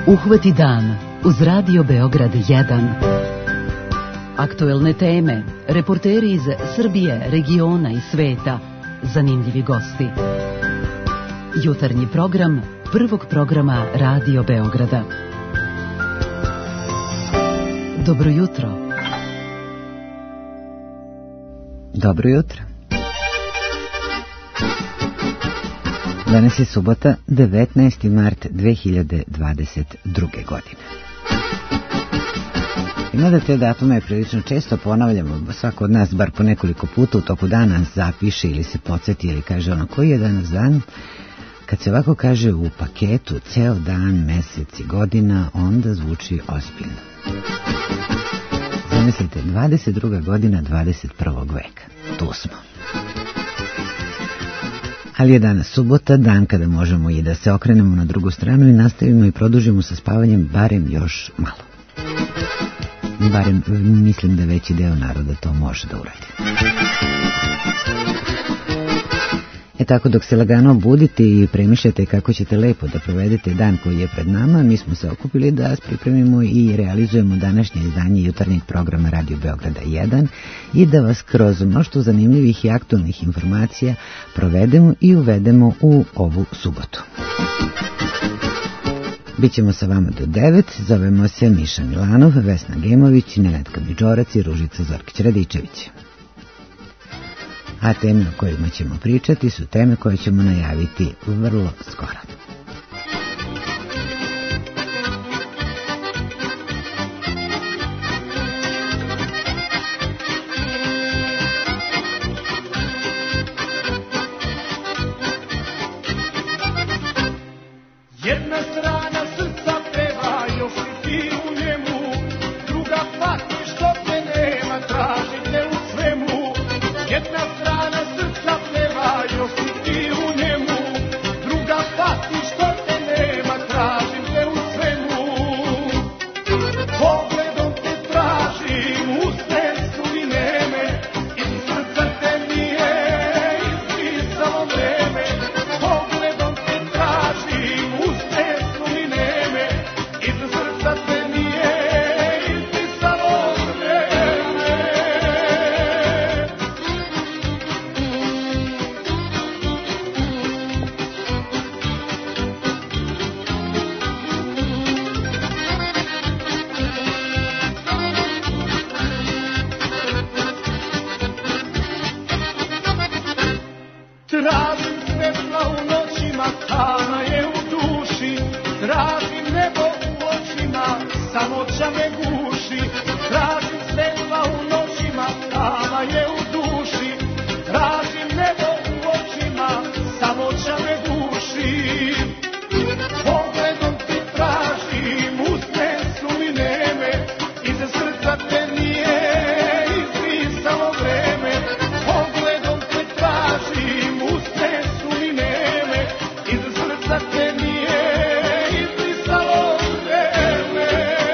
Uhvati dan uz Radio Beograd 1. Aktuelne teme, reporteri iz Srbije, regiona i sveta, zanimljivi gosti. Jutarnji program prvog programa Radio Beograda. Dobro jutro. Dobro jutro. Danas je subota, 19. mart 2022. godine. Ima da te datume prilično često ponavljamo, svako od nas bar po nekoliko puta u toku dana zapiše ili se podsjeti ili kaže ono koji je danas dan. Kad se ovako kaže u paketu ceo dan, mesec i godina, onda zvuči ozbiljno. Zamislite, 22. godina 21. veka. Tu smo. Ali je danas subota, dan kada možemo i da se okrenemo na drugu stranu i nastavimo i produžimo sa spavanjem barem još malo. Barem mislim da veći deo naroda to može da uradi. Tako dok se lagano budite i premišljate kako ćete lepo da provedete dan koji je pred nama, mi smo se okupili da pripremimo i realizujemo današnje izdanje jutarnjeg programa Radio Beograda 1 i da vas kroz mnoštvo zanimljivih i aktualnih informacija provedemo i uvedemo u ovu subotu. Bićemo sa vama do 9, zovemo se Miša Milanov, Vesna Gemović, Nenetka Miđorac i Ružica Zorkić-Radičević. A teme o kojima ćemo pričati su teme koje ćemo najaviti vrlo skoro. Jedna strana srca peva, još si ti u njemu, druga pati što te nema, traži te u svemu. Jedna strana srca peva, još si ti u njemu, druga pati što te nema, tražim te u svemu. Pogledom te tražim, usne su mi neme, iz srca te nije izbrisalo vreme. Pogledom te tražim, usne su mi neme, iz srca te nije izbrisalo vreme. Tražim svetla u noćima, tama je u duši. Tražim nebo u očima, samoća me guši. Tražim svetla u noćima, tama je u duši. Tražim nebo u očima, samoća me guši. Pogledom ti tražim, usne su mi neme, iz srca te nije izbrisalo vreme. Pogledom te tražim, usne su mi neme, iz srca te nije izbrisalo vreme.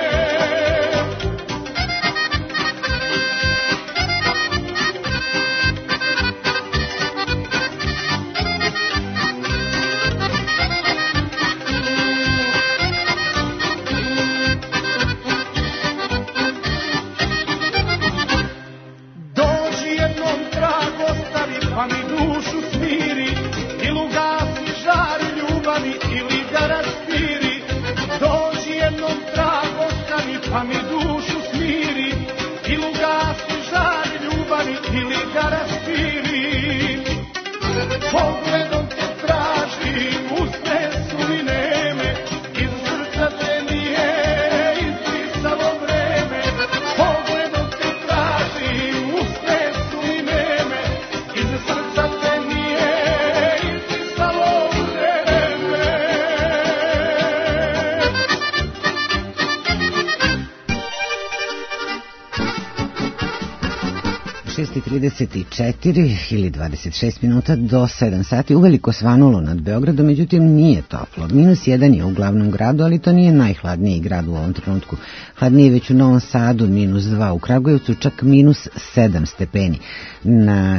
6:34 ili 26 minuta do 7 sati. Uveliko svanulo nad Beogradom, međutim nije toplo. -1 je u glavnom gradu, ali to nije najhladniji grad u ovom trenutku. Hladnije je već u Novom Sadu, -2 u Kragujevcu, čak -7 stepeni. Na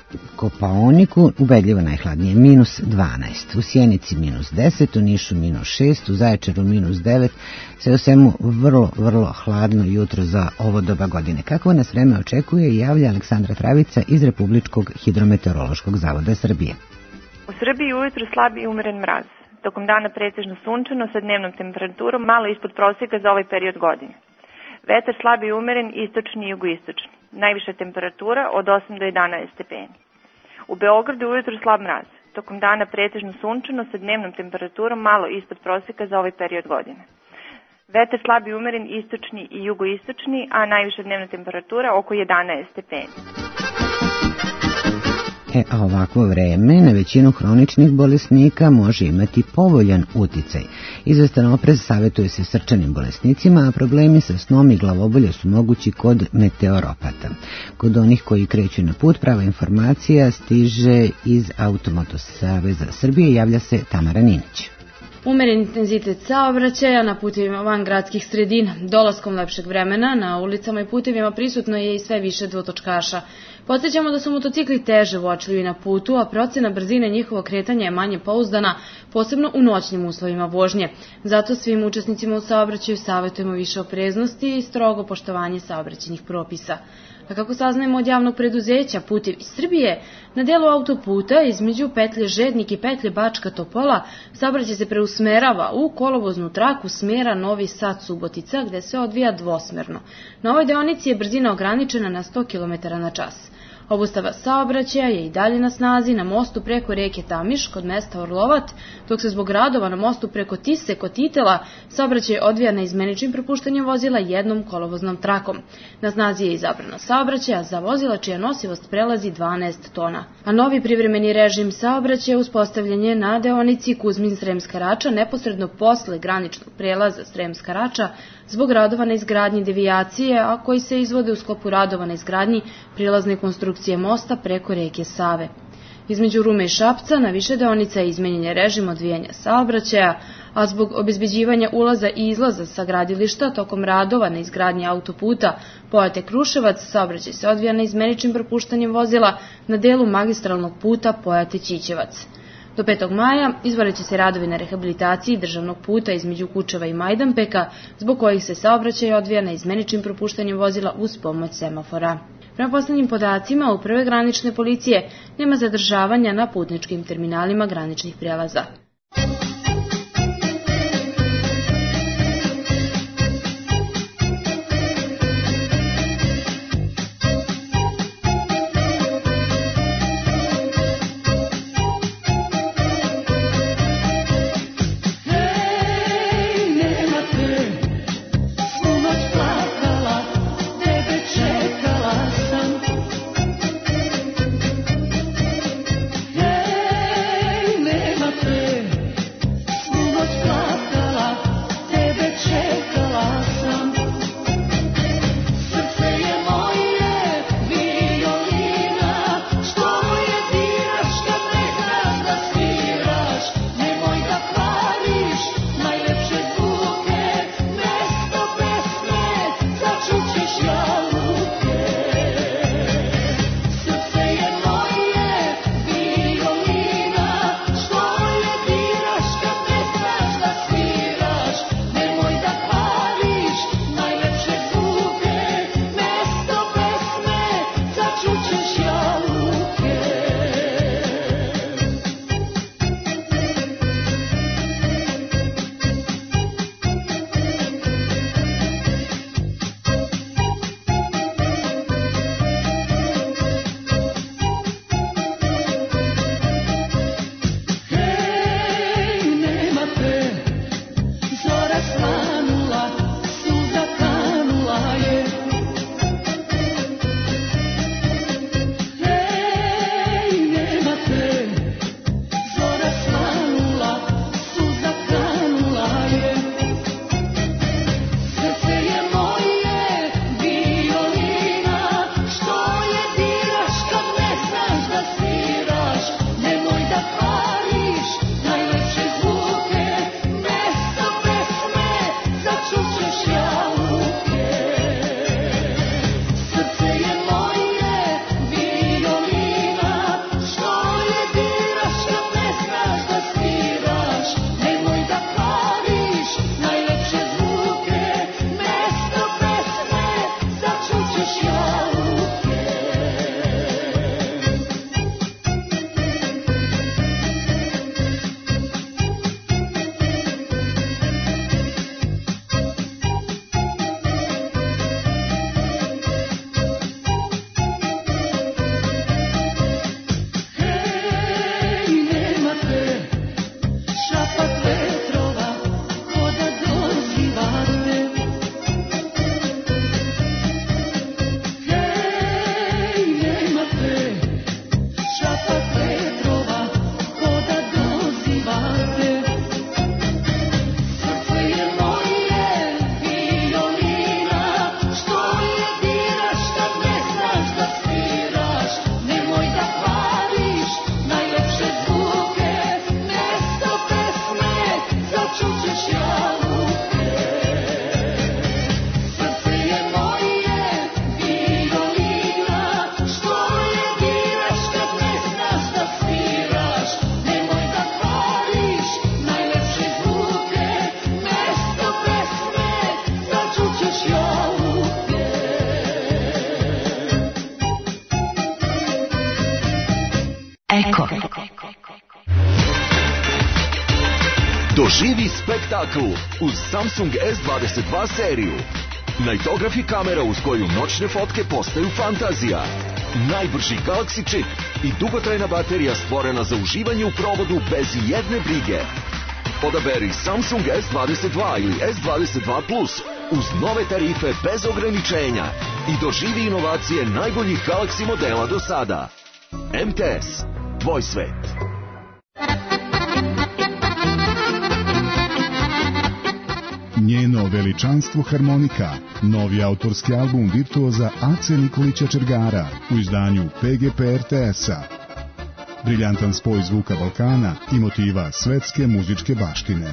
Kopaoniku ubedljivo najhladnije -12, u Sjenici -10, u Nišu -6, u Zaječaru -9, sve u svemu vrlo hladno jutro za ovo doba godine. Kako nas vreme očekuje i javlja Aleksandra Travica iz Republičkog hidrometeorološkog zavoda Srbije. U Srbiji ujutru slab i umeren mraz. Tokom dana pretežno sunčano sa dnevnom temperaturom malo ispod prosjeka za ovaj period godine. Vetar slab i umeren, istočni i jugoistočni. Najviša temperatura od 8 do 11 stepeni. U Beogradu ujutru slab mraz. Tokom dana pretežno sunčano sa dnevnom temperaturom malo ispod prosjeka za ovaj period godine. Vetar slab i umeren, istočni i jugoistočni, a najviša dnevna temperatura oko 11 stepeni. A ovakvo vreme na većinu hroničnih bolesnika može imati povoljan uticaj. Izvestan oprez savjetuje se srčanim bolesnicima, a problemi sa snom i glavobolje su mogući kod meteoropata. Kod onih koji kreću na put, prava informacija stiže iz Automoto saveza Srbije, javlja se Tamara Ninić. Umeren intenzitet saobraćaja na putevima van gradskih sredina. Dolaskom lepšeg vremena na ulicama i putevima prisutno je i sve više dvotočkaša. Podsjećamo da su motocikli teže uočljivi na putu, a procena brzine njihovog kretanja je manje pouzdana, posebno u noćnim uslovima vožnje. Zato svim učesnicima u saobraćaju savjetujemo više opreznosti i strogo poštovanje saobraćajnih propisa. A kako saznajemo od javnog preduzeća Putevi Srbije, na delu autoputa između petlje Žednik i petlje Bačka Topola saobraćaj se preusmerava u kolovoznu traku smjera Novi Sad-Subotica, gde se odvija dvosmerno. Na ovoj deonici je brzina ograničena na 100 km na čas. Obustava saobraćaja je i dalje na snazi na mostu preko reke Tamiš kod mesta Orlovat, dok se zbog radova na mostu preko Tise kod Titela saobraćaj odvija neizmeničnim propuštanjem vozila jednom kolovoznom trakom. Na snazi je i zabrana saobraćaja za vozila čija nosivost prelazi 12 tona. A novi privremeni režim saobraćaja uspostavljen je na deonici Kuzmin-Sremska Rača neposredno posle graničnog prelaza Sremska Rača zbog radova na izgradnji devijacije, a koji se izvode u sklopu radova na izgradnji prilazne konstrukcije mosta preko reke Save. Između Rume i Šapca na više deonica je izmenjen je režim odvijanja saobraćaja, a zbog obezbeđivanja ulaza i izlaza sa gradilišta tokom radova na izgradnji autoputa Pojate-Kruševac saobraćaj se odvija neizmeničnim propuštanjem vozila na delu magistralnog puta Pojate-Ćićevac. Do 5. maja izvodeće se radovi na rehabilitaciji državnog puta između Kučeva i Majdanpeka, zbog kojih se saobraćaj odvija neizmeničnim propuštanjem vozila uz pomoć semafora. Prema poslednjim podacima, Uprave granične policije nema zadržavanja na putničkim terminalima graničnih prijelaza. Nema te, Doživi spektakl uz Samsung S22 seriju. Nightography kamera uz koju noćne fotke postaju fantazija. Najbrži Galaxy čip i dugotrajna baterija stvorena za uživanje u provodu bez jedne brige. Odaberi Samsung S22 ili S22 Plus uz nove tarife bez ograničenja i doživi inovacije najboljih Galaxy modela do sada. MTS. Tvoj svet. Njeno veličanstvo harmonika, novi autorski album virtuoza Ace Nikolića Čergara u izdanju PGP RTS-a. Briljantan spoj zvuka Balkana i motiva svetske muzičke baštine.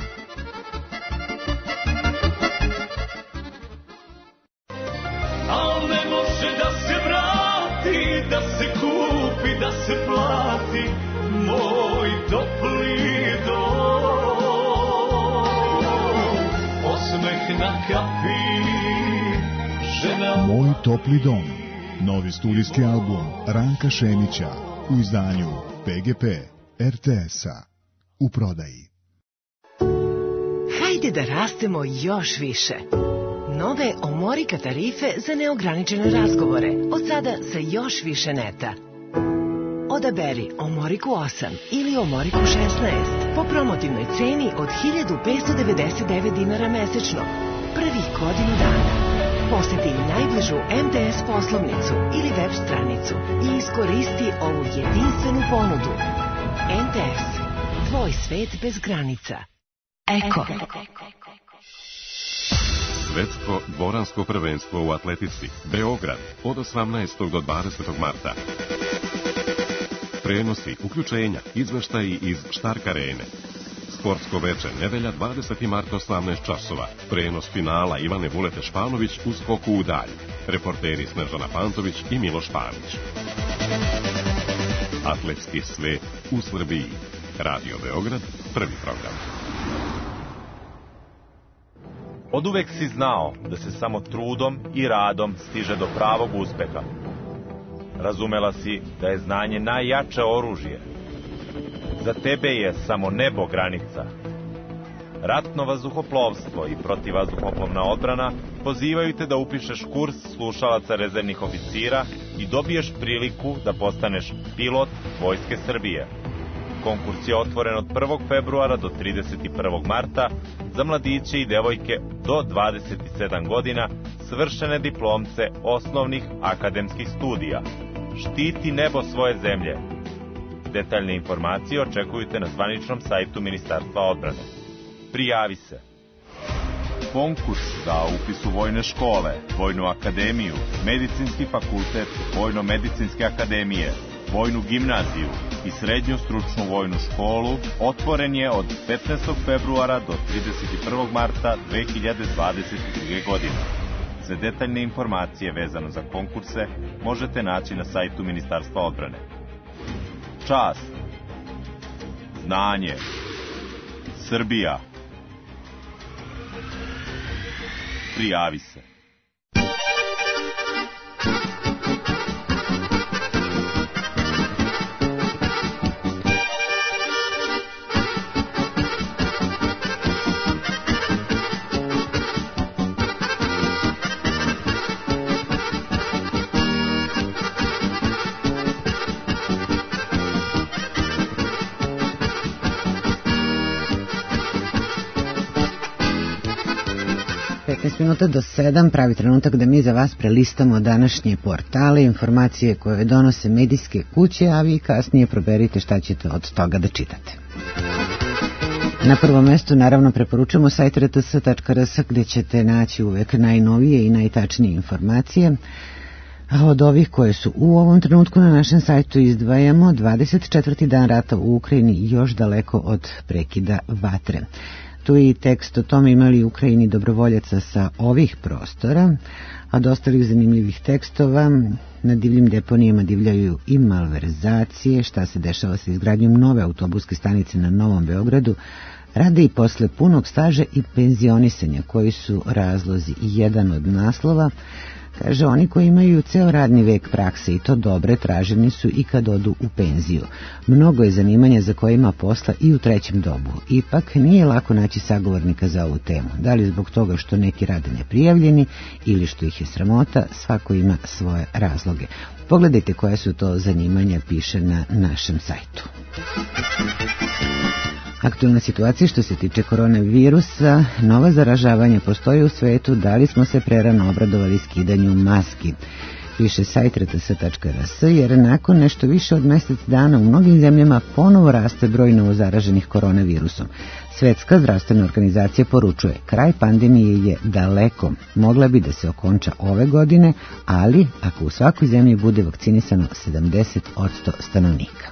Al ne može da se vrati, da se kupi, da se plati, moj topli dom. Osmeh na kapi, žena... Moj topli dom, novi studijski album Ranka Šemića u izdanju PGP RTS-a u prodaji. Hajde da rastemo još više. Nove Omorika tarife za neograničene razgovore. Od sada sa još više neta. Odaberi Omoriku 8 ili Omoriku 16 po promotivnoj ceni od 1599 dinara mesečno. Prvih godinu dana. Poseti najbližu MTS poslovnicu ili web stranicu i iskoristi ovu jedinstvenu ponudu. MTS. Tvoj svet bez granica. Eko. Svetsko dvoransko prvenstvo u atletici. Beograd od 18. do 20. marta. Prenosi, uključenja, izveštaji iz Štark arene. Sportsko veče, nedelja 20. marta 18 časova. Prenos finala Ivane Vulete Španović u skoku u dalj. Reporteri Snežana Pantović i Miloš Pavić. Atletski svet u Srbiji. Radio Beograd, prvi program. Oduvek si znao da se samo trudom i radom stiže do pravog uspeha. Razumela si da je znanje najjače oružje. Za tebe je samo nebo granica. Ratno vazduhoplovstvo i protivvazduhoplovna odbrana pozivaju te da upišeš kurs slušalaca rezervnih oficira i dobiješ priliku da postaneš pilot Vojske Srbije. Konkurs je otvoren od 1. februara do 31. marta za mladiće i devojke do 27 godina, svršene diplomce osnovnih akademskih studija. Štiti nebo svoje zemlje. Detaljne informacije očekujte na zvaničnom sajtu Ministarstva odbrane. Prijavi se. Konkurs za upis u vojne škole, vojnu akademiju, medicinski fakultet, vojno-medicinske akademije, vojnu gimnaziju i srednju stručnu vojnu školu otvoren je od 15. februara do 31. marta 2022. godine. Sve detaljne informacije vezano za konkurse možete naći na sajtu Ministarstva odbrane. Čast, znanje, Srbija. Prijavi se. Minuta do 7, pravi trenutak da mi za vas prelistamo današnje portale, informacije koje donose medijske kuće, a vi kasnije proberite šta ćete od toga da čitate. Na prvom mestu naravno preporučujemo sajt rts.rs gdje ćete naći uvek najnovije i najtačnije informacije. A od ovih koje su u ovom trenutku na našem sajtu izdvajamo 24. dan rata u Ukrajini, još daleko od prekida vatre. Tu je i tekst o tome imali u Ukrajini dobrovoljaca sa ovih prostora, a od ostalih zanimljivih tekstova na divljim deponijama divljaju i malverzacije, šta se dešava sa izgradnjom nove autobuske stanice na Novom Beogradu, rade i posle punog staža i penzionisanja, koji su razlozi. Jedan od naslova kaže, oni koji imaju ceo radni vek prakse i to dobre, traženi su i kad odu u penziju. Mnogo je zanimanja za koje ima posla i u trećem dobu. Ipak nije lako naći sagovornika za ovu temu. Da li zbog toga što neki rade neprijavljeni ili što ih je sramota, svako ima svoje razloge. Pogledajte koja su to zanimanja, piše na našem sajtu. Aktualna situacija što se tiče koronavirusa, nova zaražavanja postoje u svetu, da li smo se prerano obradovali skidanju maski, piše sajt rts.rs, jer nakon nešto više od mjesec dana u mnogim zemljama ponovo raste broj novozaraženih koronavirusom. Svetska zdravstvena organizacija poručuje, kraj pandemije je daleko, mogla bi da se okonča ove godine, ali ako u svakoj zemlji bude vakcinisano 70% stanovnika.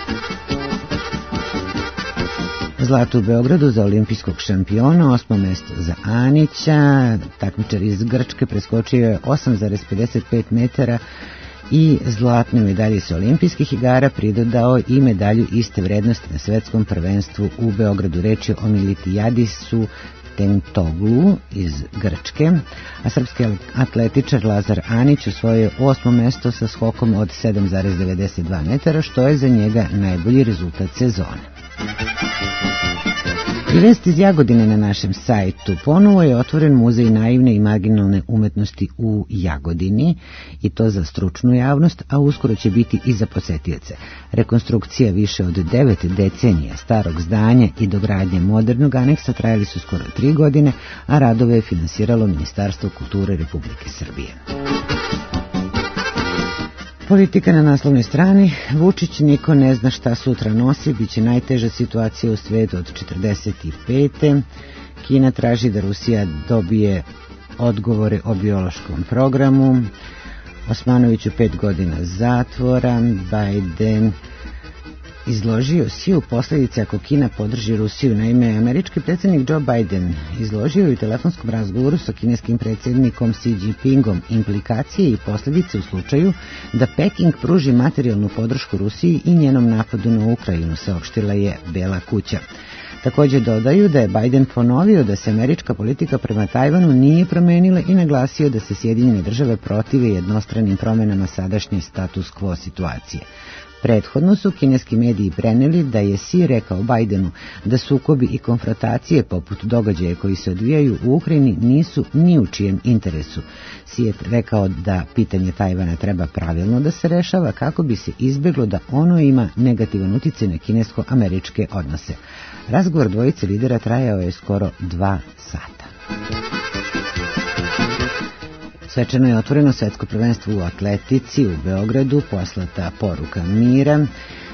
Zlato u Beogradu za olimpijskog šampiona, 8. mjesto za Anića, takmičar iz Grčke preskočio je 8,55 metara i zlatne medalje sa olimpijskih igara pridodao i medalju iste vrednosti na svetskom prvenstvu u Beogradu. Reč je o Militijadisu Tentoglu iz Grčke, a srpski atletičar Lazar Anić osvojio je 8. mjesto sa skokom od 7,92 metara, što je za njega najbolji rezultat sezone. I vest iz Jagodine na našem sajtu. Ponovo je otvoren muzej naivne i marginalne umetnosti u Jagodini, i to za stručnu javnost, a uskoro će biti i za posetioce. Rekonstrukcija više od 9 decenija starog zdanja i dogradnje modernog aneksa trajali su skoro 3 godine, a radove je finansiralo Ministarstvo kulture Republike Srbije. Politika na naslovnoj strani. Vučić, niko ne zna šta sutra nosi, biće najteža situacija u svijetu od 45. Kina traži da Rusija dobije odgovore o biološkom programu. Osmanoviću 5 godina zatvora. Biden izložio siju posljedice ako Kina podrži Rusiju. Naime, američki predsjednik Joe Biden izložio u telefonskom razgovoru sa kineskim predsjednikom Xi Jinpingom implikacije i posljedice u slučaju da Peking pruži materijalnu podršku Rusiji i njenom napadu na Ukrajinu, saopštila je Bela kuća. Također dodaju da je Biden ponovio da se američka politika prema Tajvanu nije promenila i naglasio da se Sjedinjene države protive jednostranim promjenama sadašnje status quo situacije. Prethodno su kineski mediji preneli da je Xi rekao Bidenu da sukobi i konfrontacije poput događaja koji se odvijaju u Ukrajini nisu ni u čijem interesu. Xi je rekao da pitanje Tajvana treba pravilno da se rešava kako bi se izbjeglo da ono ima negativan utjecaj na kinesko-američke odnose. Razgovor dvojice lidera trajao je skoro 2 sata. Svečano je otvoreno svetsko prvenstvo u atletici u Beogradu, poslata poruka mira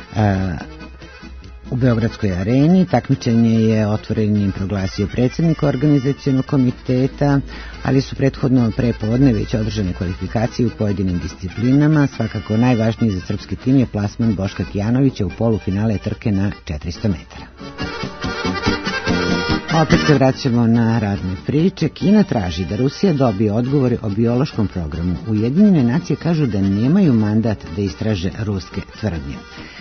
u Beogradskoj areni. Takmičenje je otvorenim proglasio predsjednik organizacionog komiteta, ali su prethodno prepodne već održane kvalifikacije u pojedinim disciplinama. Svakako najvažniji za srpski tim je plasman Boška Kijanovića u polufinale trke na 400 metara. Opet se vraćamo na radne priče. Kina traži da Rusija dobije odgovore o biološkom programu. Ujedinjene nacije kažu da nemaju mandat da istraže ruske tvrdnje.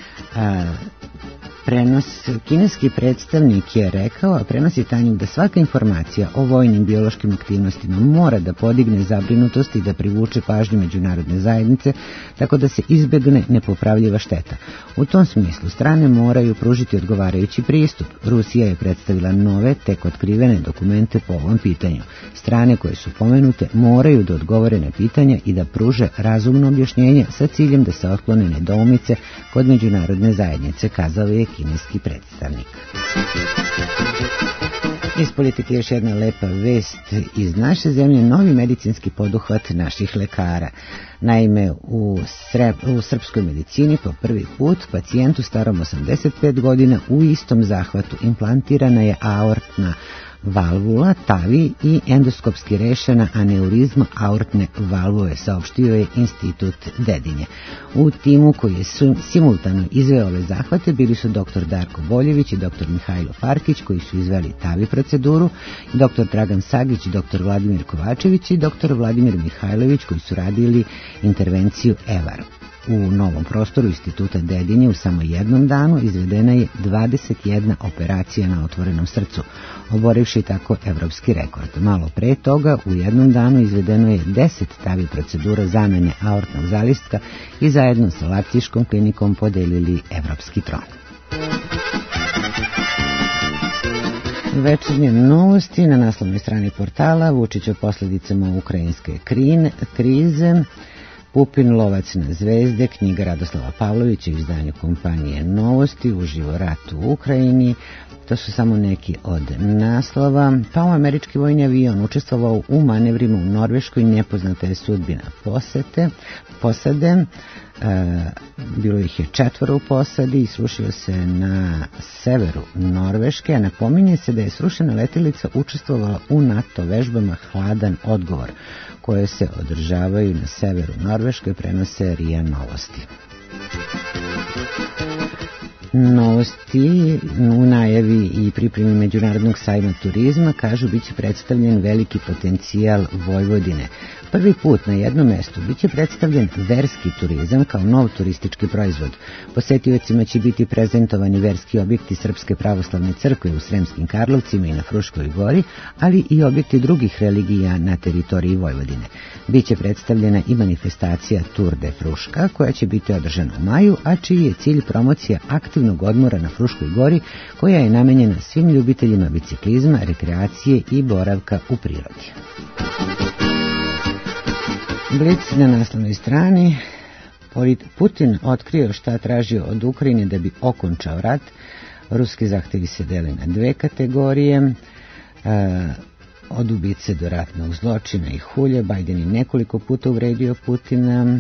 Kineski predstavnik je rekao, a prenosi tajnik, da svaka informacija o vojnim biološkim aktivnostima mora da podigne zabrinutost i da privuče pažnju međunarodne zajednice, tako da se izbjegne nepopravljiva šteta. U tom smislu strane moraju pružiti odgovarajući pristup. Rusija je predstavila nove, tek otkrivene dokumente po ovom pitanju. Strane koje su pomenute moraju da odgovore na pitanja i da pruže razumno objašnjenje sa ciljem da se otklone nedoumice kod međunarodne zajednice, kazao je kineski predstavnik. Iz politike još jedna lepa vest iz naše zemlje, novi medicinski poduhvat naših lekara. Naime, u srpskoj medicini po prvi put pacijentu starom 85 godina u istom zahvatu implantirana je aortna valvula, tavi i endoskopski rešena aneurizma aortne valvule, saopštio je Institut Dedinje. U timu koji je simultano izveo ove zahvate bili su dr. Darko Boljević i dr. Mihajlo Farkić, koji su izveli tavi proceduru, dr. Dragan Sagić, dr. Vladimir Kovačević i dr. Vladimir Mihajlović, koji su radili intervenciju EVAR. U novom prostoru Instituta Dedinje u samo jednom danu izvedena je 21 operacija na otvorenom srcu, oborivši tako evropski rekord. Malo pre toga u jednom danu izvedeno je 10 tavi procedura zamene aortnog zalistka i zajedno sa Lapciškom klinikom podelili evropski tron. Večernje novosti na naslovnoj strani portala Vučić o posledicama ukrajinske krize, Pupin lovac na zvezde, knjiga Radoslava Pavlovića u izdanju kompanije Novosti, uživo rat u Ukrajini. To su samo neki od naslova. Pao američki vojni avion, učestvovao u manevrima u Norveškoj, nepoznata je sudbina posade. Bilo ih je 4 u posadi i srušio se na severu Norveške, a napominje se da je srušena letelica učestvovala u NATO vežbama Hladan odgovor, koje se održavaju na severu Norveške, prenose RIA Novosti. Novosti u najavi i pripremi Međunarodnog sajma turizma kažu biće predstavljen veliki potencijal Vojvodine. Prvi put na jednom mestu biće predstavljen verski turizam kao nov turistički proizvod. Posetiocima će biti prezentovani verski objekti Srpske pravoslavne crkve u Sremskim Karlovcima i na Fruškoj gori, ali i objekti drugih religija na teritoriji Vojvodine. Biće predstavljena i manifestacija Tour de Fruška, koja će biti održana u maju, a čiji je cilj promocija aktivnog odmora na Fruškoj gori, koja je namenjena svim ljubiteljima biciklizma, rekreacije i boravka u prirodi. Blic na naslovnoj strani. Putin otkrio šta tražio od Ukrajine da bi okončao rat. Ruski zahtevi se dele na 2 kategorije. Od ubice do ratnog zločina i hulje. Biden je nekoliko puta uvredio Putina.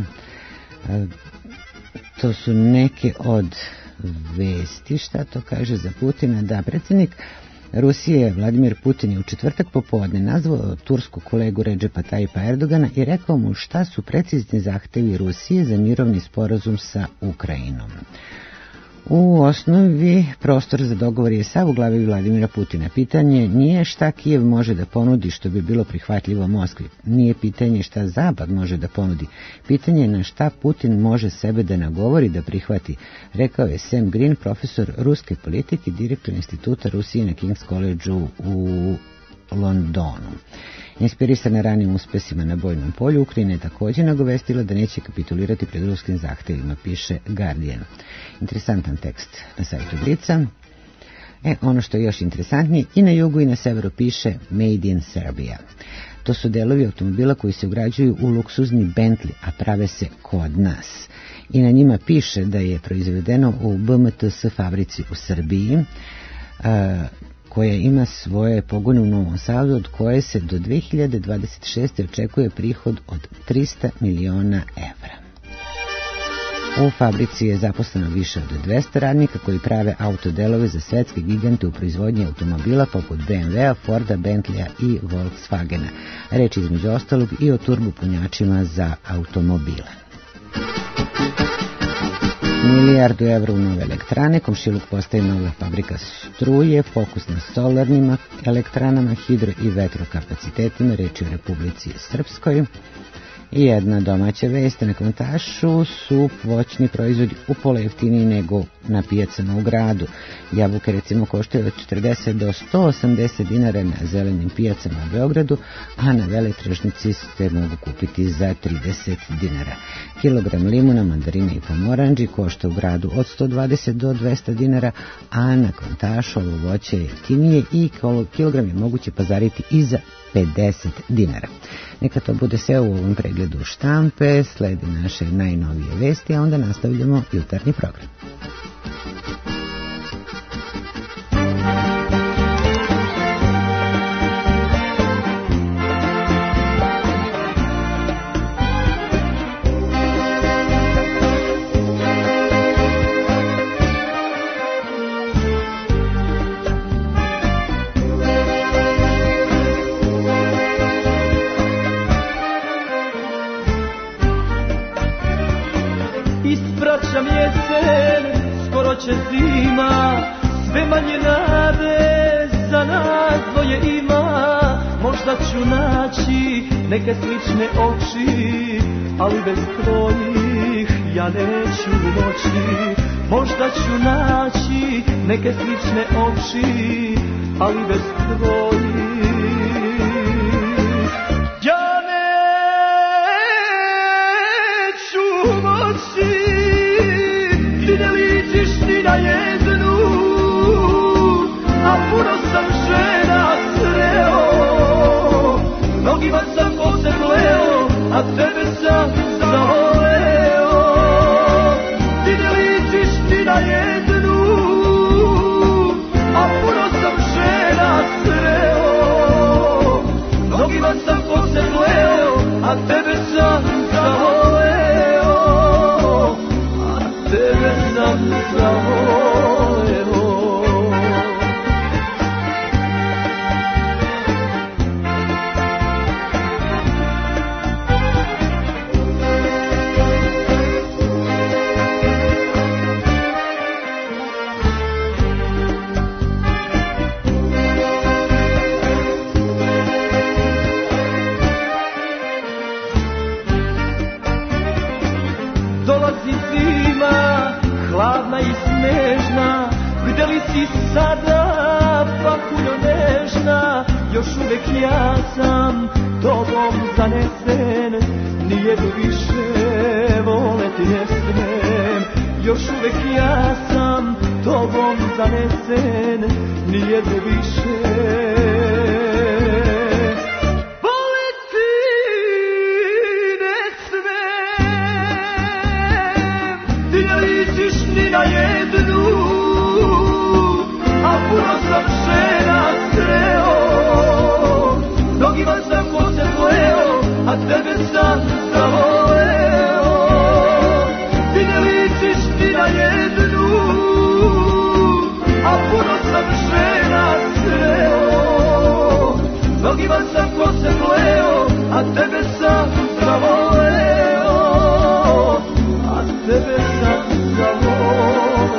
To su neke od vesti. Šta to kaže za Putina? Da, predsjednik Rusije Vladimir Putin je u četvrtak popodne nazvao tursku kolegu Redžepa Tajipa Erdogana i rekao mu šta su precizni zahtevi Rusije za mirovni sporazum sa Ukrajinom. U osnovi prostor za dogovor je sav u glavi Vladimira Putina. Pitanje nije šta Kijev može da ponudi što bi bilo prihvatljivo Moskvi. Nije pitanje šta Zapad može da ponudi. Pitanje je na šta Putin može sebe da nagovori da prihvati, rekao je Sam Green, profesor ruske politike i direktor instituta Rusije na King's College u Londonu. Inspirisana ranim uspesima na bojnom polju, Ukrajina je također nagovestila da neće kapitulirati pred ruskim zahtevima, piše Guardian. Interesantan tekst na sajtu Blica. Ono što je još interesantnije, i na jugu i na severu piše Made in Serbia. To su delovi automobila koji se ugrađuju u luksuzni Bentley, a prave se kod nas. I na njima piše da je proizvedeno u BMTS fabrici u Srbiji, koja ima svoje pogone u Novom Sadu, od koje se do 2026. očekuje prihod od 300 miliona evra. U fabrici je zaposleno više od 200 radnika koji prave autodelove za svetske gigante u proizvodnji automobila poput BMW-a, Forda, Bentleya i Volkswagena. Reč između ostalog i o turbopunjačima za automobile. 1 milijardu evra u nove elektrane, Komšiluk postaje nova fabrika struje, fokus na solarnim elektranama, hidro i vetrokapacitetima, reč je o Republici Srpskoj. I jedna domaća vest, na Kontašu su voćni proizvodi upola jeftiniji nego na pijacama u gradu. Jabuke recimo koštaju od 40 do 180 dinara na zelenim pijacama u Beogradu, a na veletržnici se mogu kupiti za 30 dinara. Kilogram limuna, mandarina i pomoranđi košta u gradu od 120 do 200 dinara, a na Kontašu ovo voće je jeftinije i kilogram je moguće pazariti i za 50 dinara. Neka to bude sve u ovom pregledu štampe, sledi naše najnovije vesti, a onda nastavljamo jutarnji program. je ima, možda ću naći neke slične oči, ali bez tvojih ja neću moći. Možda ću naći neke slične oči, ali bez tvojih ja neću moći. Ti ne ličiš ni na jednu, a puno sam žena sreo. Mnogima sam posebleo, a tebe sam zavoleo. Ti ne ličiš ni na jednu, a puno sam žena sreo. Mnogima sam posebleo, a tebe sam zavoleo. A tebe sam zavoleo. Hladna i snežna, gde li si sada, pakuljo nežna? Još uvek ja sam tobom zanesen, nijednu više voleti ne smem. Još uvek ja sam tobom zanesen, nijednu više na jednu, a puno sam žena sreo. Mnogima sam posebleo, a tebe sam zavoleo. Ti ne ličiš ni na jednu, a puno sam žena sreo. Mnogima sam posebleo, a tebe sam zavoleo. A tebe sam zavoleo.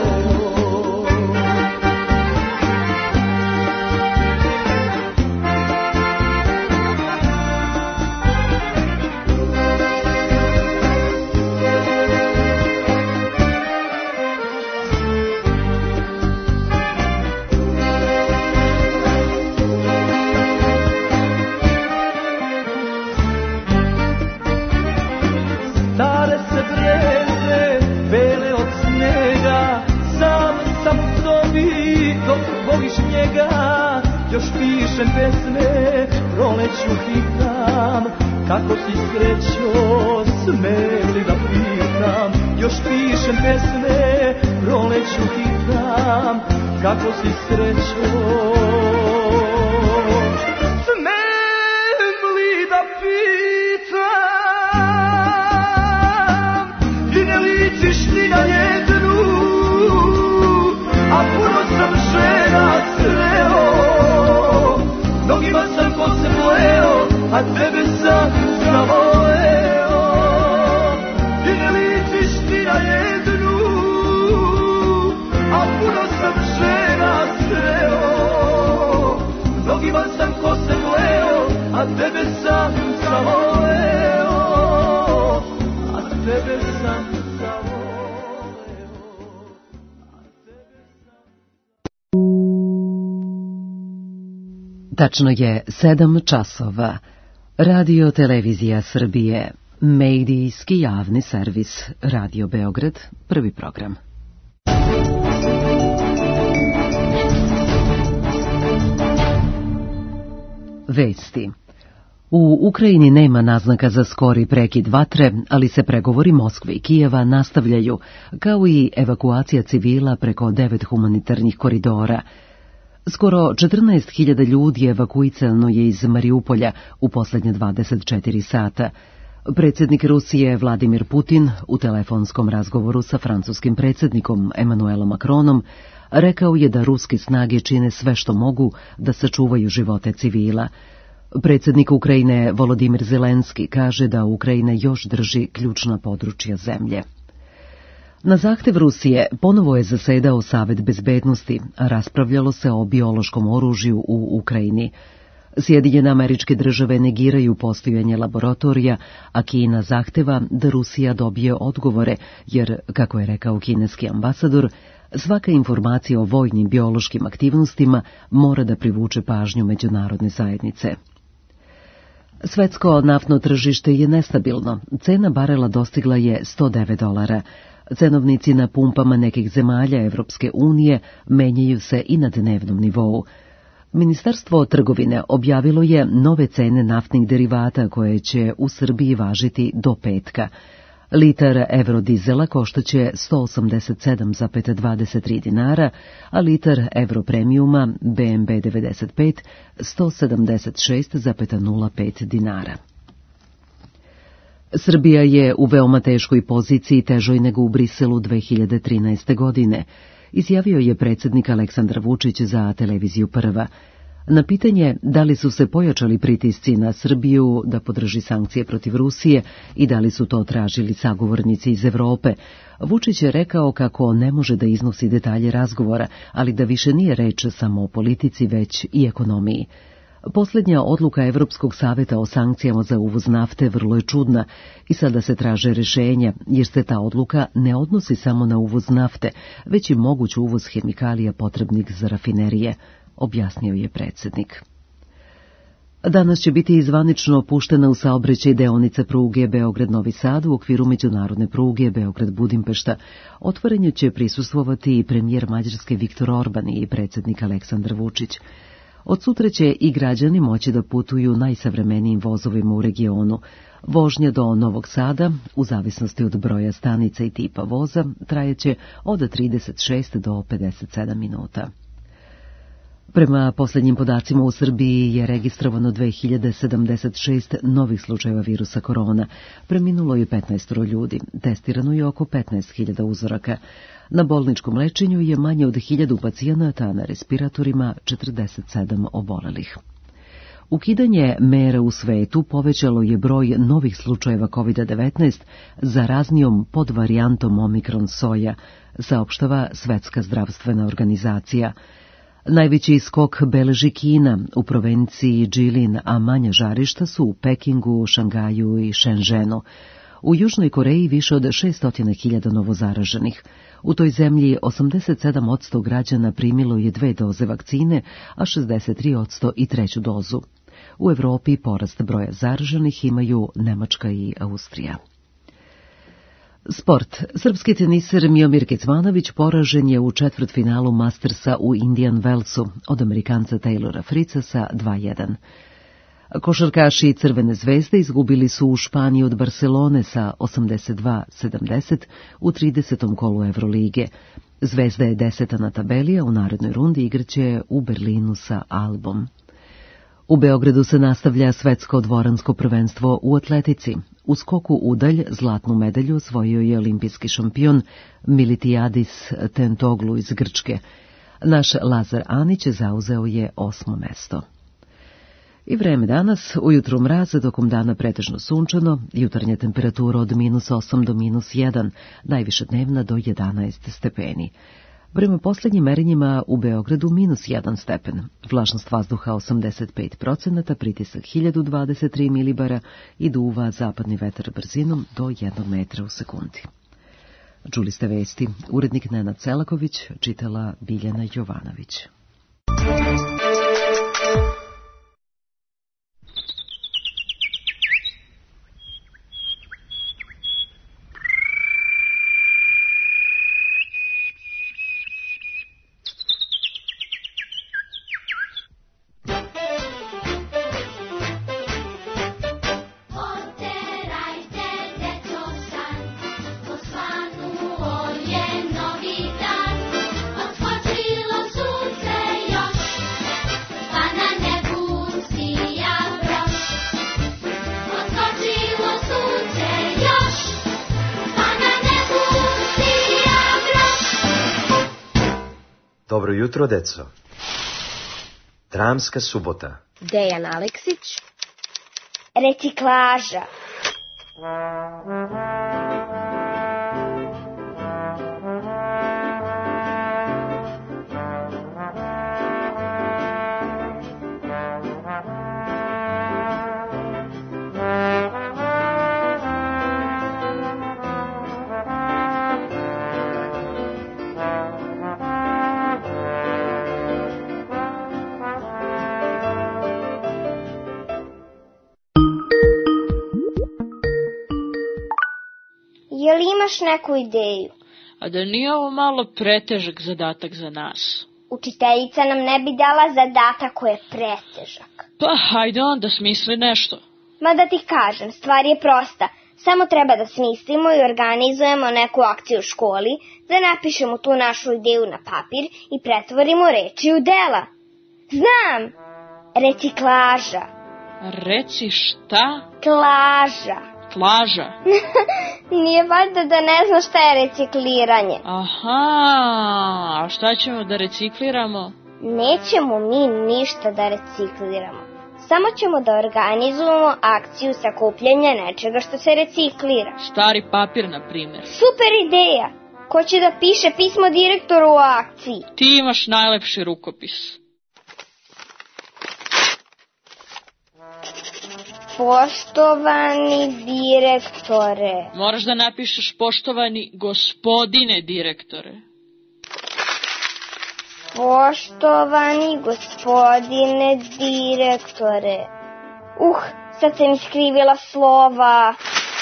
Još pišem pesme, proleću hitam, kako si srećo, smem li da pitam? Još pišem pesme, proleću hitam, kako si srećo, smem li da pitam? Ti ne ličiš ni na jednu, a puno sam žena sreo. Mnogima sam posebleo, a tebe sam zavoleo. Ti ne ličiš ni na jednu, a puno sam žena sreo. Mnogima sam posebleo, a tebe sam zavoleo. A tebe sam zavoleo. Tačno je 7 časova. Radio Televizija Srbije, medijski javni servis, Radio Beograd, prvi program. Vesti. U Ukrajini nema naznaka za skori prekid vatre, ali se pregovori Moskve i Kijeva nastavljaju, kao i evakuacija civila preko 9 humanitarnih koridora. Skoro 14.000 ljudi evakuisano je iz Mariupolja u posljednje 24 sata. Predsjednik Rusije Vladimir Putin u telefonskom razgovoru sa francuskim predsjednikom Emmanuelom Macronom rekao je da ruske snage čine sve što mogu da sačuvaju živote civila. Predsjednik Ukrajine Volodimir Zelenski kaže da Ukrajina još drži ključna područja zemlje. Na zahtev Rusije ponovo je zasedao Savet bezbednosti, a raspravljalo se o biološkom oružju u Ukrajini. Sjedinjene Američke Države negiraju postojanje laboratorija, a Kina zahteva da Rusija dobije odgovore, jer, kako je rekao kineski ambasador, svaka informacija o vojnim biološkim aktivnostima mora da privuče pažnju međunarodne zajednice. Svetsko naftno tržište je nestabilno. Cena barela dostigla je $109. Cenovnici na pumpama nekih zemalja Evropske unije menjaju se i na dnevnom nivou. Ministarstvo trgovine objavilo je nove cene naftnih derivata koje će u Srbiji važiti do petka. Litar eurodizela koštaće 187,23 dinara, a litar europremijuma BMB 95 176,05 dinara. Srbija je u veoma teškoj poziciji, težoj nego u Briselu 2013. godine, izjavio je predsjednik Aleksandar Vučić za televiziju Prva. Na pitanje da li su se pojačali pritisci na Srbiju da podrži sankcije protiv Rusije i da li su to tražili sagovornici iz Evrope, Vučić je rekao kako ne može da iznosi detalje razgovora, ali da više nije reč samo o politici, već i ekonomiji. Posljednja odluka Evropskog saveta o sankcijama za uvoz nafte vrlo je čudna i sada se traže rješenja, jer se ta odluka ne odnosi samo na uvoz nafte, već i moguć uvoz hemikalija potrebnih za rafinerije, objasnio je predsjednik. Danas će biti zvanično puštena u saobraćaj deonica pruge Beograd-Novi Sad u okviru međunarodne pruge Beograd-Budimpešta. Otvaranju će prisustvovati i premijer Mađarske Viktor Orban i predsjednik Aleksandar Vučić. Od sutra će i građani moći da putuju najsavremenijim vozovima u regionu. Vožnja do Novog Sada, u zavisnosti od broja stanica i tipa voza, trajeće od 36 do 57 minuta. Prema posljednjim podacima u Srbiji je registrovano 2076 novih slučajeva virusa korona. Preminulo je 15 ljudi, testirano je oko 15.000 uzoraka. Na bolničkom lečenju je manje od 1000 pacijenata, a na respiratorima 47 obolelih. Ukidanje mera u svetu povećalo je broj novih slučajeva COVID-19 zaraznijom podvarijantom Omikron soja, saopštava Svetska zdravstvena organizacija. Najveći skok beleži Kina u provinciji Jilin, a manja žarišta su u Pekingu, Šangaju i Shenzhenu. U Južnoj Koreji više od 600.000 novozaraženih. U toj zemlji 87% građana primilo je 2 doze vakcine, a 63% i 3. dozu. U Evropi porast broja zaraženih imaju Nemačka i Austrija. Sport. Srpski teniser Miomir Kecmanović poražen je u četvrtfinalu Mastersa u Indian Wellsu od Amerikanca Taylora Fritza sa 2:1. Košarkaši Crvene zvezde izgubili su u Španiji od Barcelone sa 82-70 u 30. kolu Evrolige. Zvezda je 10. na tabeli, a u narednoj rundi igraće u Berlinu sa Albom. U Beogradu se nastavlja svetsko dvoransko prvenstvo u atletici. U skoku udalj zlatnu medalju osvojio je olimpijski šampion Militiadis Tentoglu iz Grčke. Naš Lazar Anić zauzeo je 8. mesto. I vreme danas, ujutru mraz, tokom dana pretežno sunčano, jutarnja temperatura od -8 do -1, najviša dnevna do 11 stepeni. Prema posljednjim merenjima u Beogradu -1 stepen, vlažnost vazduha 85%, pritisak 1023 milibara i duva zapadni vetar brzinom do 1 metra u sekundi. Čuli ste vesti, urednik Nenad Selaković, čitala Biljana Jovanović. Dobro jutro, deco. Dramska subota. Dejan Aleksić. Reciklaža. imaš neku ideju? A da nije ovo malo pretežak zadatak za nas? Učiteljica nam ne bi dala zadatak koji je pretežak. Pa, hajde onda, smisli nešto. Ma da ti kažem, stvar je prosta. Samo treba da smislimo i organizujemo neku akciju u školi, da napišemo tu našu ideju na papir i pretvorimo reči u dela. Znam! Reciklaža. Reci šta? Klaža. Tlaža. Nije valjda da ne znaš šta je recikliranje. Aha, a šta ćemo da recikliramo? Nećemo mi ništa da recikliramo. Samo ćemo da organizujemo akciju sakupljanja nečega što se reciklira. Stari papir, na primjer. Super ideja! Ko će da piše pismo direktoru o akciji? Ti imaš najlepši rukopis. Poštovani direktore. Moraš da napišeš poštovani gospodine direktore. Poštovani gospodine direktore. Sad sam iskrivila slova.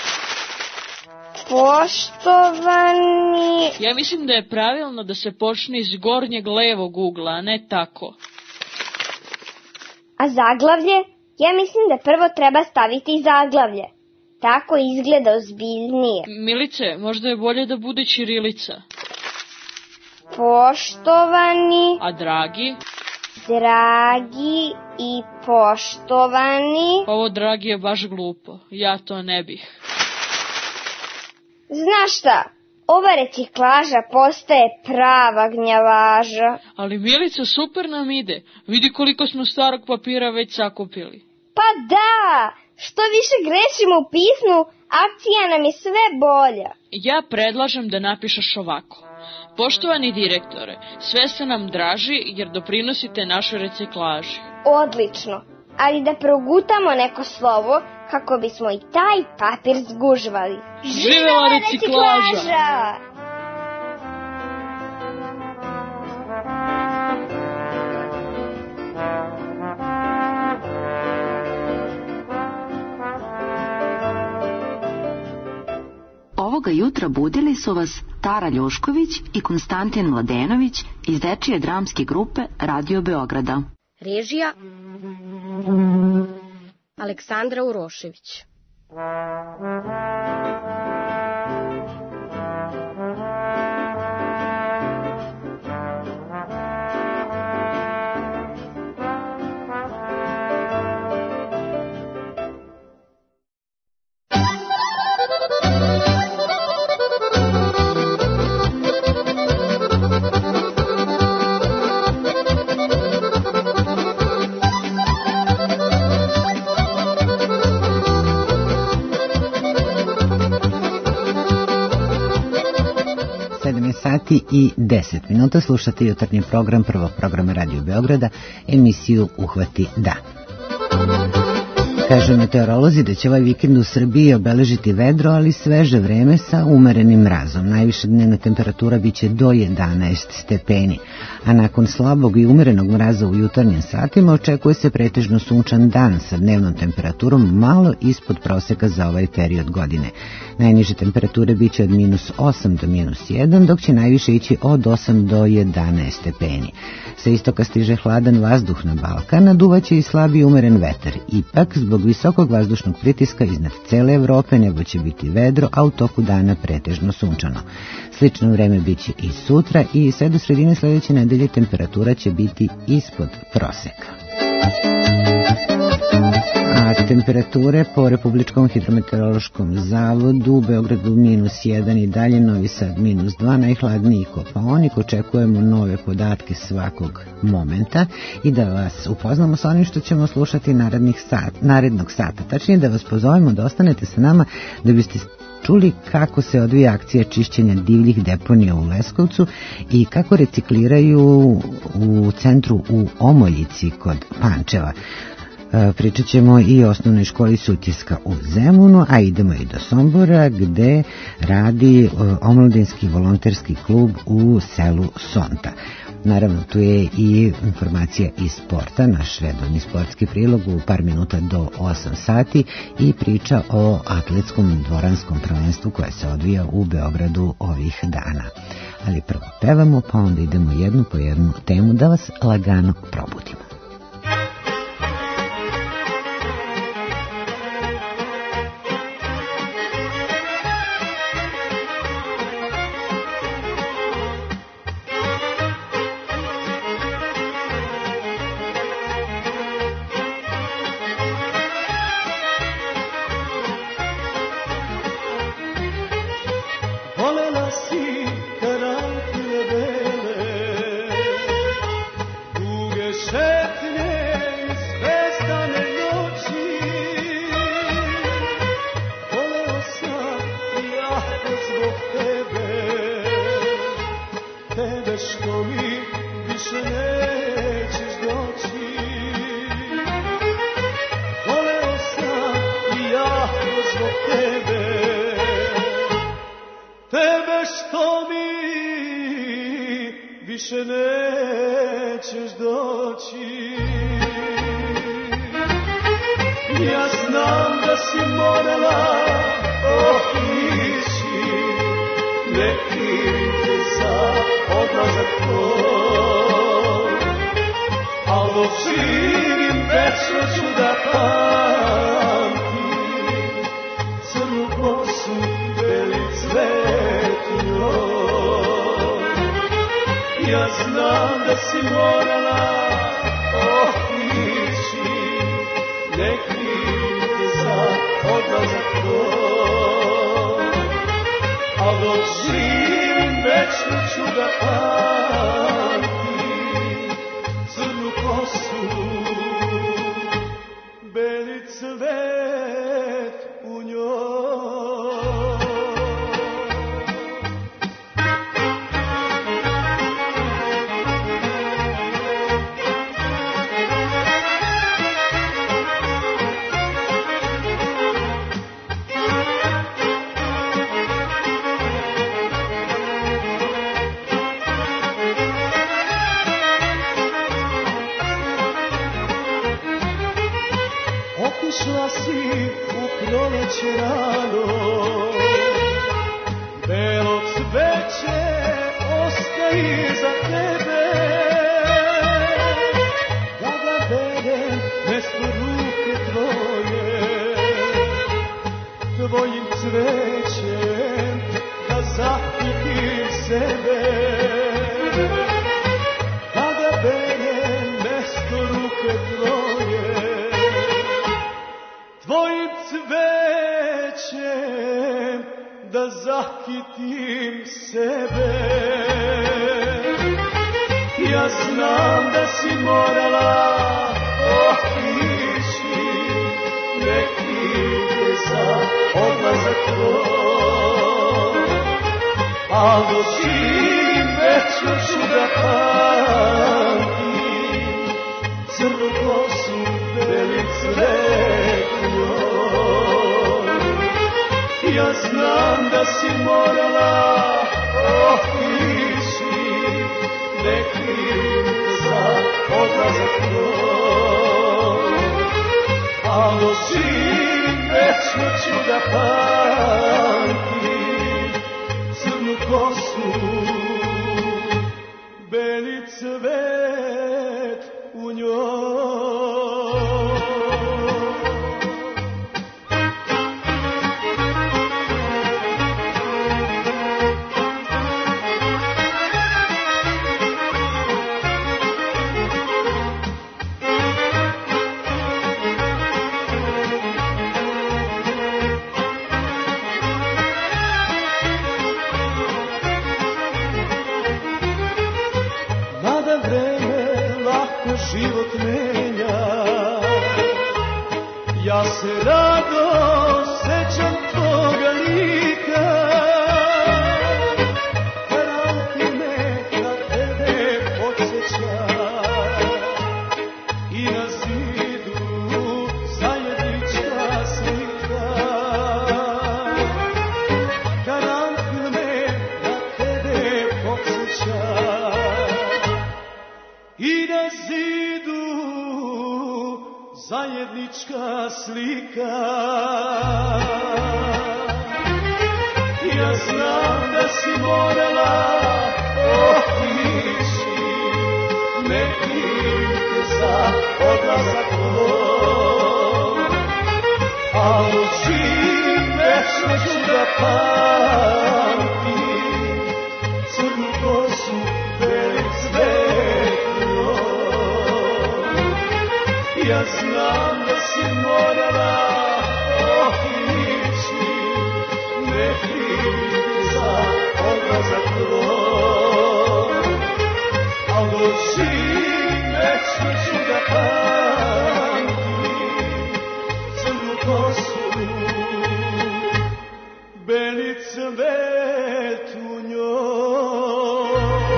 Poštovani... Ja mislim da je pravilno da se počne iz gornjeg levog ugla, a ne tako. A zaglavlje? Ja mislim da prvo treba staviti zaglavlje. Tako izgleda ozbiljnije. Milice, možda je bolje da bude ćirilica. Poštovani... A dragi? Dragi i poštovani... Ovo dragi je baš glupo. Ja to ne bih. Znaš šta? Ova reciklaža postaje prava gnjavaža. Ali Milica, super nam ide. Vidi koliko smo starog papira već sakupili. Pa da! Što više grešimo u pismu, akcija nam je sve bolja. Ja predlažem da napišeš ovako. Poštovani direktore, sve se nam draži jer doprinosite našoj reciklaži. Odlično, ali da progutamo neko slovo kako bismo i taj papir zgužvali. Živela reciklaža! Ovoga jutra budili su vas Tara Ljošković i Konstantin Mladenović iz dečije dramske grupe Radio Beograda. Režija Aleksandra Urošević. Sati i 10 minuta slušate jutarnji program prvog programa Radio Beograda, emisiju Uhvati dan. Kažu meteorolozi da će ovaj vikend u Srbiji obeležiti vedro, ali sveže vreme sa umerenim mrazom. Najviša dnevna temperatura biće do 11 stepeni, a nakon slabog i umerenog mraza u jutarnjim satima očekuje se pretežno sunčan dan sa dnevnom temperaturom malo ispod proseka za ovaj period godine. Najniže temperature biće od -8 do -1, dok će najviše ići od 8 do 11 stepeni. Sa istoka stiže hladan vazduh na Balkan, a duvaće i slabi umeren vetar. Ipak, zbog visokog vazdušnog pritiska iznad cele Evrope nebo će biti vedro, a u toku dana pretežno sunčano. Slično vreme biće i sutra i sve do sredine sledeće nedelje temperatura će biti ispod proseka. A temperature po Republičkom hidrometeorološkom zavodu u Beogradu -1 i dalje, Novi Sad -2, najhladniji Kopaonik. Očekujemo nove podatke svakog momenta i da vas upoznamo sa onim što ćemo slušati narednog sata. Tačnije da vas pozovemo da ostanete sa nama da biste čuli kako se odvija akcija čišćenja divljih deponija u Leskovcu i kako recikliraju u centru u Omoljici kod Pančeva. Pričat ćemo i o osnovnoj školi Sutjeska u Zemunu, a idemo i do Sombora gde radi omladinski volonterski klub u selu Sonta. Naravno, tu je i informacija iz sporta, naš redovni sportski prilog u par minuta do 8 sati i priča o atletskom dvoranskom prvenstvu koje se odvija u Beogradu ovih dana. Ali prvo pevamo, pa onda idemo jednu po jednu temu da vas lagano probudimo. zajednička slika. Ja znam da si morala otići, ne krivite za odlazak tvoj, a oči večno ću da pamtim, crnu kosu, beli cvet njoj. Ja znam da si morala otići, ne krivite za odlazak tvoj, a oči večno ću da pamtim, crnu kosu, beli cvet u njoj.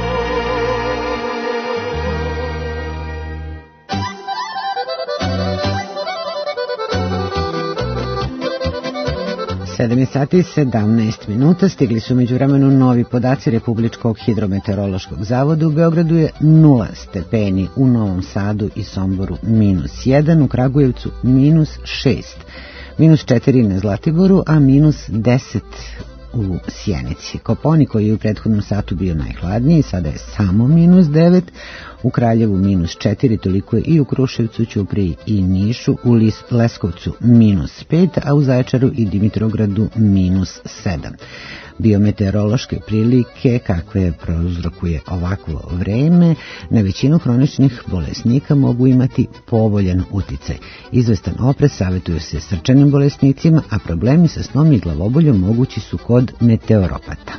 7 sati i 17 minuta. Stigli su međuvremenu novi podaci Republičkog hidrometeorološkog zavoda. U Beogradu je 0 stepeni, u Novom Sadu i Somboru -1, u Kragujevcu -6, -4 na Zlatiboru, a -10 u Sjenici. Koponik, koji je u prethodnom satu bio najhladniji, sada je samo -9, u Kraljevu -4, toliko je i u Kruševcu, Ćupriji i Nišu, u Leskovcu -5, a u Zaječaru i Dimitrovgradu -7. Biometeorološke prilike kakve prouzrokuje ovakvo vreme na većinu hroničnih bolesnika mogu imati povoljan uticaj. Izvestan oprez savjetuju se srčanim bolesnicima, a problemi sa snom i glavoboljom mogući su kod meteoropata.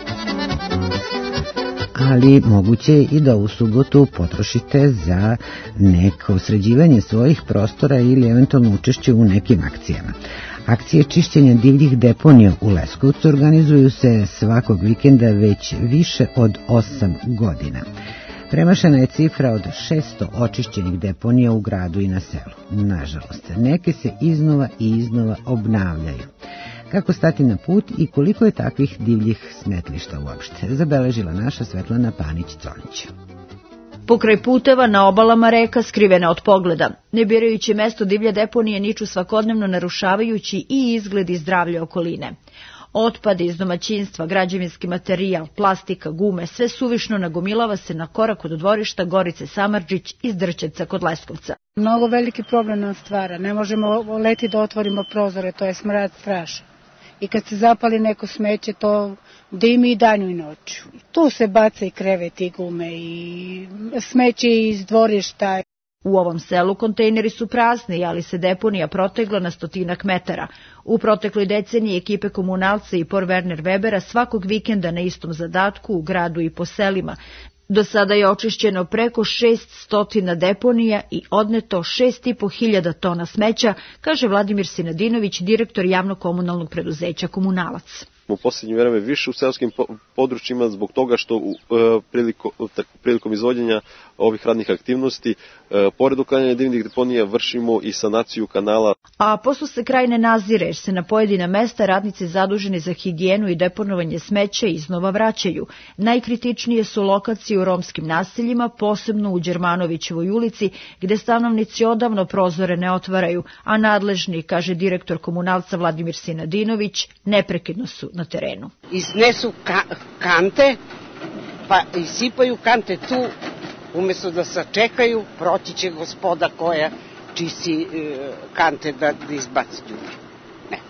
Ali moguće je i da u subotu potrošite za neko sređivanje svojih prostora ili eventualno učešće u nekim akcijama. Akcije čišćenja divljih deponija u Leskovcu organizuju se svakog vikenda već više od 8 godina. Premašena je cifra od 600 očišćenih deponija u gradu i na selu. Nažalost, neke se iznova i iznova obnavljaju. Kako stati na put i koliko je takvih divljih smetlišta uopšte, zabeležila naša Svetlana Panić-Conić. Pokraj puteva, na obalama reka, skrivene od pogleda, ne birajući mesto, divlje deponije niču svakodnevno, narušavajući i izgled i zdravlje okoline. Otpad iz domaćinstva, građevinski materijal, plastika, gume, sve suvišno nagomilava se na korak od dvorišta Gorice Samardžić iz Drčevca kod Leskovca. Mnogo veliki problem nam stvara, ne možemo leti da otvorimo prozore, to je smrad strašan. I kad se zapali neko smeće, to dimi i danju i noću. Tu se baca i krevet i gume i smeće iz dvorišta. U ovom selu kontejneri su prazni, ali se deponija protegla na 100 metara. U protekloj deceniji ekipe komunalca i Por Werner Webera svakog vikenda na istom zadatku u gradu i po selima. Do sada je očišćeno preko 600 deponija i odneto 6.500 tona smeća, kaže Vladimir Sinadinović, direktor javno-komunalnog preduzeća Komunalac. U posljednje vreme više u seoskim područjima zbog toga što prilikom izvođenja ovih radnih aktivnosti, pored uklanjanja divljih deponija, vršimo i sanaciju kanala. A poslu se kraj ne nazire, jer se na pojedina mesta radnici zaduženi za higijenu i deponovanje smeća iznova vraćaju. Najkritičnije su lokacije u romskim naseljima, posebno u Đermanovićevoj ulici, gde stanovnici odavno prozore ne otvaraju, a nadležni, kaže direktor Komunalca Vladimir Sinadinović, neprekidno su na terenu. Iznesu kante, pa isipaju kante tu, umjesto da sačekaju, proći će gospoda koja čisti kante da izbaci ljudi. Ne.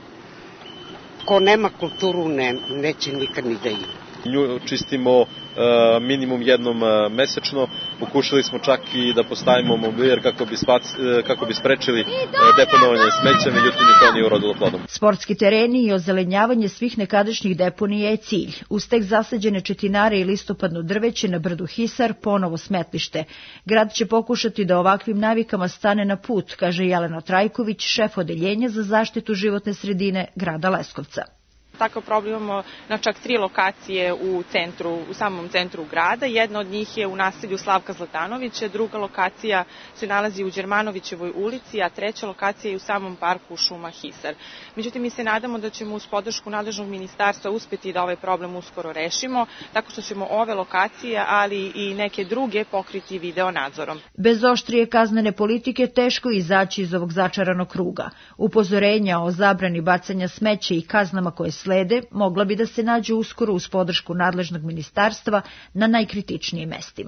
Ko nema kulturu, neće nikad ni da ima. Nju čistimo minimum jednom mesečno. Pokušali smo čak i da postavimo mobilijer kako bi sprečili deponovanje smeća, međutim to nije urodilo plodom. Sportski tereni i ozelenjavanje svih nekadašnjih deponija je cilj. Uz tek zasađene četinare i listopadno drveće na brdu Hisar ponovo smetlište. Grad će pokušati da ovakvim navikama stane na put, kaže Jelena Trajković, šef odeljenja za zaštitu životne sredine grada Leskovca. Takav problem imamo na čak 3 lokacije u samom centru grada. Jedna od njih je u naselju Slavka Zlatanovića, druga lokacija se nalazi u Đermanovićevoj ulici, a treća lokacija je u samom parku Šuma Hisar. Međutim, mi se nadamo da ćemo uz podršku nadležnog ministarstva uspeti da ovaj problem uskoro rešimo, tako što ćemo ove lokacije, ali i neke druge pokriti video nadzorom. Bez oštrije kaznene politike teško izaći iz ovog začaranog kruga. Upozorenja o zabrani bacanja smeća i kaznama koje slede mogla bi da se nađu uskoro uz podršku nadležnog ministarstva na najkritičnijim mestima.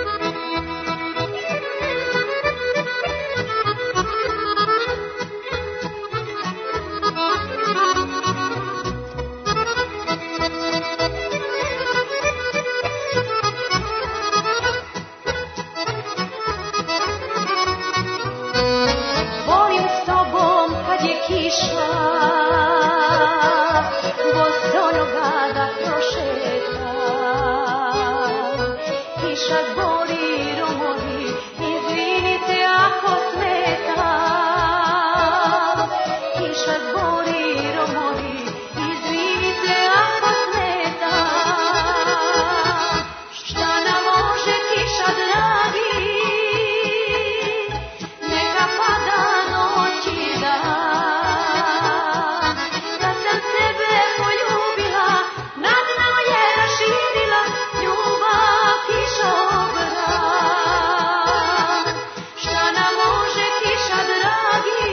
Volim s tobom kad je kiša, kiša zbori, romori, izvinite ako smeta. Kiša zbori, romori, izvinite ako smeta. Šta nam može kiša dragi, neka pada noć i dan. Kad sam tebe poljubila, nad nama je raširila ljubav kišobran. Šta nam može kiša dragi,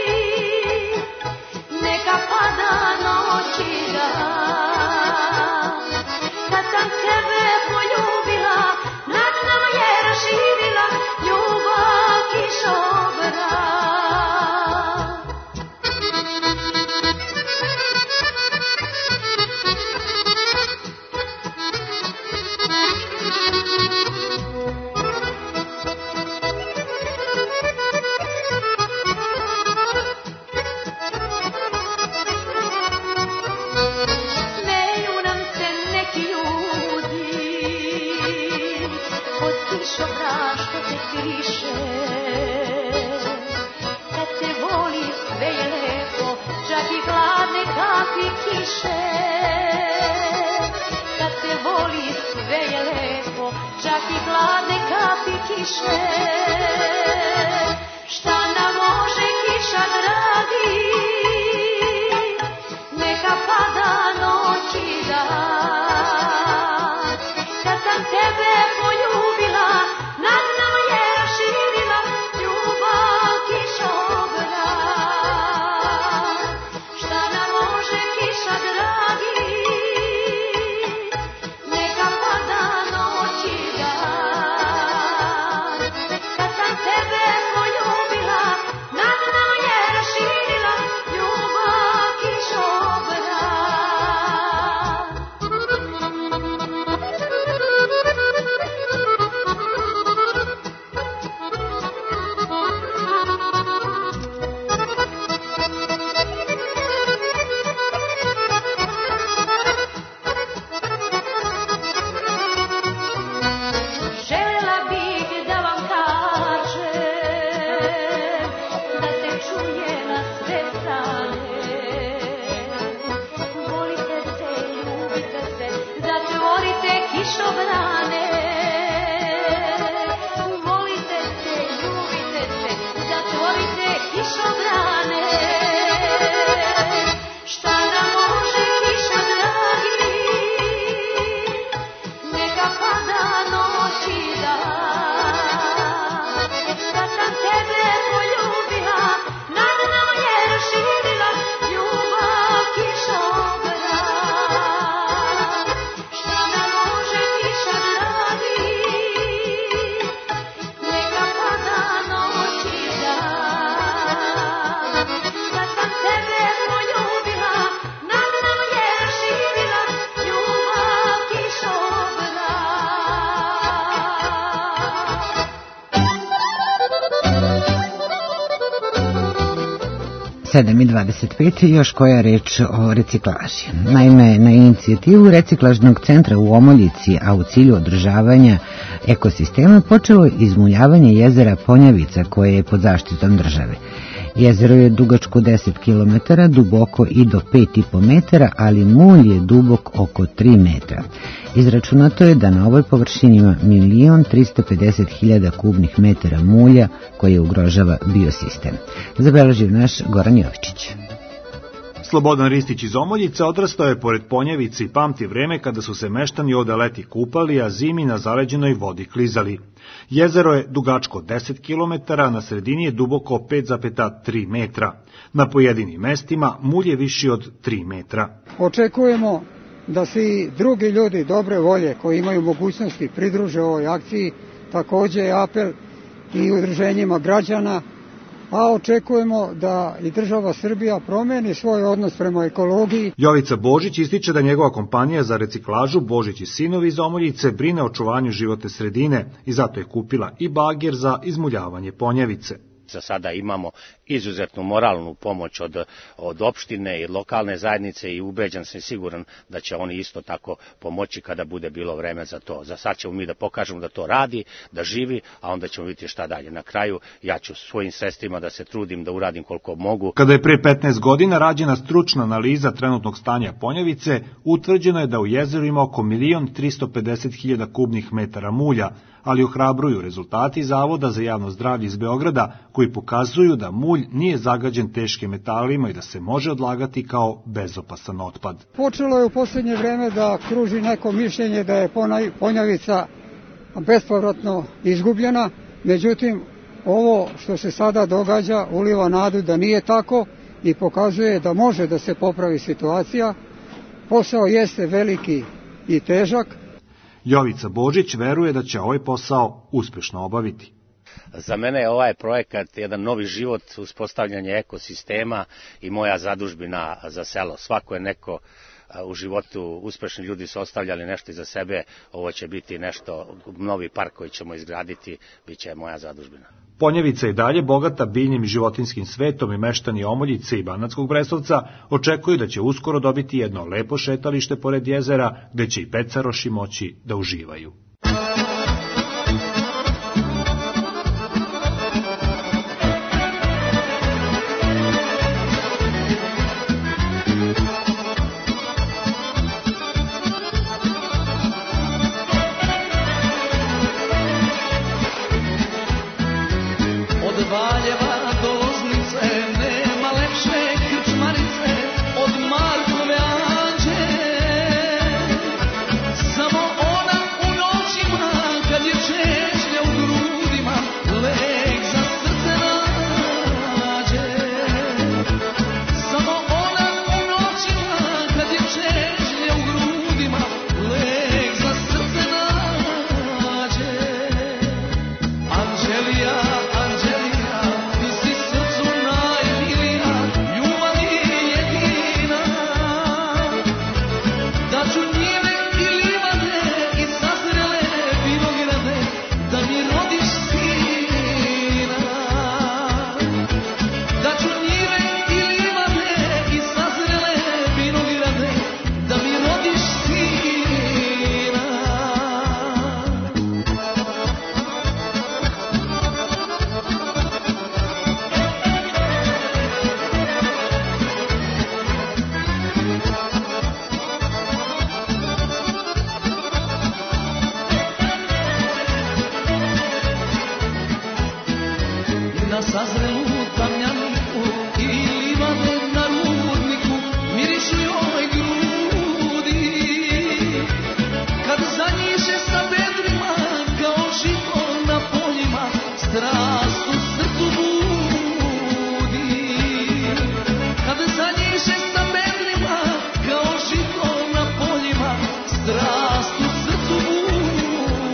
neka pada noć i dan. Kad sam tebe poljubila, nad nama je raširila ljubav kišobran. Smeju nam se neki ljudi od kišobran što te piše. Kad te voli sve je lepo, čak i hladne kapi kiše. Kad te voli sve je lepo, čak i hladne kapi kiše. Šta nam može kiša dragi, neka pada noć i dan. Kad sam tebe poljubila, nad nama je raširila ljubav kišobran. Šta nam može kiša dragi, neka pada noć i dan. Kad sam tebe poljubila, nad nama je raširila ljubav kišobran. Želela bih da vam kažem, da se čuje na sve strane. Volite se, ljubite se, zatvorite kišobrane. Volite se, ljubite se, zatvorite kišobrane. Šta nam može kiša dragi, neka pada noć i dan. Kad sam tebe poljubila, nad nama je raširila ljubav kišobran. Šta nam može kiša dragi, neka pada noć i dan. Kad sam tebe poljubila, nad nama je raširila ljubav kišobran. 7:25 još koja reč o reciklaži. Naime, na inicijativu reciklažnog centra u Omoljici, a u cilju održavanja ekosistema, počelo izmuljavanje jezera Ponjavica koje je pod zaštitom države. Jezero je dugačko 10 km, duboko i do 5,5 metara, ali mulj je dubok oko 3 metra. Izračunato je da na ovoj površini ima 1.350.000 kubnih metara mulja koje ugrožava biosistem. Zabeležio naš Goran Jovičić. Slobodan Ristić iz Omoljica odrastao je pored Ponjevice i pamti vreme kada su se meštani ovde leti kupali, a zimi na zaleđenoj vodi klizali. Jezero je dugačko 10 km, na sredini je duboko 5,3 metra. Na pojedinim mestima mulj je viši od 3 metra. Očekujemo da svi drugi ljudi dobre volje koji imaju mogućnosti pridruže ovoj akciji, takođe je apel i udruženjima građana, a očekujemo da i država Srbija promeni svoj odnos prema ekologiji. Jovica Božić ističe da njegova kompanija za reciklažu Božić i sinovi iz Omoljice brine o očuvanju životne sredine i zato je kupila i bager za izmuljavanje Ponjevice. Za sada imamo izuzetnu moralnu pomoć od opštine i lokalne zajednice i ubeđan sam siguran da će oni isto tako pomoći kada bude bilo vreme za to. Za sad ćemo mi da pokažemo da to radi, da živi, a onda ćemo vidjeti šta dalje. Na kraju ja ću svojim sredstvima da se trudim da uradim koliko mogu. Kada je pre 15 godina rađena stručna analiza trenutnog stanja Ponjevice, utvrđeno je da u jezeru ima oko 1.350.000 kubnih metara mulja, ali ohrabruju rezultati Zavoda za javno zdravlje iz Beograda koji pokazuju da mulj nije zagađen teškim metalima i da se može odlagati kao bezopasan otpad. Počelo je u posljednje vreme da kruži neko mišljenje da je Ponjevica bespovratno izgubljena, međutim ovo što se sada događa uliva nadu da nije tako i pokazuje da može da se popravi situacija. Posao jeste veliki i težak. Jovica Božić veruje da će ovaj posao uspešno obaviti. Za mene je ovaj projekat jedan novi život, uspostavljanje ekosistema i moja zadužbina za selo. Svako je neko u životu, uspešni ljudi su ostavljali nešto iza sebe, ovo će biti nešto, novi park koji ćemo izgraditi, bit će moja zadužbina. Ponjevica je dalje bogata biljnim i životinskim svetom i meštani Omoljice i Banatskog Brestovca očekuju da će uskoro dobiti jedno lepo šetalište pored jezera, gde će i pecaroši moći da uživaju.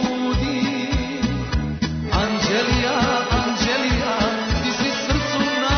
Anđelija, ti si srcu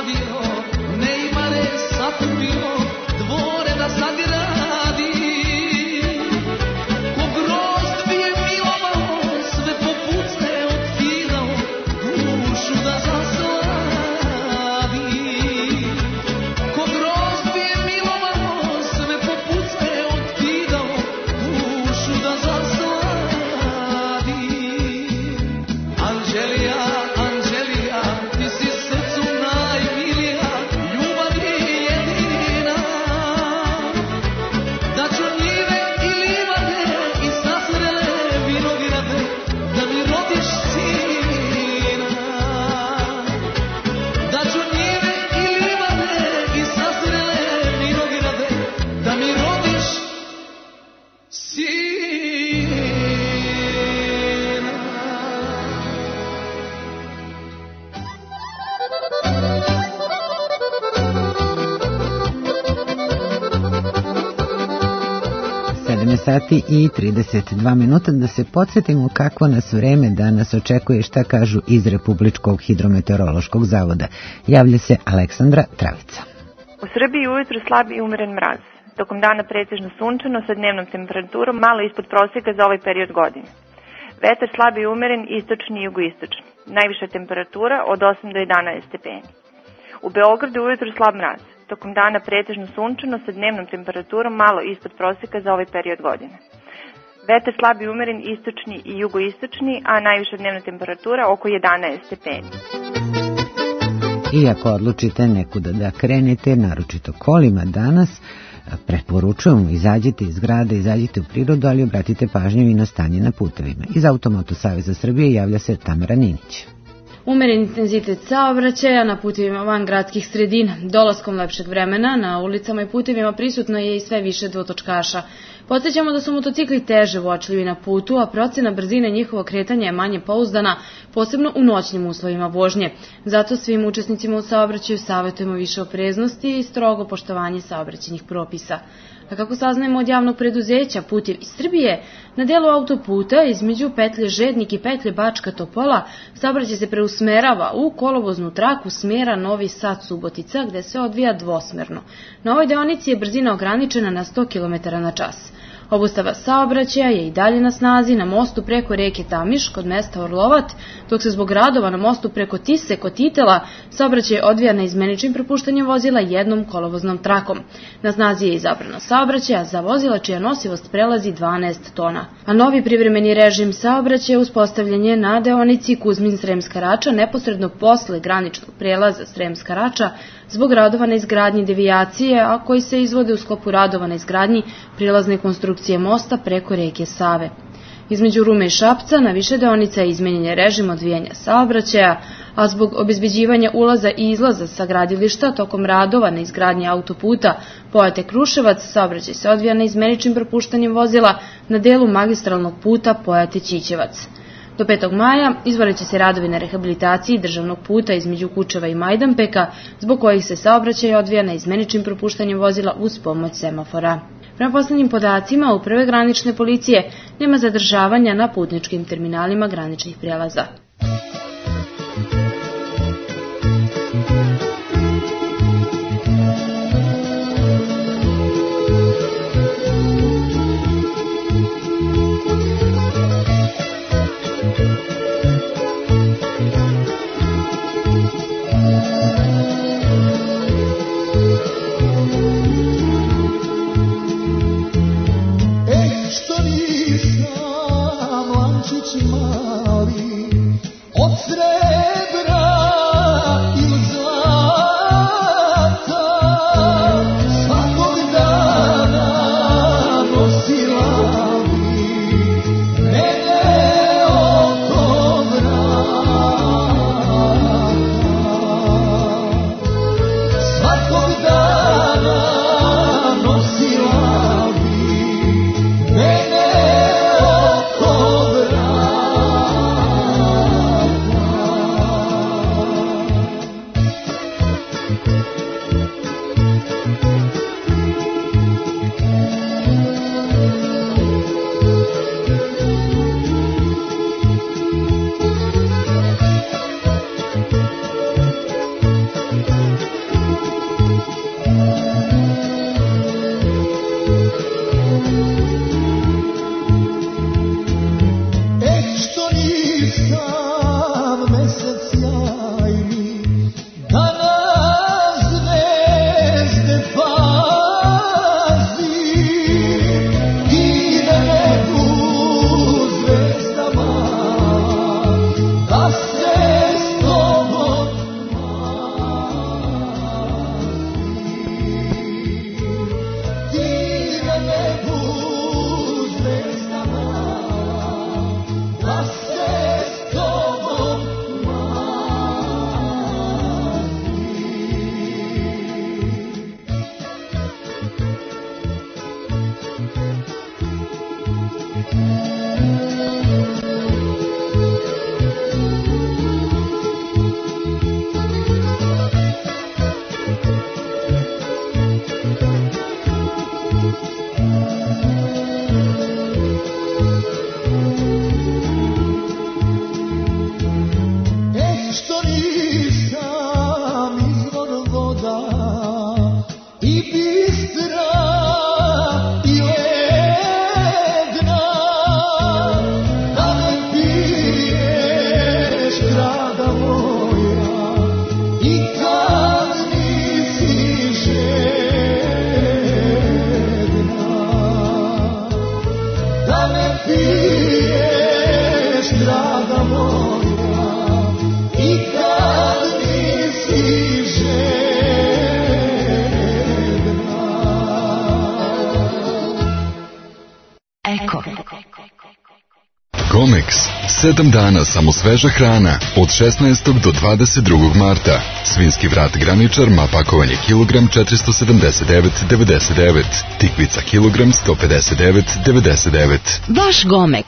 radio, Neymare sakupio, dvore da sad radi. Ko grozd bi je milovao, sve po pucne otkidao, dušu da zasladi. Ko grozd bi je milovao, sve po pucne otkidao, dušu da zasladi. Anđelija, Anđelija, ti si srcu najmilija, ljubav je jedina. Da ću njive i livade i sazrele vinograde, da mi rodiš sina. Da ću njive i livade i sazrele vinograde, da mi rodiš sina. Sati i 32 minuta da se podsjetimo kakvo nas vreme danas očekuje, šta kažu iz Republičkog hidrometeorološkog zavoda. Javlja se Aleksandra Travica. U Srbiji ujutru slab i umeren mraz. Tokom dana pretežno sunčano sa dnevnom temperaturom malo ispod prosjeka za ovaj period godine. Vetar slab i umeren, istočni i jugoistočni. Najviša temperatura od 8 do 11 stepeni. U Beogradu ujutru slab mraz. Tokom dana pretežno sunčano sa dnevnom temperaturom malo ispod prosjeka za ovaj period godine. Vetar slab i umeren, istočni i jugoistočni, a najviša dnevna temperatura oko 11 stepeni. I ako odlučite nekuda da krenete, naročito kolima danas, preporučujemo, izađite iz grada, izađite u prirodu, ali obratite pažnju i na stanje na putevima. Iz Automoto Saveza Srbije javlja se Tamara Ninić. Umeren intenzitet saobraćaja na putevima van gradskih sredina. Dolaskom lepšeg vremena na ulicama i putevima prisutno je i sve više dvotočkaša. Podsjećamo da su motocikli teže uočljivi na putu, a procena brzine njihovog kretanja je manje pouzdana, posebno u noćnim uslovima vožnje. Zato svim učesnicima u saobraćaju savjetujemo više opreznosti i strogo poštovanje saobraćajnih propisa. A kako saznajemo od javnog preduzeća Putevi Srbije, na delu autoputa između petlje Žednik i petlje Bačka Topola saobraćaj se preusmerava u kolovoznu traku smjera Novi Sad Subotica, gde se odvija dvosmerno. Na ovoj deonici je brzina ograničena na 100 km na čas. Obustava saobraćaja je i dalje na snazi na mostu preko reke Tamiš kod mesta Orlovat, dok se zbog radova na mostu preko Tise kod Titela saobraćaj odvija na izmeničnim prepuštanjem vozila jednom kolovoznom trakom. Na snazi je i zabrana saobraćaja za vozila čija nosivost prelazi 12 tona. A novi privremeni režim saobraćaja uspostavljen je na deonici Kuzmin-Sremska Rača neposredno posle graničnog prelaza Sremska Rača zbog radova na izgradnji devijacije, a koji se izvode u sklopu radova na izgradnji prilazne konstrukcije mosta preko reke Save. Između Rume i Šapca na više deonica je izmenjen je režim odvijanja saobraćaja, a zbog obezbeđivanja ulaza i izlaza sa gradilišta tokom radova na izgradnji autoputa Pojate-Kruševac saobraćaj se odvija na izmeničnim propuštanjem vozila na delu magistralnog puta Pojate-Ćićevac. Do 5. maja izvodit će se radovi na rehabilitaciji državnog puta između Kučeva i Majdanpeka, zbog kojih se saobraćaj odvija na izmeničnim propuštanjem vozila uz pomoć semafora. Prema poslednjim podacima, Uprave granične policije nema zadržavanja na putničkim terminalima graničnih prijelaza. Od srebra ili zlata 7 dana samo sveža hrana od 16. do 22. marta. Svinski vrat graničar ma pakovanje kilogram 479,99. Tikvica kilogram 159,99. Vaš Gomex.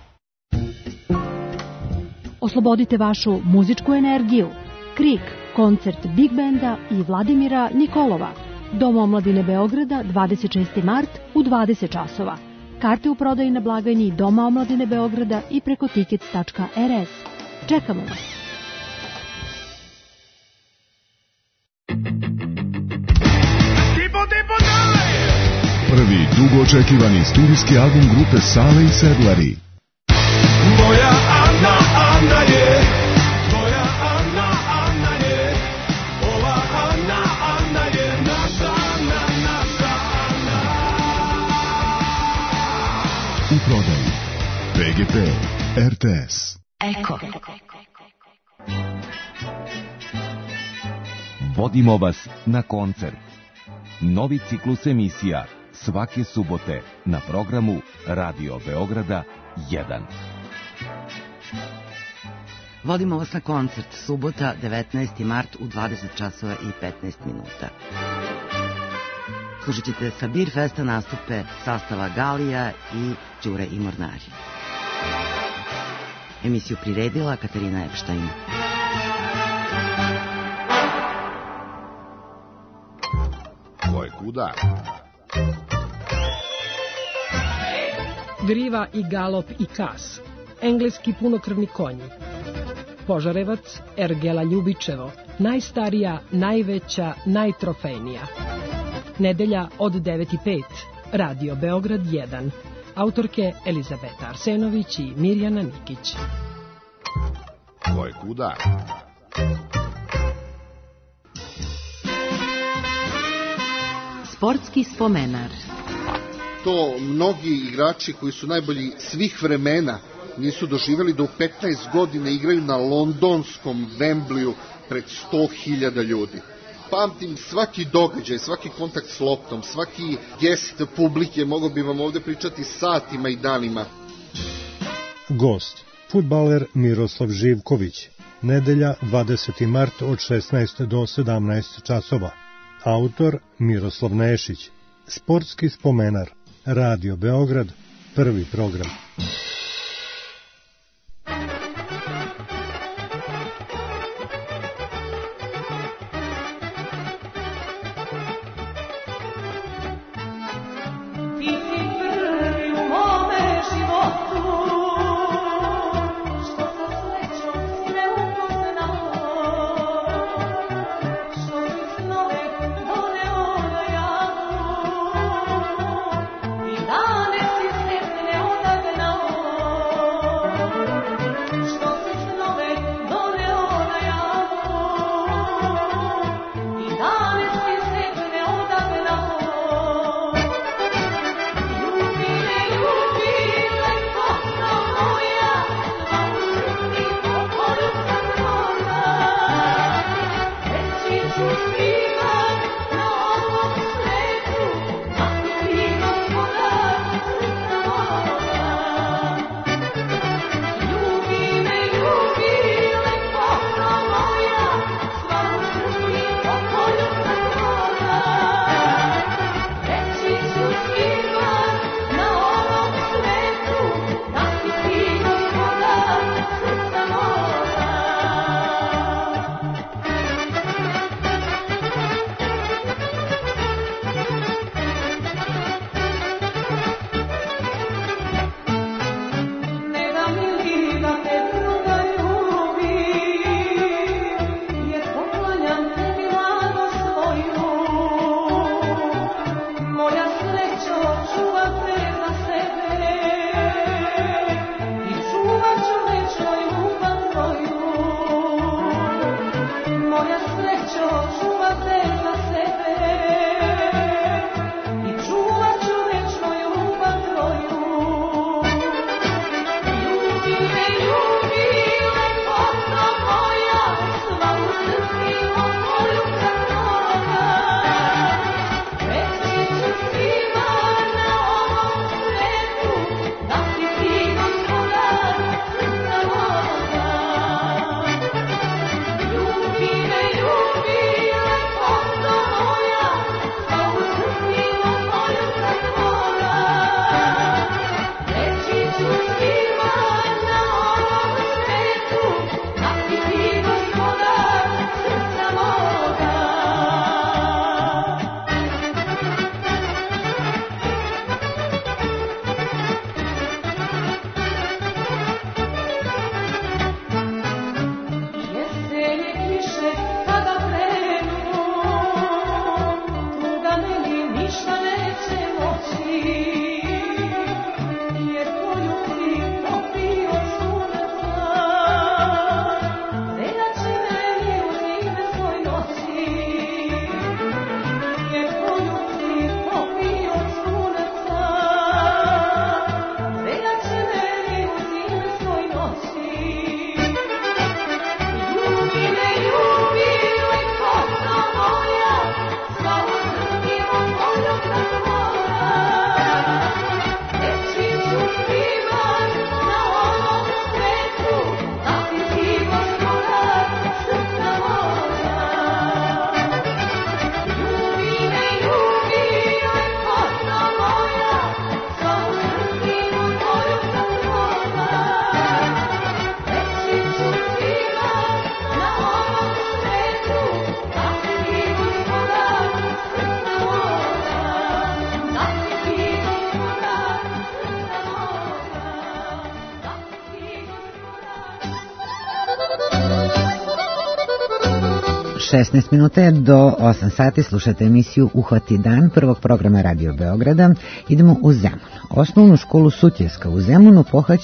Oslobodite vašu muzičku energiju. Krik, koncert Big Benda i Vladimira Nikolova. Dom omladine Beograda, 26. mart u 20 časova. Karte u prodaji na blagajni Doma omladine Beograda i preko tickets.rs. Čekamo vas. Prvi dugo očekivani studijski album grupe Sale i Sedlari. Moja Ana, Ana je, moja Ana, Ana je, ova Ana, Ana je, naša Ana, naša Ana. U prodaji PGP, RTS. Eko. Vodimo vas na koncert. Novi ciklus emisija svake subote na programu Radio Beograda 1. Vodimo vas na koncert subota 19. mart u 20 časova i 15 minuta. Slušat ćete sa Beer Festa nastupe sastava Galija i Đure i Mornari. Emisiju priredila Katarina Epštajn. Ko je kuda? Griva i galop i kas. Engleski punokrvni konji. Požarevac, Ergela Ljubičevo. Najstarija, najveća, najtrofejnija. Nedelja od 9:05. Radio Beograd 1. Autorke Elizabeta Arsenović i Mirjana Nikić. Ko je kuda? Sportski spomenar. To mnogi igrači koji su najbolji svih vremena nisu doživjeli da u 15 godina igraju na londonskom Wembleyu pred 100.000 ljudi. Pamtim svaki događaj, svaki kontakt s loptom, svaki gest publike, mogo bi vam ovde pričati satima i danima. Gost, fudbaler Miroslav Živković. Nedelja 20. mart od 16 do 17 časova. Autor Miroslav Nešić. Sportski spomenar. Radio Beograd, prvi program. 16 minuta je do 8 sati, slušate emisiju Uhvati dan prvog programa Radio Beograda. Idemo u Zemun. Osnovnu školu Sutjeska u Zemunu pohađa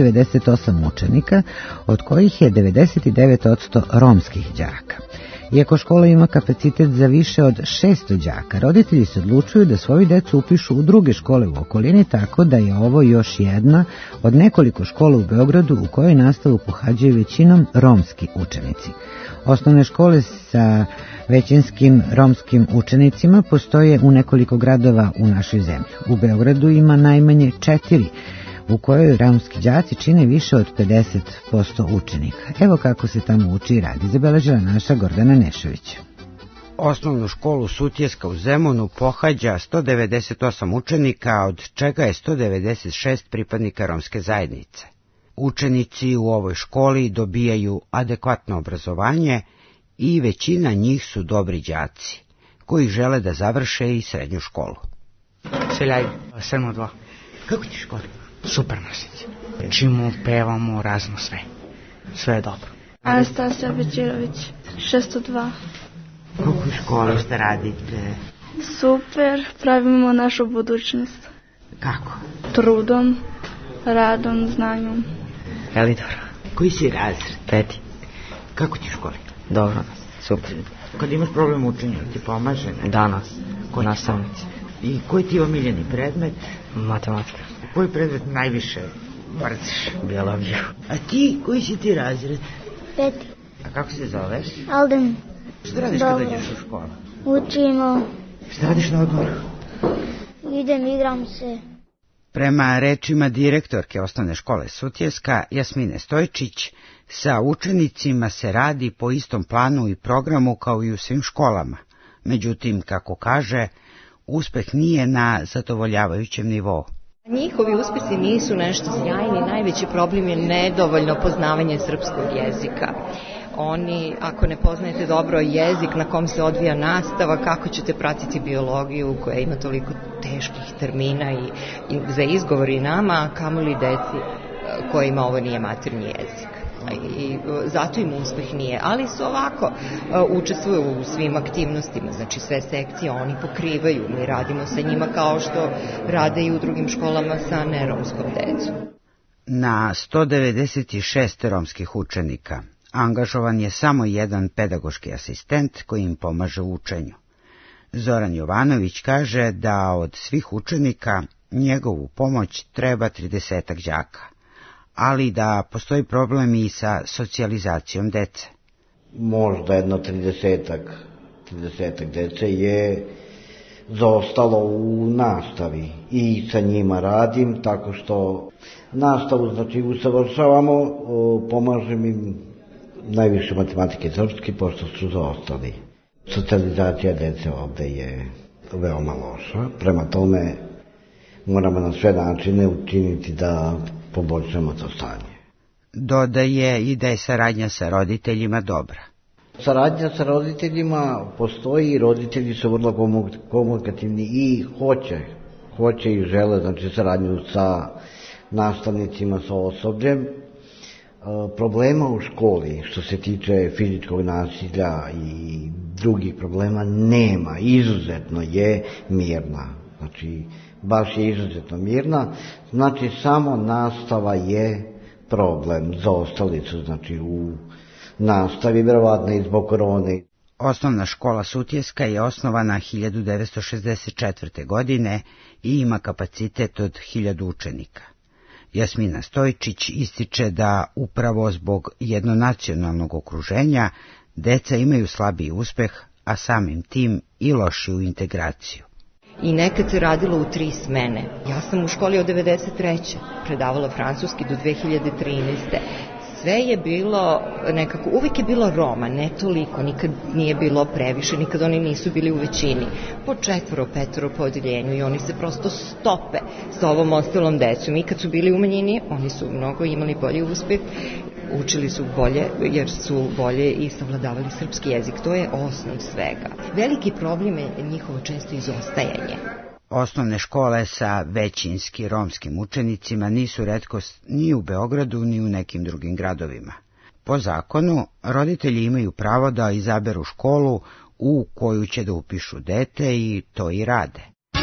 198 učenika, od kojih je 99% romskih đaka. Iako škola ima kapacitet za više od 600 đaka, roditelji se odlučuju da svoju decu upišu u druge škole u okolini, tako da je ovo još jedna od nekoliko škola u Beogradu u kojoj nastavu pohađaju većinom romski učenici. Osnovne škole sa većinskim romskim učenicima postoje u nekoliko gradova u našoj zemlji. U Beogradu ima najmanje 4, u kojoj romski đaci čine više od 50% učenika. Evo kako se tamo uči i radi, zabeležila naša Gordana Nešović. Osnovnu školu Sutjeska u Zemunu pohađa 198 učenika, od čega je 196 pripadnika romske zajednice. Učenici u ovoj školi dobijaju adekvatno obrazovanje i većina njih su dobri đaci, koji žele da završe i srednju školu. Seljaj, 7-2. Kako ti školi? Super nosit. Čimo, pevamo, razno sve. Sve je dobro. Anastasija Bećirović, 602. Kako u školi šta radite? Super, pravimo našu budućnost. Kako? Trudom, radom, znanjem. Elidor. Koji si razred? 5. Kako ti u školi? Dobro, super. Kad imaš problem u učenju, ti pomaže? Danas, ko nastavnici. I koji ti je omiljeni predmet? Matematika. Koji predmet najviše mrziš? Biologiju. A ti, koji si ti razred? 5. A kako se zoveš? Alden. Šta radiš kada ideš u školu? Učimo. Šta radiš na odmoru? Idem, igram se. Prema rečima direktorke osnovne škole Sutjeska, Jasmine Stojčić, sa učenicima se radi po istom planu i programu kao i u svim školama. Međutim, kako kaže, uspeh nije na zadovoljavajućem nivou. Njihovi uspjesi nisu nešto sjajni, najveći problem je nedovoljno poznavanje srpskog jezika. Oni, ako ne poznajete dobro jezik na kom se odvija nastava, kako ćete pratiti biologiju koja ima toliko teških termina i za izgovor i nama, a kamoli deci kojima ovo nije maternji jezik. I zato im uspeh nije, ali su ovako, učestvuju u svim aktivnostima, znači sve sekcije oni pokrivaju, mi radimo sa njima kao što rade i u drugim školama sa neromskom decom. Na 196 romskih učenika angažovan je samo jedan pedagoški asistent koji im pomaže u učenju. Zoran Jovanović kaže da od svih učenika njegovu pomoć treba 30 đaka, ali da postoji problem i sa socijalizacijom dece. Možda jedno 30 dece je zaostalo u nastavi i sa njima radim tako što nastavu znači usavršavamo, pomažem im najviše matematike i srpski pošto su zaostali. Socijalizacija dece ovde je veoma loša, prema tome moramo na sve načine učiniti da poboljšamo to stanje. Dodaje i da je saradnja sa roditeljima dobra. Saradnja sa roditeljima postoji i roditelji su vrlo komunikativni i hoće i žele znači saradnju sa nastavnicima, sa osobljem. Problema u školi što se tiče fizičkog nasilja i drugih problema nema, izuzetno je mirna, znači baš je izuzetno mirna, znači samo nastava je problem, zaostali su znači u nastavi, verovatno i zbog korone. Osnovna škola Sutjeska je osnovana 1964. godine i ima kapacitet od 1000 učenika. Jasmina Stojčić ističe da upravo zbog jednonacionalnog okruženja deca imaju slabiji uspeh, a samim tim i lošiju integraciju. I nekad se radilo u 3 smene. Ja sam u školi od 93. predavala francuski do 2013. Sve je bilo nekako, uvijek je bilo Roma, ne toliko, nikad nije bilo previše, nikad oni nisu bili u većini. Po 4, 5 po odeljenju i oni se prosto stope sa ovom ostalom decom. I kad su bili u manjini, oni su mnogo imali bolji uspeh, učili su bolje jer su bolje i savladavali srpski jezik. To je osnov svega. Veliki problem je njihovo često izostajanje. Osnovne škole sa većinski romskim učenicima nisu retkost ni u Beogradu ni u nekim drugim gradovima. Po zakonu, roditelji imaju pravo da izaberu školu u koju će da upišu dete i to i rade.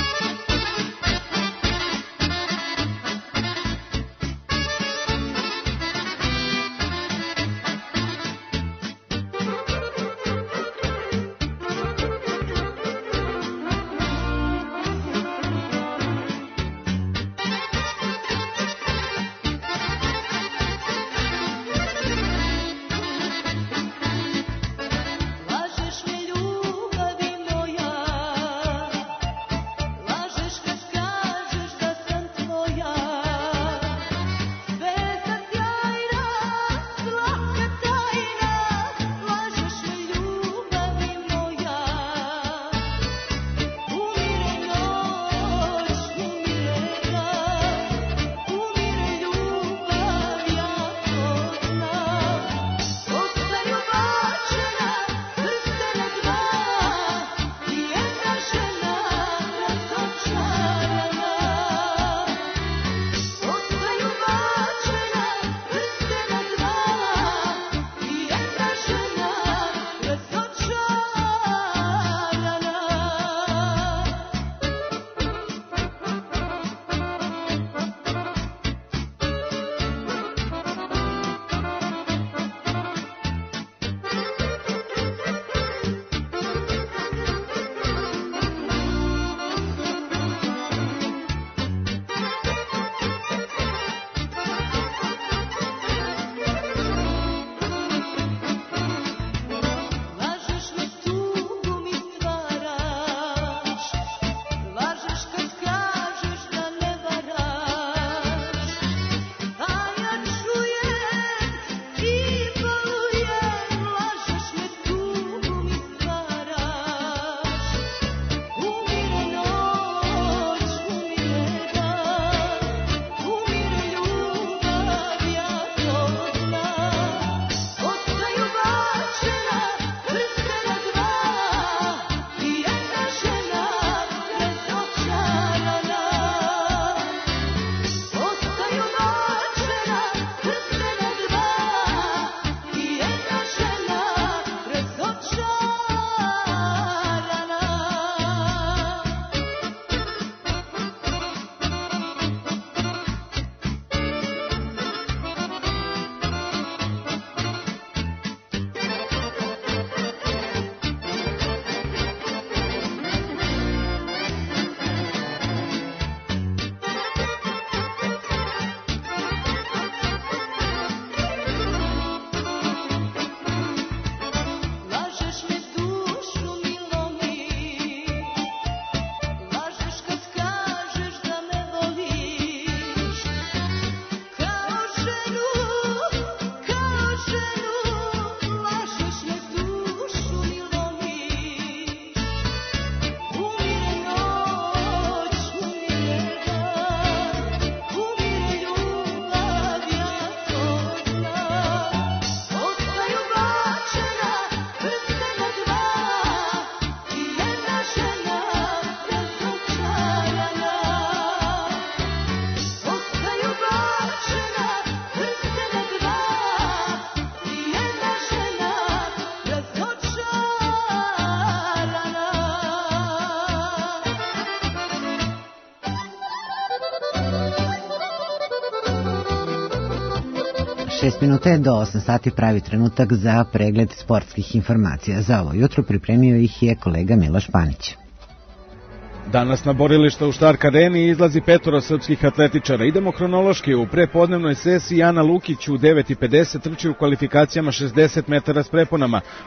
Šest minuta je do 8 sati pravi trenutak za pregled sportskih informacija. Za ovo jutro pripremio ih je kolega Miloš Panić. Danas na borilišta u Štark areni izlazi 5 srpskih atletičara. Idemo hronološki. U prepodnevnoj sesiji Ana Lukić u 9:50 trči u kvalifikacijama 60 metara s preponama. U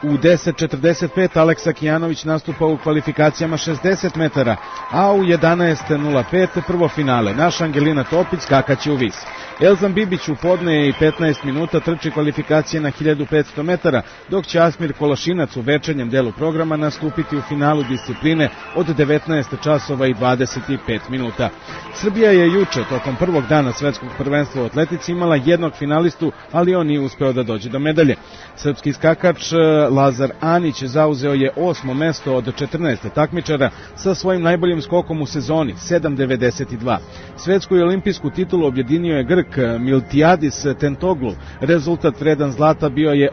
10:45 Aleksa Kijanović nastupa u kvalifikacijama 60 metara, a u 11:05 prvo finale. Naša Angelina Topić skakaće u vis. Elzan Bibić u podne i 15 minuta trči kvalifikacije na 1500 metara, dok će Asmir Kološinac u večernjem delu programa nastupiti u finalu discipline od 19 časova i 25 minuta. Srbija je juče, tokom prvog dana svetskog prvenstva u atletici, imala jednog finalistu, ali on nije uspeo da dođe do medalje. Srpski skakač Lazar Anić zauzeo je 8. mesto od 14 takmičara sa svojim najboljim skokom u sezoni, 7,92. Svetsku i olimpijsku titulu objedinio je Grk Miltiadis Tentoglu. Rezultat vredan zlata bio je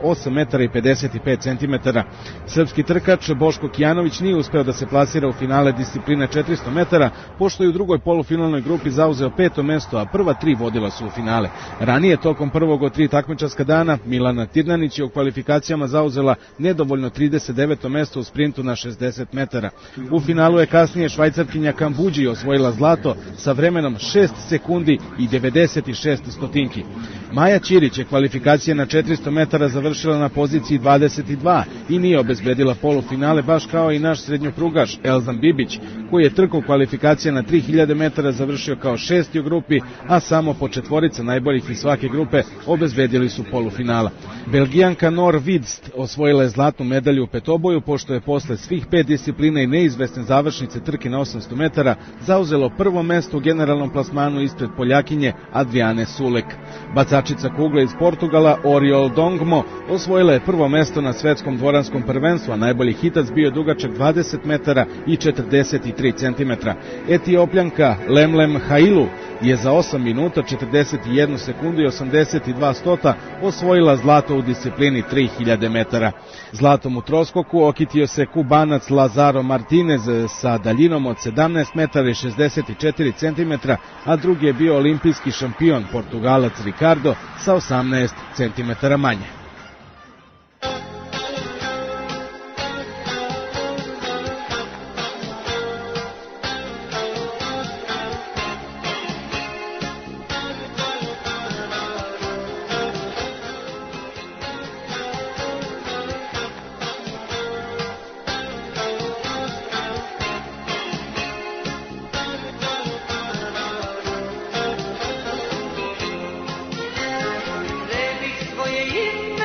8,55 m. Srpski trkač Boško Kijanović nije uspeo da se plasira u finale discipline 400 metara, pošto je u drugoj polufinalnoj grupi zauzeo 5. mesto, a prva 3 vodila su u finale. Ranije, tokom prvog od 3 takmičarska dana, Milana Tirnanić je u kvalifikacijama zauzela nedovoljno 39. mesto u sprintu na 60 metara. U finalu je kasnije Švajcarkinja Kambuđi osvojila zlato sa vremenom 6 sekundi i 96 stotinki. Maja Ćirić je kvalifikacije na 400 metara završila na poziciji 22 i nije obezbedila polufinale, baš kao i naš srednjoprugaš Elzan Bibić, koji je trku kvalifikacije na 3000 metara završio kao 6. u grupi, a samo po 4 najboljih iz svake grupe obezbedili su polufinala. Belgijanka Nor Vidst osvojila je zlatnu medalju u petoboju, pošto je posle svih 5 disciplina i neizvesne završnice trke na 800 metara zauzelo prvo mesto u generalnom plasmanu ispred Poljakinje Adriane Sulek. Bacačica kugle iz Portugala Oriol Dongmo osvojila je prvo mesto na svetskom dvoranskom prvenstvu, a najbolji hitac bio dugačak 20 metara i 43 cm. Etiopljanka Lemlem Hailu je za 8 minuta, 41 sekundu i 82 stota osvojila zlato u disciplini 3000 metara. Zlatom u troskoku okitio se Kubanac Lazaro Martinez sa daljinom od 17 metara i 64 cm, a drugi je bio olimpijski šampion Portugalac Ricardo sa 18 cm manje. Svoje ime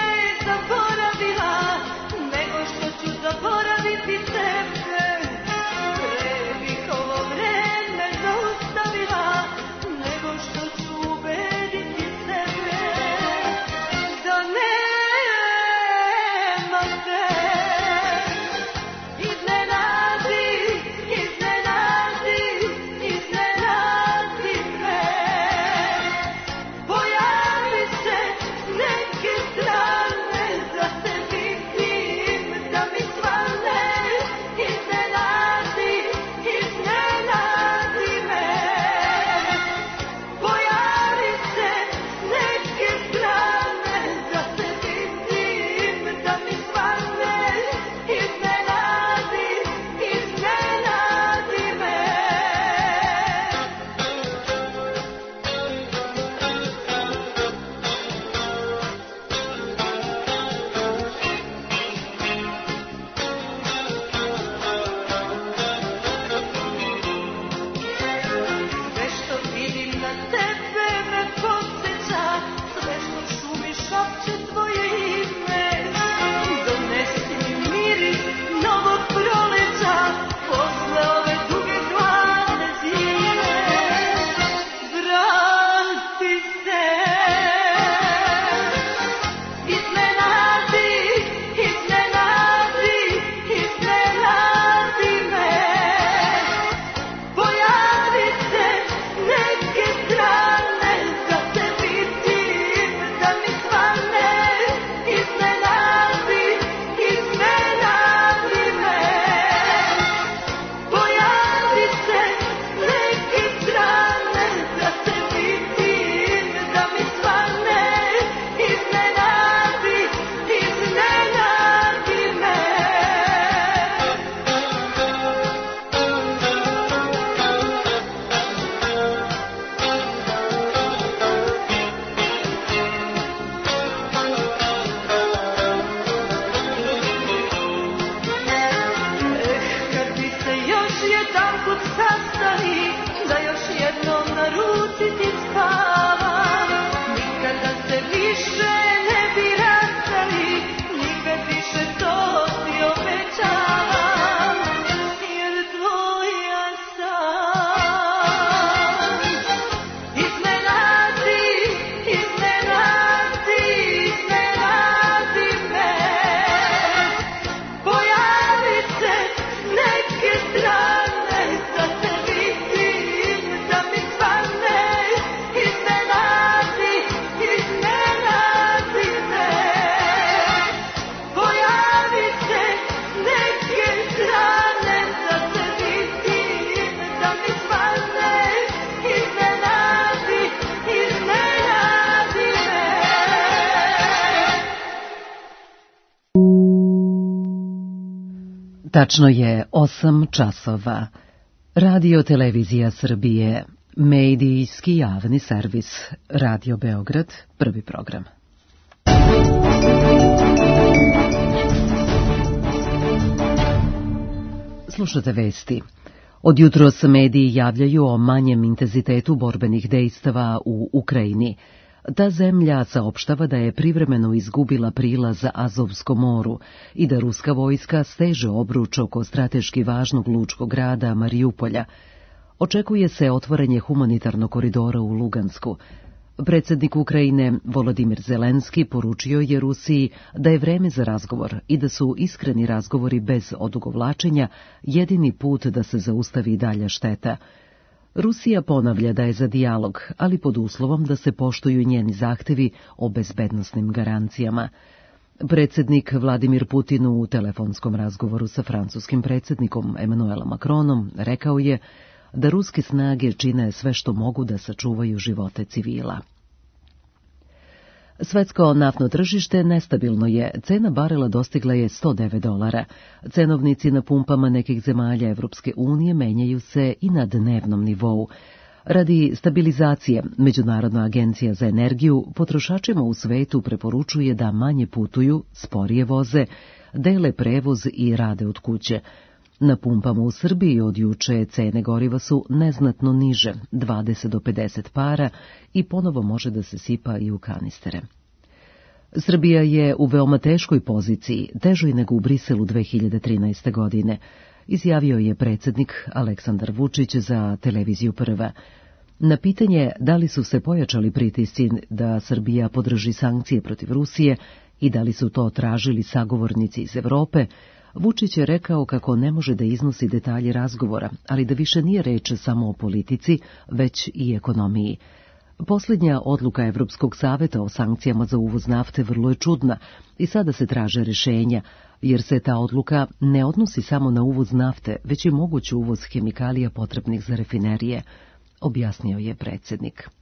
Tačno je 8 časova. Radio Televizija Srbije, medijski javni servis, Radio Beograd, prvi program. Slušate vesti. Od jutros mediji javljaju o manjem intenzitetu borbenih dejstava u Ukrajini. Ta zemlja saopštava da je privremeno izgubila prilaz Azovskom moru i da ruska vojska steže obruč oko strateški važnog lučkog grada Marijupolja. Očekuje se otvaranje humanitarnog koridora u Lugansku. Predsjednik Ukrajine Volodimir Zelenski poručio je Rusiji da je vreme za razgovor i da su iskreni razgovori bez odugovlačenja jedini put da se zaustavi dalja šteta. Rusija ponavlja da je za dijalog, ali pod uslovom da se poštuju njeni zahtevi o bezbednosnim garancijama. Predsjednik Vladimir Putin u telefonskom razgovoru sa francuskim predsjednikom Emmanuelom Macronom rekao je da ruske snage čine sve što mogu da sačuvaju živote civila. Svetsko naftno tržište nestabilno je, cena barela dostigla je $109. Cenovnici na pumpama nekih zemalja Evropske unije menjaju se i na dnevnom nivou. Radi stabilizacije, Međunarodna agencija za energiju potrošačima u svetu preporučuje da manje putuju, sporije voze, dele prevoz i rade od kuće. Na pumpama u Srbiji od juče cene goriva su neznatno niže, 20 do 50 para, i ponovo može da se sipa i u kanistere. Srbija je u veoma teškoj poziciji, težoj nego u Briselu 2013. godine, izjavio je predsjednik Aleksandar Vučić za televiziju Prva. Na pitanje da li su se pojačali pritisci da Srbija podrži sankcije protiv Rusije i da li su to tražili sagovornici iz Evrope, Vučić je rekao kako ne može da iznosi detalje razgovora, ali da više nije reč samo o politici, već i ekonomiji. Posljednja odluka Evropskog saveta o sankcijama za uvoz nafte vrlo je čudna i sada se traže rješenja, jer se ta odluka ne odnosi samo na uvoz nafte, već i moguć uvoz hemikalija potrebnih za rafinerije, objasnio je predsjednik.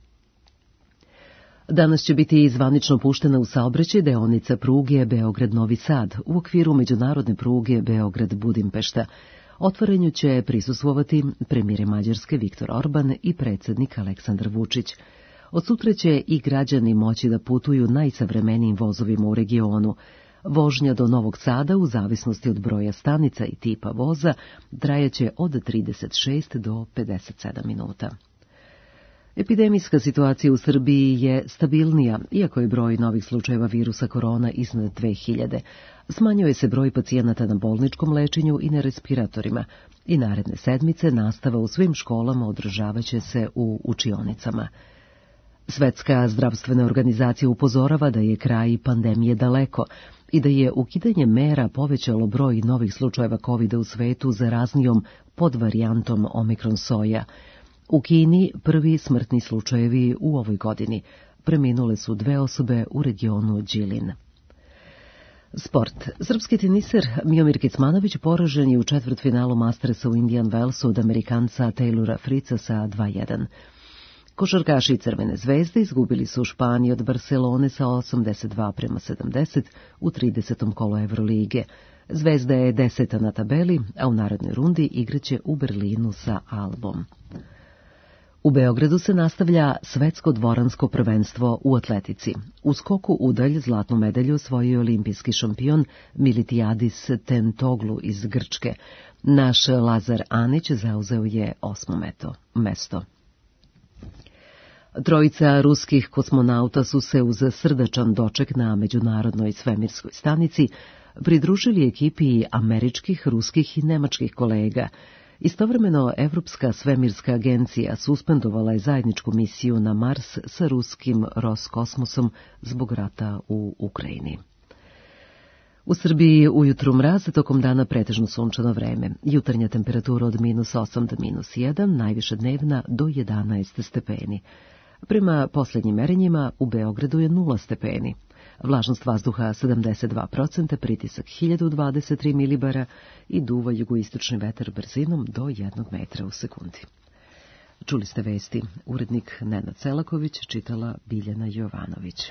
Danas će biti zvanično puštena u saobraćaj deonica pruge Beograd-Novi Sad u okviru međunarodne pruge Beograd-Budimpešta. Otvaranju će prisustvovati premijer Mađarske Viktor Orban i predsjednik Aleksandar Vučić. Od sutra će i građani moći da putuju najsavremenijim vozovima u regionu. Vožnja do Novog Sada, u zavisnosti od broja stanica i tipa voza, trajaće od 36 do 57 minuta. Epidemijska situacija u Srbiji je stabilnija, iako je broj novih slučajeva virusa korona iznad 2000. Smanjuje se broj pacijenata na bolničkom lečenju i na respiratorima i naredne sedmice nastava u svim školama održavaće se u učionicama. Svetska zdravstvena organizacija upozorava da je kraj pandemije daleko i da je ukidanje mera povećalo broj novih slučajeva COVID-a u svetu zaraznijom podvarijantom Omikron soja. U Kini prvi smrtni slučajevi u ovoj godini. Preminule su 2 osobe u regionu Đilin. Sport. Srpski teniser Miomir Kecmanović poražen je u četvrtfinalu Mastersa u Indian Wellsu od Amerikanca Taylora Fritza sa 2:1. Košarkaši Crvene zvezde izgubili su u Španiji od Barcelone sa 82-70 u 30. kolu Evrolige. Zvezda je 10. na tabeli, a u narednoj rundi igraće u Berlinu sa Albom. U Beogradu se nastavlja svetsko dvoransko prvenstvo u atletici. U skoku udalj zlatnu medalju osvojio je olimpijski šampion Militiadis Tentoglu iz Grčke. Naš Lazar Anić zauzeo je 8. mesto. Trojica ruskih kosmonauta su se uz srdačan doček na Međunarodnoj svemirskoj stanici pridružili ekipi američkih, ruskih i nemačkih kolega. Istovremeno, Evropska svemirska agencija suspendovala je zajedničku misiju na Mars sa ruskim Roskosmosom zbog rata u Ukrajini. U Srbiji ujutru mraz, tokom dana pretežno sunčano vreme. Jutarnja temperatura od -8 do -1, najviša dnevna do 11 stepeni. Prema posljednjim merenjima u Beogradu je 0 stepeni. Vlažnost vazduha 72%, pritisak 1023 milibara i duva jugoistočni vetar brzinom do 1 metra u sekundi. Čuli ste vesti. Urednik Nenad Selaković, čitala Biljana Jovanović.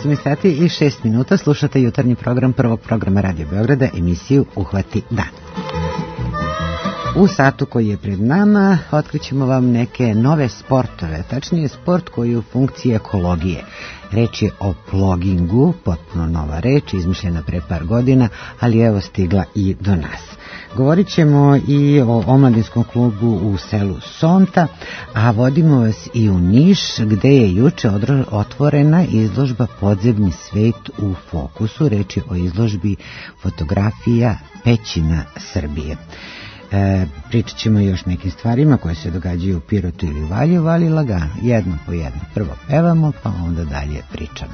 8 sati i 6 minuta slušate jutarnji program prvog programa Radio Beograda, emisiju Uhvati dan. U satu koji je pred nama otkrićemo vam neke nove sportove, tačnije sport koji je u funkciji ekologije. Reč je o plogingu, potpuno nova reč, izmišljena pre par godina, ali evo stigla i do nas. Govorit ćemo i o omladinskom klubu u selu Sonta, a vodimo vas i u Niš, gde je juče otvorena izložba Podzemni svet u fokusu. Reč je o izložbi fotografija pećina Srbije. Pričat ćemo još nekim stvarima koje se događaju u Pirotu ili u Valjevu, ali lagano, jedno po jedno. Prvo pevamo, pa onda dalje pričamo.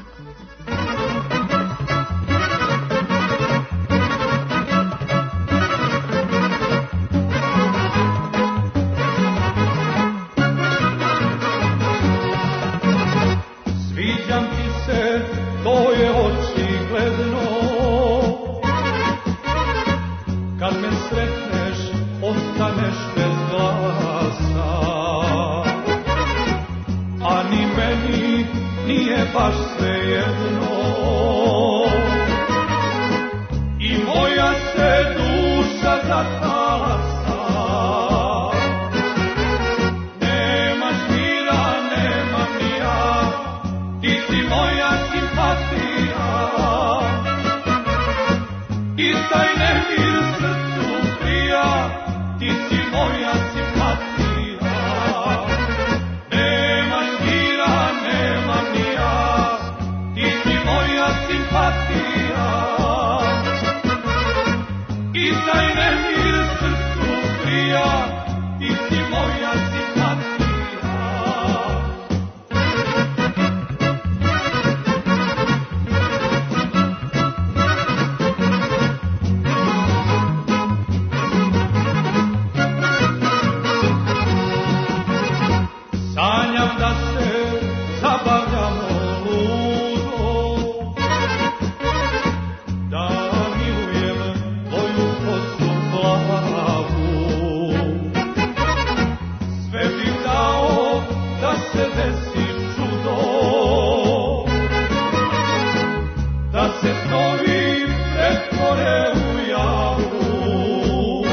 Sviđam ti se, to je očigledno, kad me sretneš, ostaneš bez glasa, a ni meni nije baš svejedno, i moja se duša zatalasa. Nemaš mira, nemam ni ja, ti si moja simpatija, i taj nemir srcu prija, ti si moja simpatija. Nemaš mira, nemam ni ja, ti si moja simpatija, i taj nemir srcu prija, ti si moja simpatija. Sanjam da se zabavljamo ludo, da milujem tvoju kosu glavu. Sve bih dao da se desi čudo, da se snovi pretvore u javu.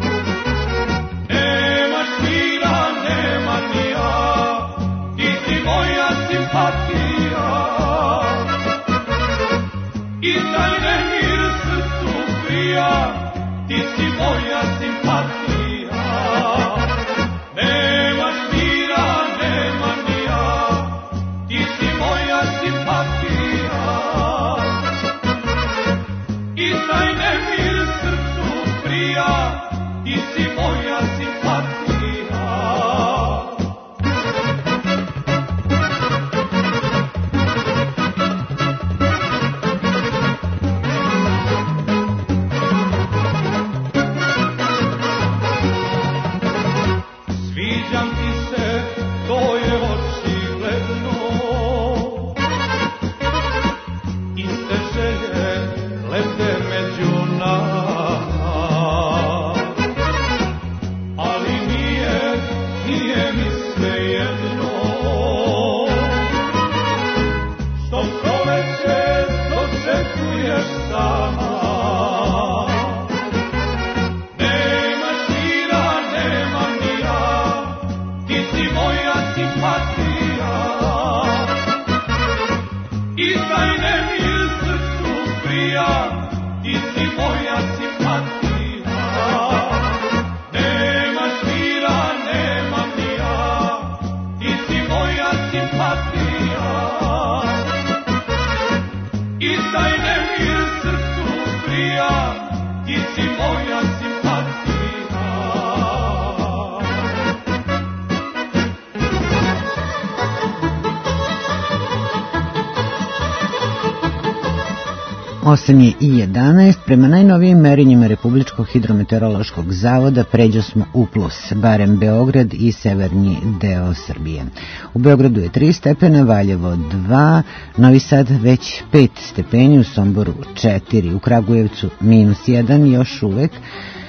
Nemaš mira, nema ni ja, ti si moja simpatija, i taj nemir srcu prija, ti si moja simpatija. Nemaš mira, nema ni ja, ti si moja simpatija, i taj nemir srcu prija, ti si moja simpatija. Sviđam ti se, to je očigledno, iste želje lete među nama, ali nije mi svejedno, što proleće dočekuješ sama. Nemaš mira, nemam ni ja, ti si moja simpatija, i taj nemir srcu prija, ti si moja simpatija. Nemaš mira, nemam ni ja, ti si moja simpatija, i taj nemir srcu prija, ti si moja simpatija. 8:11. Prema najnovijim merenjima Republičkog hidrometeorološkog zavoda pređo smo u plus, barem Beograd i severni deo Srbije. U Beogradu je 3 stepena, Valjevo 2, Novi Sad već 5 stepeni, u Somboru 4, u Kragujevcu -1 još uvek,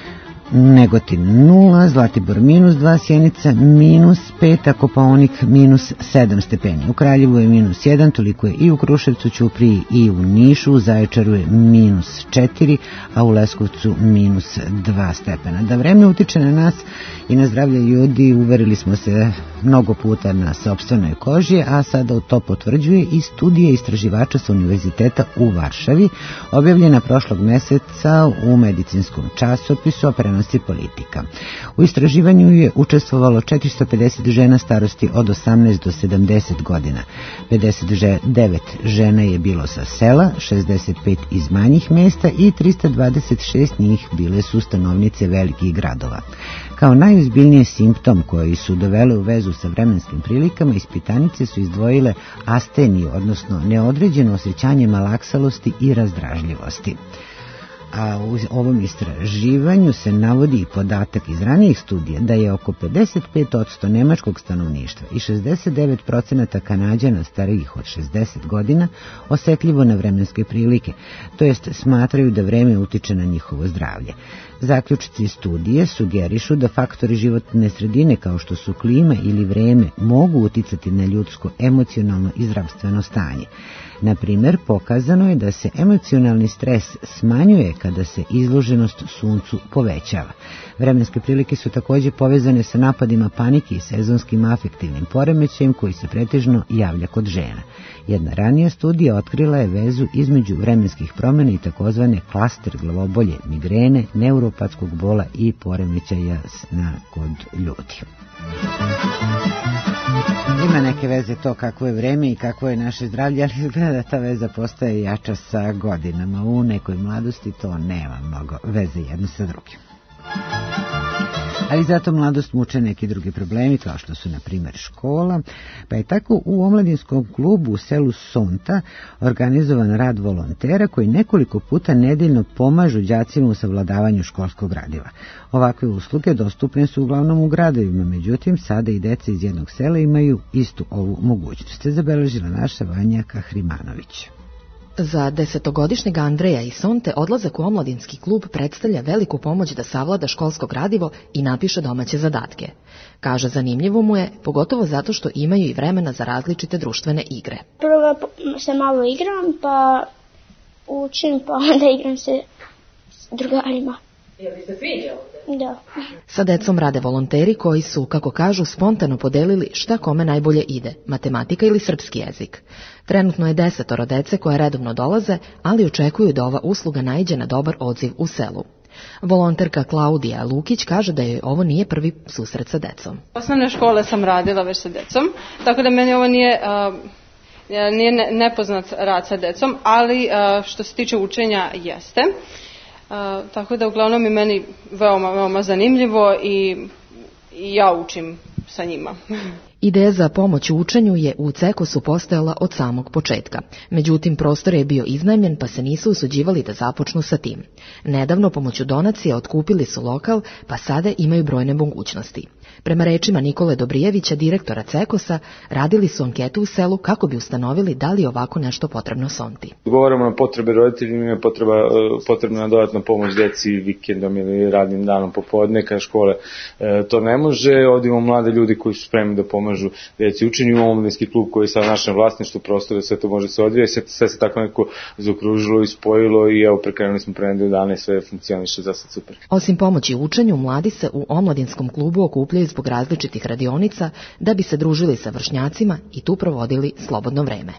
Negotin 0, Zlatibor minus 2, Sjenica minus 5, a Kopaonik minus 7 stepeni. U Kraljevu je minus 1, toliko je i u Kruševcu, Ćupriji i u Nišu, u Zaječaru je minus 4, a u Leskovcu minus 2 stepena. Da vreme utiče na nas i na zdravlje ljudi uverili smo se mnogo puta na sopstvenoj koži, a sada to potvrđuje i studija istraživača sa Univerziteta u Varšavi, objavljena prošlog meseca u medicinskom časopisu, a prenosi Politika. U istraživanju je učestvovalo 450 žena starosti od 18 do 70 godina. 59 žena je bilo sa sela, 65 iz manjih mesta i 326 njih bile su stanovnice velikih gradova. Kao najozbiljniji simptom koji su dovele u vezu sa vremenskim prilikama, ispitanice su izdvojile asteniju, odnosno neodređeno osjećanje malaksalosti i razdražljivosti. A u ovom istraživanju se navodi i podatak iz ranijih studija da je oko 55% nemačkog stanovništva i 69% Kanađana starijih od 60 godina osetljivo na vremenske prilike, to jest smatraju da vreme utiče na njihovo zdravlje. Zaključci studije sugerišu da faktori životne sredine kao što su klima ili vreme mogu uticati na ljudsko emocionalno i zdravstveno stanje. Na primjer, pokazano je da se emocionalni stres smanjuje kada se izloženost suncu povećava. Vremenske prilike su također povezane sa napadima panike i sezonskim afektivnim poremećajem koji se pretežno javlja kod žena. Jedna ranija studija otkrila je vezu između vremenskih promjena i takozvane klaster glavobolje, migrene, neuropatskog bola i poremećaja sna kod ljudi. Ima neke veze to kakvo je vreme i kakvo je naše zdravlje, ali izgleda da ta veza postaje jača sa godinama. U nekoj mladosti to nema mnogo veze jedno sa drugim. Ali zato mladost muče neki drugi problemi, kao što su, na primjer, škola, pa je tako u omladinskom klubu u selu Sonta organizovan rad volontera koji nekoliko puta nedeljno pomažu đacima u savladavanju školskog gradiva. Ovakve usluge dostupne su uglavnom u gradovima, međutim, sada i deca iz jednog sela imaju istu ovu mogućnost. Zabeležila naša Vanja Kahrimanović. Za 10-godišnjeg Andreja i Sonte odlazak u omladinski klub predstavlja veliku pomoć da savlada školsko gradivo i napiše domaće zadatke. Kaže, zanimljivo mu je, pogotovo zato što imaju i vremena za različite društvene igre. Prvo se malo igram, pa učim, pa onda igram se s drugarima. Je li se sviđa ovdje? Da. Sa decom rade volonteri koji su, kako kažu, spontano podelili šta kome najbolje ide, matematika ili srpski jezik. Trenutno je 10 dece koje redovno dolaze, ali očekuju da ova usluga naiđe na dobar odziv u selu. Volonterka Klaudija Lukić kaže da joj ovo nije prvi susret sa decom. Osnovne škole sam radila već sa decom, tako da meni ovo nije nepoznat rad sa decom, ali što se tiče učenja jeste. Tako da uglavnom je meni veoma zanimljivo i ja učim sa njima. Ideja za pomoć u učenju je u CEKOS-u postojala od samog početka. Međutim, prostor je bio iznajmljen pa se nisu usuđivali da započnu sa tim. Nedavno pomoću donacija otkupili su lokal pa sada imaju brojne mogućnosti. Prema rečima Nikole Dobrijevića, direktora CEKOS-a, radili su anketu u selu kako bi ustanovili da li je ovako nešto potrebno Sonti. Govorimo na potrebe roditeljima, je potrebna dodatna pomoć deci vikendom ili radnim danom popodne, kada škole to ne može. Ovdje imamo mlade ljudi koji su spremni da pomažu deci učenju. Imamo omladinski klub koji je sa našem vlasništvu prostore, sve to može se odvijati. Sve se tako neko zaokružilo i spojilo i evo prekrenuli smo pre nedelju dana i sve funkcioniše za sad super. Osim pomoći učenju, mladi se u omladinskom klubu okupljaju zbog različitih radionica da bi se družili sa vršnjacima i tu provodili slobodno vreme.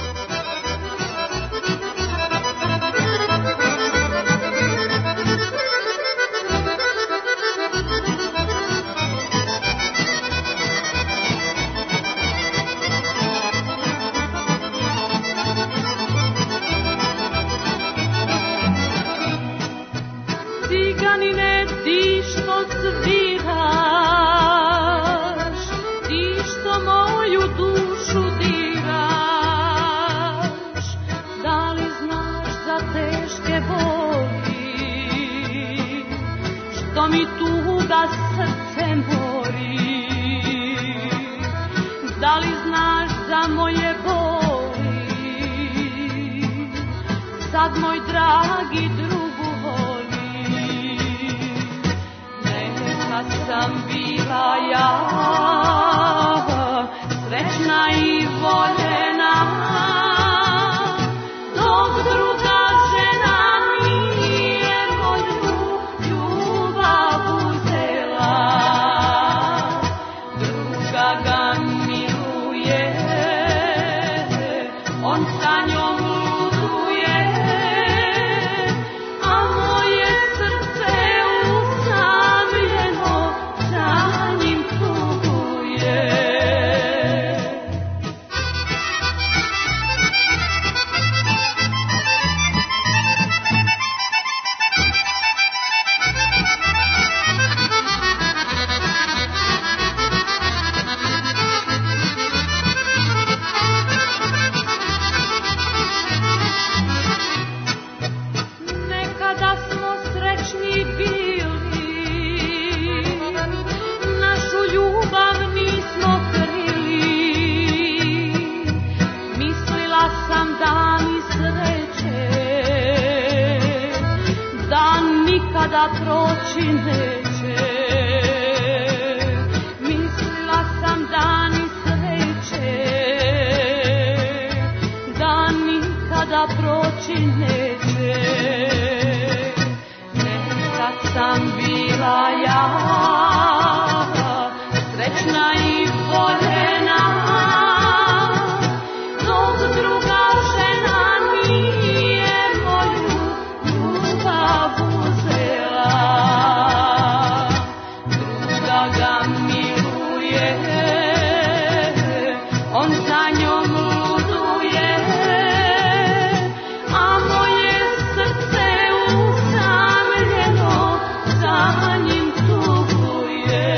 Ciganine, ti što sviraš, ti što moju dušu diraš, da li znaš za teške boli, što mi tuga srce mori, da li znaš za moje boli, sad moj dragi drugu voli. sam bila ja, srećna i voljena, dok druga žena nije moju ljubav uzela. Druga ga miluje, on sa njom luduje, a moje srce usamljeno za njim tuguje. Nekada smo srećni bili, našu ljubav nismo krili. Mislila sam da mi sreće, da nikada proći neće. Mislila sam da mi sreće, da nikada proći neće. Nekad sam bila ja, srećna i voljena, dok druga žena nije moju ljubav uzela. Druga ga miluje, on za njom luduje, a moje srce usamljeno za njim tuguje.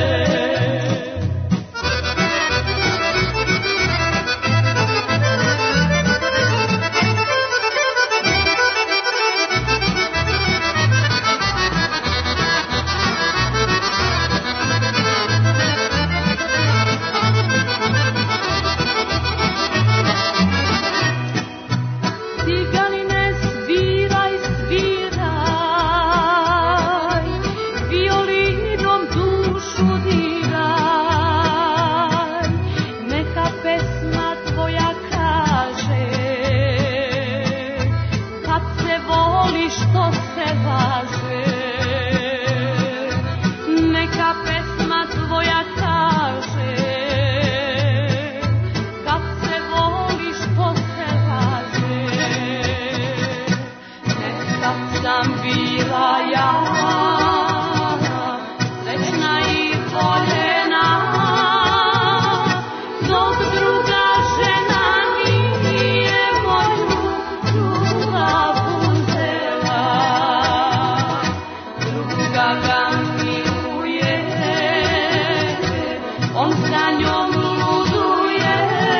Ciganine sviraj, sviraj, violinom dušu diraj, neka pesma tvoja kaže, kad se voli što se laže. Neka pesma tvoja kaže, kad se voli što se laže. Nekad sam bila ja, srećna i voljena, dok druga žena nije moju ljubav uzela. Druga ga miluje, on sa njom luduje,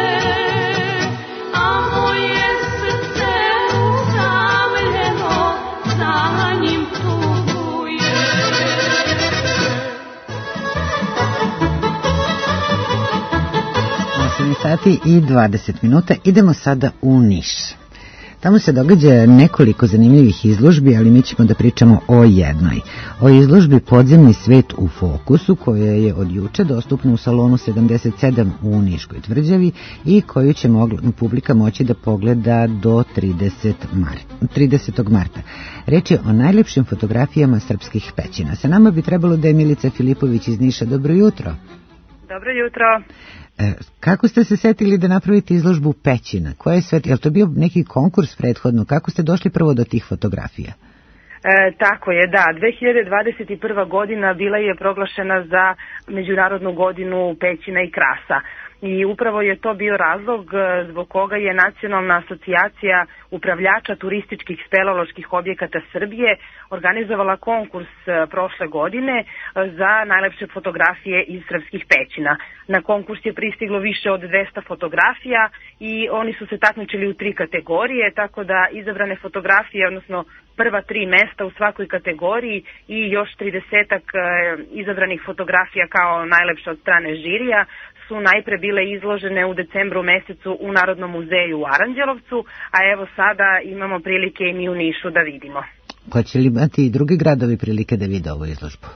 a moje srce usamljeno za njim tuguje. 8 sati i 20 minuta. Idemo sada u Niš. Tamo se događa nekoliko zanimljivih izložbi, ali mi ćemo da pričamo o jednoj. O izložbi Podzemni svet u fokusu, koja je od juče dostupna u salonu 77 u Niškoj tvrđavi i koju će publika moći da pogleda do 30. marta. Reč je o najlepšim fotografijama srpskih pećina. Sa nama bi trebalo da je Milica Filipović iz Niša. Dobro jutro. Dobro jutro. Kako ste se setili da napravite izložbu pećina? Koje je sve, je li to bio neki konkurs prethodno? Kako ste došli prvo do tih fotografija? Tako je, da. 2021. godina bila je proglašena za Međunarodnu godinu pećina i krasa. I upravo je to bio razlog zbog koga je Nacionalna asocijacija upravljača turističkih speleoloških objekata Srbije organizovala konkurs prošle godine za najlepše fotografije iz srpskih pećina. Na konkurs je pristiglo više od 200 fotografija i oni su se takmičili u 3 kategorije, tako da izabrane fotografije, odnosno prva 3 mesta u svakoj kategoriji i još 30-ak izabranih fotografija kao najlepše od strane žirija su najpre bile izložene u decembru mesecu u Narodnom muzeju u Aranđelovcu, a evo sada imamo prilike i mi u Nišu da vidimo. Hoće li imati i drugi gradovi prilike da vide ovu izložbu?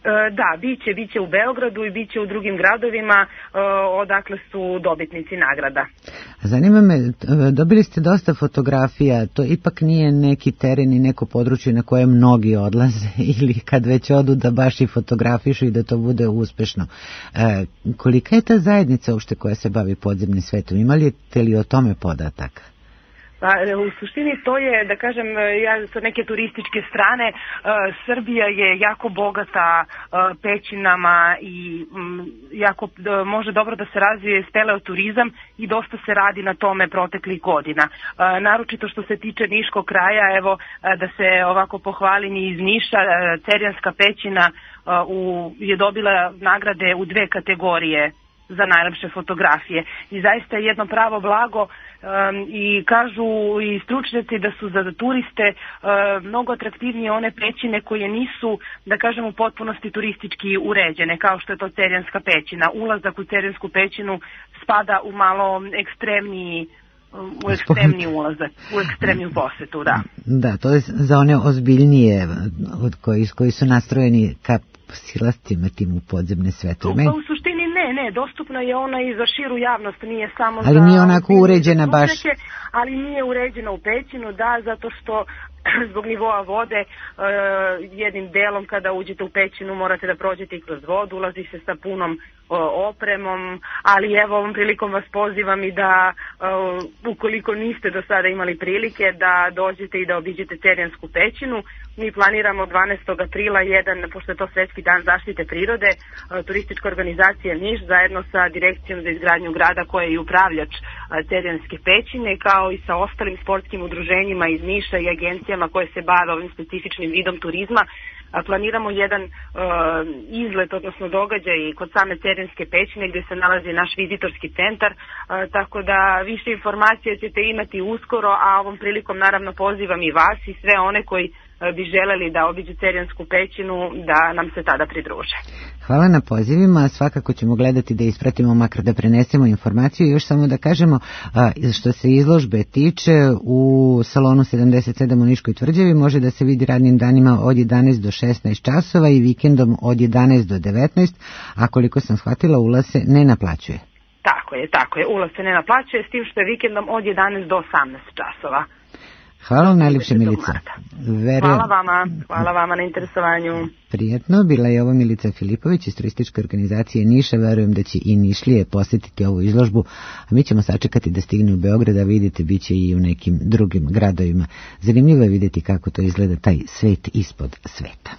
Da, biće u Beogradu i biće u drugim gradovima odakle su dobitnici nagrada. Zanima me, dobili ste dosta fotografija, to ipak nije neki teren i neko područje na koje mnogi odlaze ili kad već odu da baš i fotografišu i da to bude uspešno. Kolika je ta zajednica uopšte koja se bavi podzemnim svetom? Imate li o tome podataka? Pa, u suštini to je, da kažem, ja sa neke turističke strane, Srbija je jako bogata pećinama i jako može dobro da se razvije speleoturizam i dosta se radi na tome proteklih godina. Naročito što se tiče Niškog kraja, evo da se ovako pohvalim i iz Niša, Cerjanska pećina je dobila nagrade u 2 kategorije za najlepše fotografije i zaista je jedno pravo blago i kažu i stručnjaci da su za turiste mnogo atraktivnije one pećine koje nisu, da kažem, u potpunosti turistički uređene, kao što je to Cerjanska pećina. Ulazak u Cerjansku pećinu spada u malo ekstremniji ulazak, u ekstremniju posetu, da. Da, to je za one ozbiljnije od koji su nastrojeni ka silastima tim u podzemne svetove. Pa u suštini ne, dostupna je ona i za širu javnost, nije samo ali za... nije onako uređena baš... Ali nije uređena u pećinu, da, zato što zbog nivoa vode jednim delom kada uđete u pećinu morate da prođete i kroz vodu, ulazi se sa punom opremom, ali evo ovom prilikom vas pozivam i da ukoliko niste do sada imali prilike da dođete i da obiđete Cerjansku pećinu. Mi planiramo 12. aprila pošto je to Svetski dan zaštite prirode, turistička organizacija Niš zajedno sa Direkcijom za izgradnju grada koja je i upravljač Cerjanske pećine, kao i sa ostalim sportskim udruženjima iz Niša i agencijama koje se bave ovim specifičnim vidom turizma, planiramo jedan izlet, odnosno događaj kod same Cerjanske pećine gdje se nalazi naš vizitorski centar, tako da više informacija ćete imati uskoro, a ovom prilikom naravno pozivam i vas i sve one koji bi želeli da obiđu Cerjansku pećinu da nam se tada pridruže. Hvala na pozivima, svakako ćemo gledati da ispratimo, makar da prenesemo informaciju. Još samo da kažemo, što se izložbe tiče, u salonu 77 u Niškoj tvrđavi može da se vidi radnim danima od 11 do 16 časova i vikendom od 11 do 19, a koliko sam shvatila, ulaz se ne naplaćuje. Tako je, ulaz se ne naplaćuje, s tim što je vikendom od 11 do 18 časova. Hvala vam najljepše, Milica. Hvala vama na interesovanju. Prijetno, bila je ovo Milica Filipović iz turističke organizacije Niša. Verujem da će i Nišlije posjetiti ovu izložbu, a mi ćemo sačekati da stigne u Beograd, a vidite, bit će i u nekim drugim gradovima. Zanimljivo je vidjeti kako to izgleda, taj svet ispod sveta.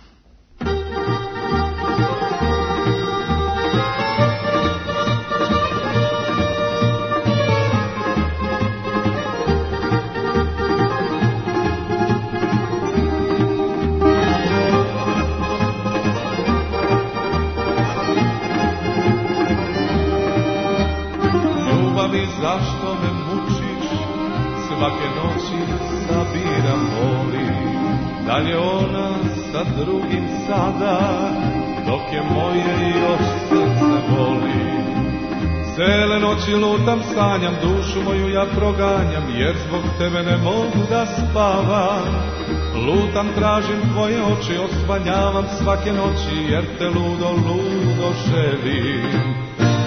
Zašto me mučiš, svake noći sabiram boli, da li je ona sa drugim sada, dok je moje još srce boli. Cele noći lutam, sanjam, dušu moju ja proganjam, jer zbog tebe ne mogu da spavam. Lutam, tražim tvoje oči, osvanjavam svake noći, jer te ludo želim.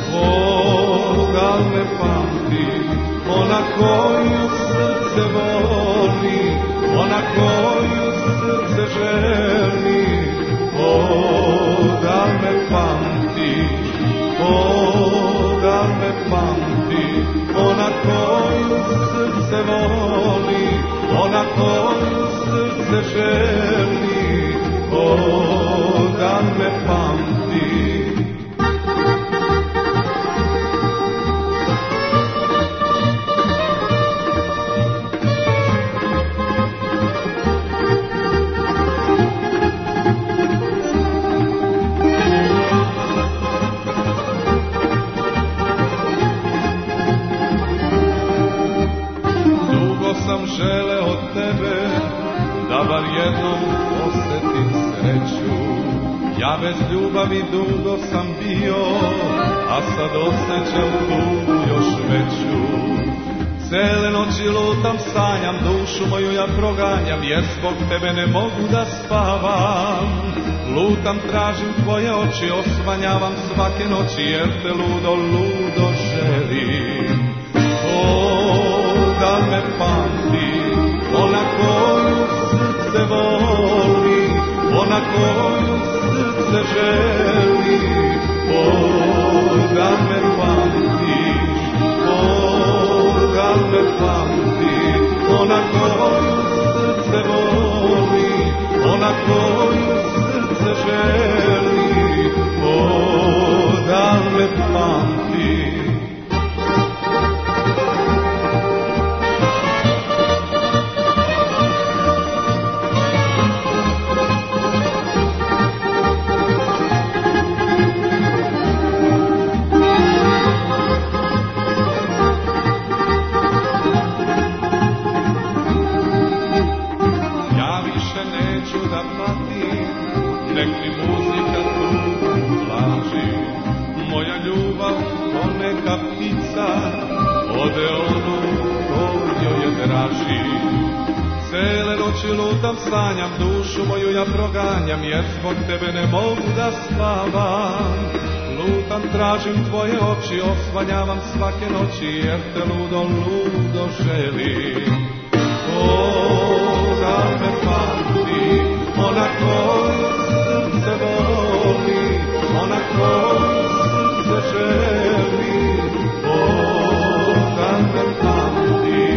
Da me pamti, ona koju srce voli, ona koju srce želi. Da me pamti, da me pamti, ona koju srce voli, ona koju srce želi. Da me pamti. Sam želeo tebe, da bar jednom osjetim sreću. Ja bez ljubavi dugo sam bio, a sad osjećam tugu još veću. Cele noći lutam, sanjam, dušu moju ja proganjam, jer zbog tebe ne mogu da spavam. Lutam, tražim tvoje oči, osvanjavam svake noći, jer te ludo, ludo želim. Da me pamti, ona koju srce voli, ona koju srce želi. Da me pamti, da me pamti, ona koju srce voli, ona koju srce želi. Da me pamti. Nek mi muzika tu laži, moja ljubav ko neka ptica, ode onu ko joj je draži. Cele noći lutam, sanjam, dušu moju ja proganjam, jer zbog tebe ne mogu da spavam. Lutam, tražim tvoje oči, osvanjavam svake noći, jer te ludo, ludo želim. Da me pamti, ona koju srce voli, ona koju srce želi. Da me pamti,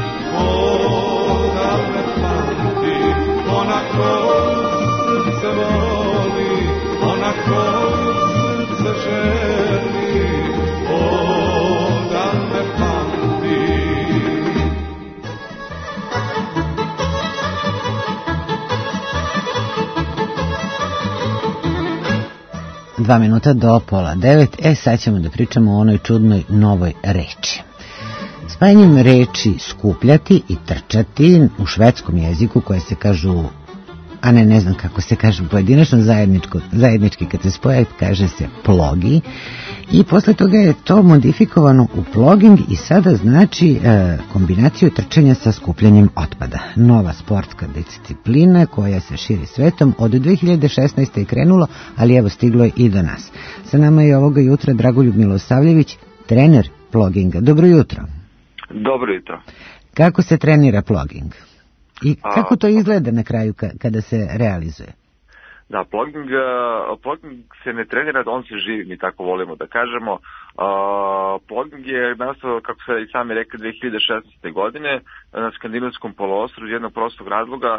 da me pamti, ona koju srce voli, ona koju srce želi. Da me pamti. 2 minuta do 8:30. Sad ćemo da pričamo o onoj čudnoj novoj reči. Spajanjem reči skupljati i trčati u švedskom jeziku koje se kažu, a ne znam kako se kaže pojedinačno, zajednički kad se spoje kaže se plogi, i posle toga je to modifikovano u ploging i sada znači kombinaciju trčanja sa skupljanjem otpada. Nova sportska disciplina koja se širi svetom, od 2016. je krenulo, ali evo stiglo je i do nas. Sa nama je ovoga jutra Dragoljub Milosavljević, trener ploginga. Dobro jutro. Dobro jutro. Kako se trenira ploging? I kako to izgleda na kraju kada se realizuje? Da, ploging se ne trenira, on se živi, mi tako volimo da kažemo. Ploging je nastao, kako se i sami rekli, 2016. godine na Skandinavskom poluostrvu iz jednog prostog razloga.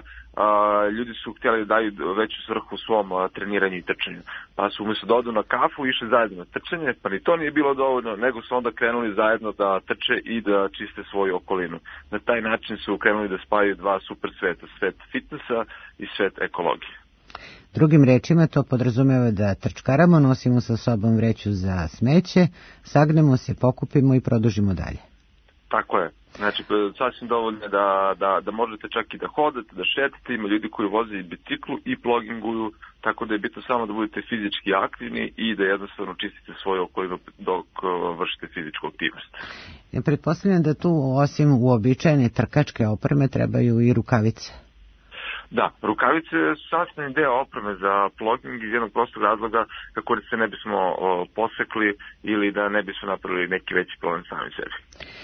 Ljudi su htjeli da daju veću svrhu svom treniranju i trčanju. Pa su umjesto da odu na kafu išli zajedno na trčanje, pa ni to nije bilo dovoljno, nego su onda krenuli zajedno da trče i da čiste svoju okolinu. Na taj način su krenuli da spajaju dva super sveta, svet fitnessa i svet ekologije. Drugim rečima to podrazumeva da trčkaramo, nosimo sa sobom vreću za smeće, sagnemo se, pokupimo i produžimo dalje. Tako je. Znači, sasvim dovoljno je da možete čak i da hodate, da šetate, ima ljudi koji voze i biciklu i ploginguju, tako da je bitno samo da budete fizički aktivni i da jednostavno čistite svoju okolinu dok vršite fizičku aktivnost. Ja pretpostavljam da tu osim uobičajene trkačke opreme trebaju i rukavice. Da, rukavice su sastavni deo opreme za ploging iz jednog prostog razloga kako se ne bismo posekli ili da ne bismo napravili neki veći problem sami sebi.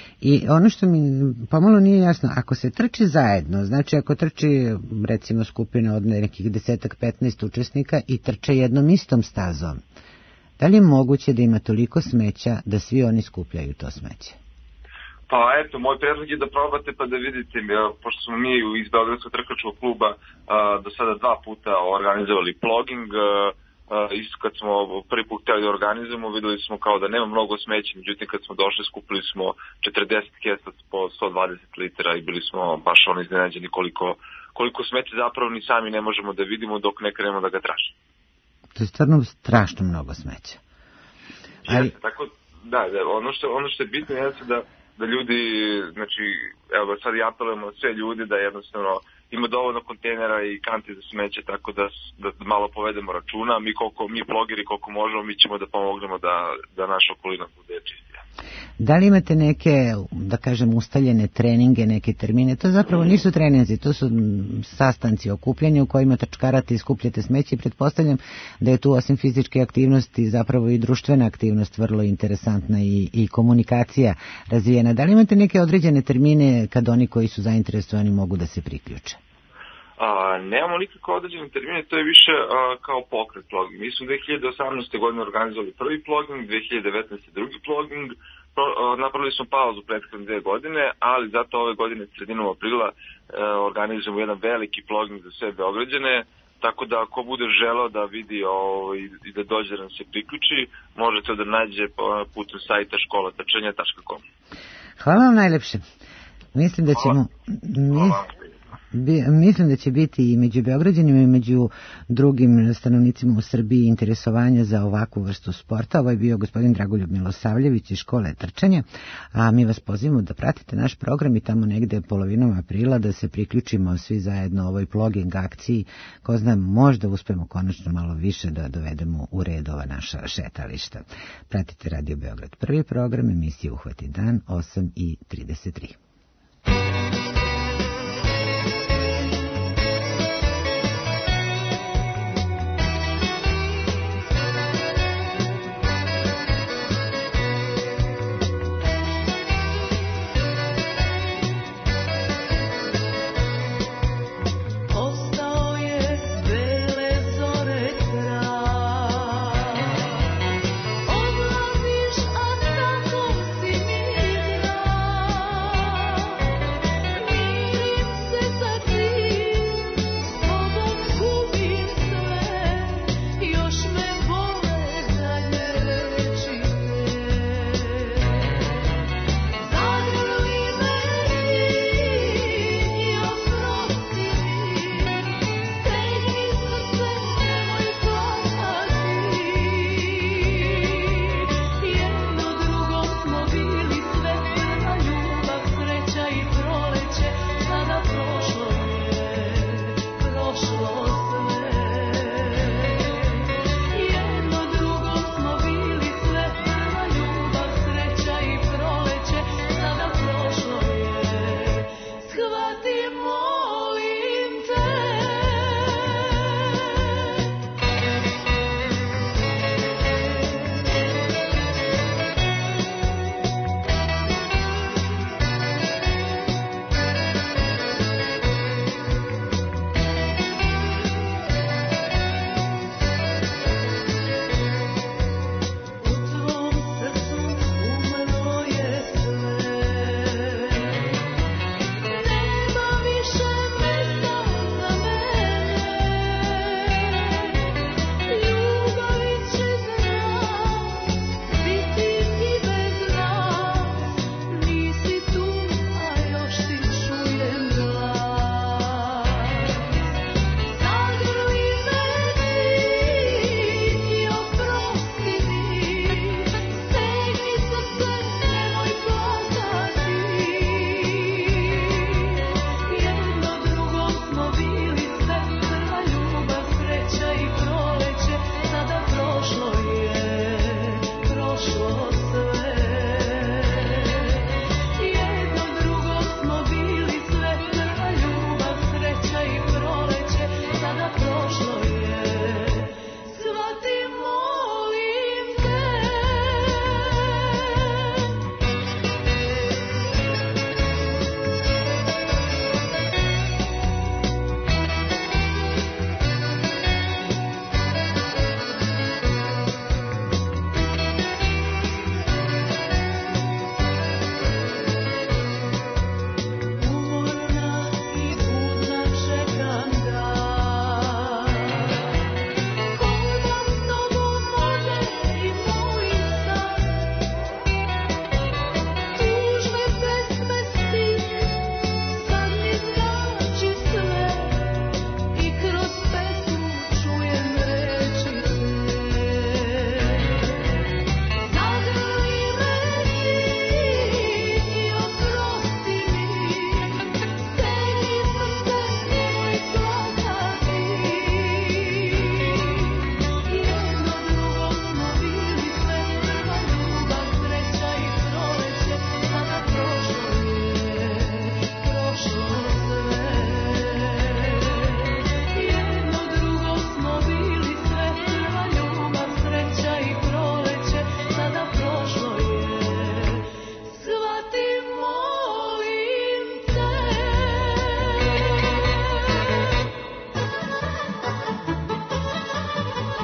I ono što mi pomalo nije jasno, ako se trči zajedno, znači ako trči recimo skupina od nekih 10-15 učesnika i trče jednom istom stazom, da li je moguće da ima toliko smeća da svi oni skupljaju to smeće? Pa eto, moj predlog je da probate pa da vidite, pošto smo mi iz Beogradskog trkačkog kluba do sada 2 puta organizovali ploging, isto kad smo prvi put htjeli da organizujemo, videli smo kao da nema mnogo smeća, međutim kad smo došli skupili smo 40 kesa po 120 litara i bili smo baš iznenađeni koliko smeća zapravo ni sami ne možemo da vidimo dok ne krenemo da ga tražimo. To je stvarno strašno mnogo smeća. Ali... Tako, da, ono što je bitno je da ljudi, znači, evo sad i apelujemo na sve ljudi da jednostavno ima dovoljno kontejnera i kanti za smeće, tako da malo povedemo računa. Mi blogeri koliko možemo, mi ćemo da pomognemo da naša okolina bude čistija. Da li imate neke, da kažem, ustaljene treninge, neke termine? To zapravo nisu treninzi, to su sastanci, okupljanja u kojima trčkarate i skupljate smeće. Pretpostavljam da je tu osim fizičke aktivnosti zapravo i društvena aktivnost vrlo interesantna i komunikacija razvijena. Da li imate neke određene termine kad oni koji su zainteresovani mogu da se priključe? Nemamo nikako određene termine, to je više kao pokret pluging. Mi smo 2018. godine organizovali prvi pluging, 2019. drugi pluging, napravili smo pauzu prethodne 2 godine, ali zato ove godine sredinom aprila organizujemo jedan veliki pluging za sve Beograđane, tako da ako bude želeo da vidi i da dođe da nam se priključi, možete da nađe putem sajta školatrčanja.com. Hvala vam najlepše. Mislim da ćemo... Mislim da će biti i među Beograđanima i među drugim stanovnicima u Srbiji interesovanja za ovakvu vrstu sporta. Ovo je bio gospodin Dragoljub Milosavljević iz škole trčanja, a mi vas pozivamo da pratite naš program i tamo negde polovinom aprila da se priključimo svi zajedno ovoj pluging akciji. Ko zna, možda uspemo konačno malo više da dovedemo u red ova naša šetališta. Pratite Radio Beograd. Prvi program emisije Uhvati dan, 8:33. Odlaziš, a tako si mi drag.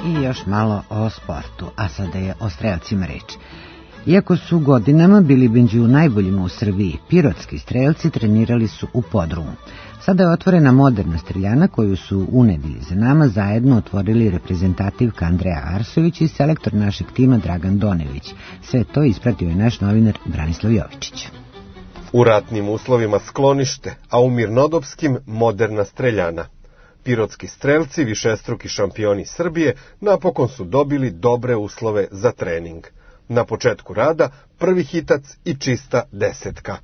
I još malo o sportu, a sada je o strelcima reč. Iako su godinama bili među najboljima u Srbiji, pirotski strelci trenirali su u podrumu. Sada je otvorena moderna streljana koju su u nedelji za nama zajedno otvorili reprezentativka Andreja Arsović i selektor našeg tima Dragan Donević. Sve to ispratio je naš novinar Branislav Jovičić. U ratnim uslovima sklonište, a u mirnodopskim moderna streljana. Pirotski strelci, višestruki šampioni Srbije, napokon su dobili dobre uslove za trening. Na početku rada prvi hitac i čista desetka.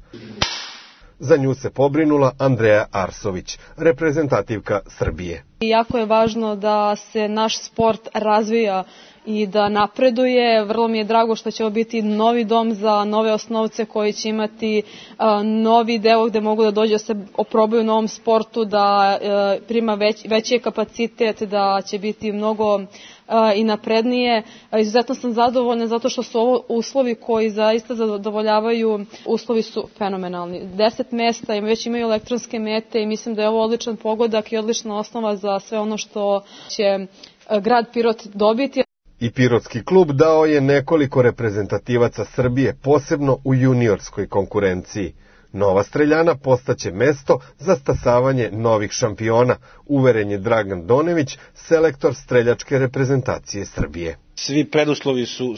Za nju se pobrinula Andreja Arsović, reprezentativka Srbije. Jako je važno da se naš sport razvija i da napreduje. Vrlo mi je drago što će ovo biti novi dom za nove osnovce koji će imati novi deo gde mogu da dođu da se oprobaju u novom sportu, da prima veći kapacitet, da će biti mnogo i naprednije. Izuzetno sam zadovoljna zato što su ovo uslovi koji zaista zadovoljavaju. Uslovi su fenomenalni. 10 mesta, već imaju elektronske mete i mislim da je ovo odličan pogodak i odlična osnova za sve ono što će grad Pirot dobiti. I Pirotski klub dao je nekoliko reprezentativaca Srbije, posebno u juniorskoj konkurenciji. Nova streljana postaće mesto za stasavanje novih šampiona, uveren je Dragan Donević, selektor streljačke reprezentacije Srbije. Svi preduslovi su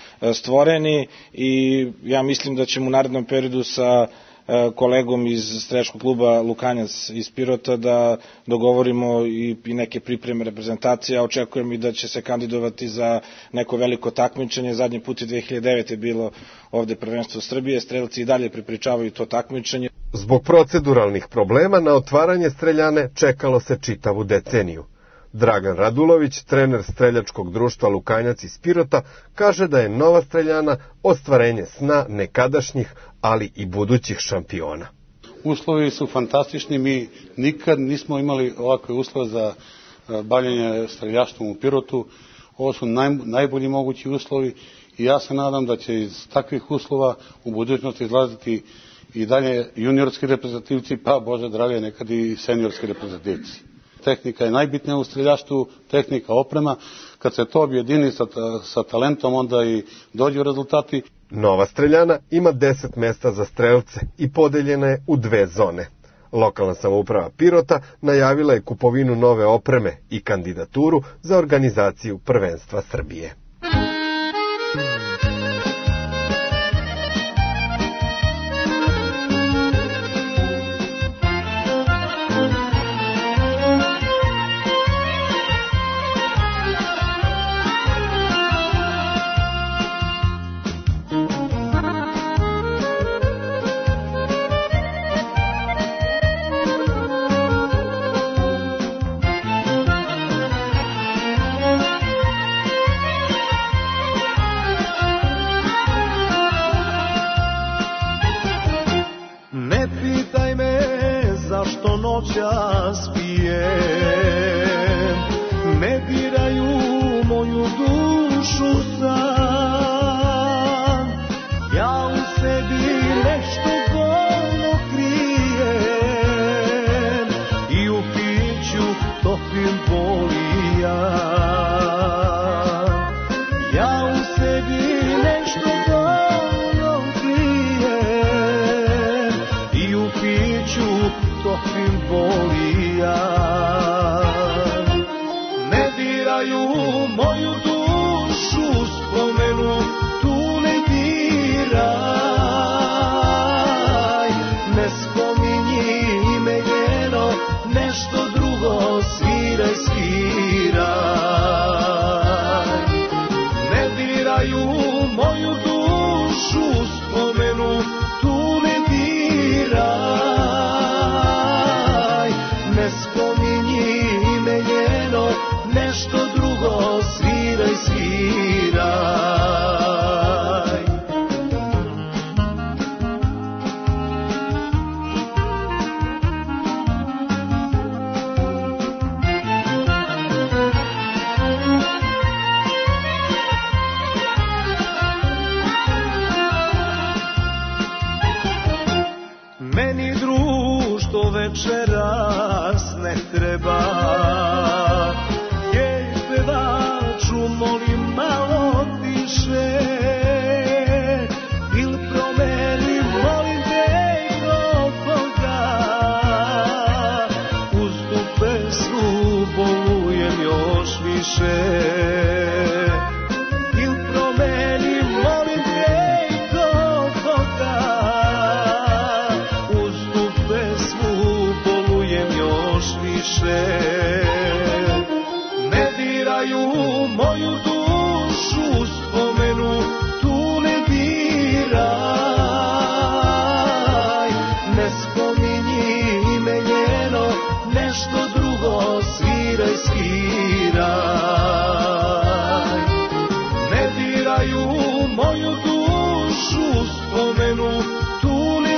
stvoreni i ja mislim da ćemo u narednom periodu sa kolegom iz streljačkog kluba Lukanjac iz Pirota da dogovorimo i neke pripreme reprezentacije, a očekujem i da će se kandidovati za neko veliko takmičenje. Zadnji put je 2009. bilo ovde prvenstvo Srbije, strelci i dalje pripričavaju to takmičenje. Zbog proceduralnih problema na otvaranje streljane čekalo se čitavu deceniju. Dragan Radulović, trener streljačkog društva Lukanjac iz Pirota, kaže da je nova streljana ostvarenje sna nekadašnjih, ali i budućih šampiona. Uslovi su fantastični, mi nikad nismo imali ovakve uslove za bavljenje streljaštvom u Pirotu. Ovo su najbolji mogući uslovi i ja se nadam da će iz takvih uslova u budućnosti izlaziti i dalje juniorski reprezentativci, pa Bože drage, nekad i seniorski reprezentativci. Tehnika je najbitnija u streljaštvu, tehnika, oprema. Kad se to objedini sa talentom, onda i dođu rezultati. Nova streljana ima 10 mesta za strelce i podeljena je u 2 zone. Lokalna samouprava Pirota najavila je kupovinu nove opreme i kandidaturu za organizaciju prvenstva Srbije. noćas pijem, ne diraju moju dušu sam. Ja u sebi nešto bolno krijem i u piću topim bolija. Ja u sebi nešto bolno krijem i u piću topim bolija. Ne diraju moju dušu, spomenu tu ne diraj. Ne spominji ime njeno, nešto drugo sviraj, sviraj. Ne diraju moju dušu, spomenu tu ne diraj. Ne spominji ime njeno, nešto drugo sviraj, sviraj. više. Il promeni, molim te, i to toga. Uz tu pesmu bolujem još više. Ne diraju moju dušu, spomenu tu ne diraj. Ne spominji ime njeno, nešto drugo sviraj, sviraj. Ne diraju moju dušu, spomenu tu ne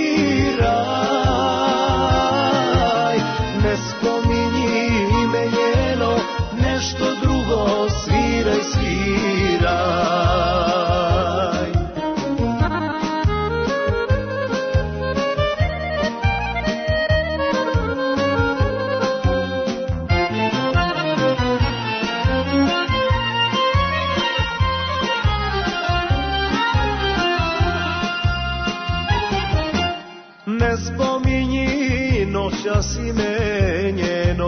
diraj. Ne spominji ime njeno, nešto drugo sviraj, sviraj. Ne spominji noćas ime njeno,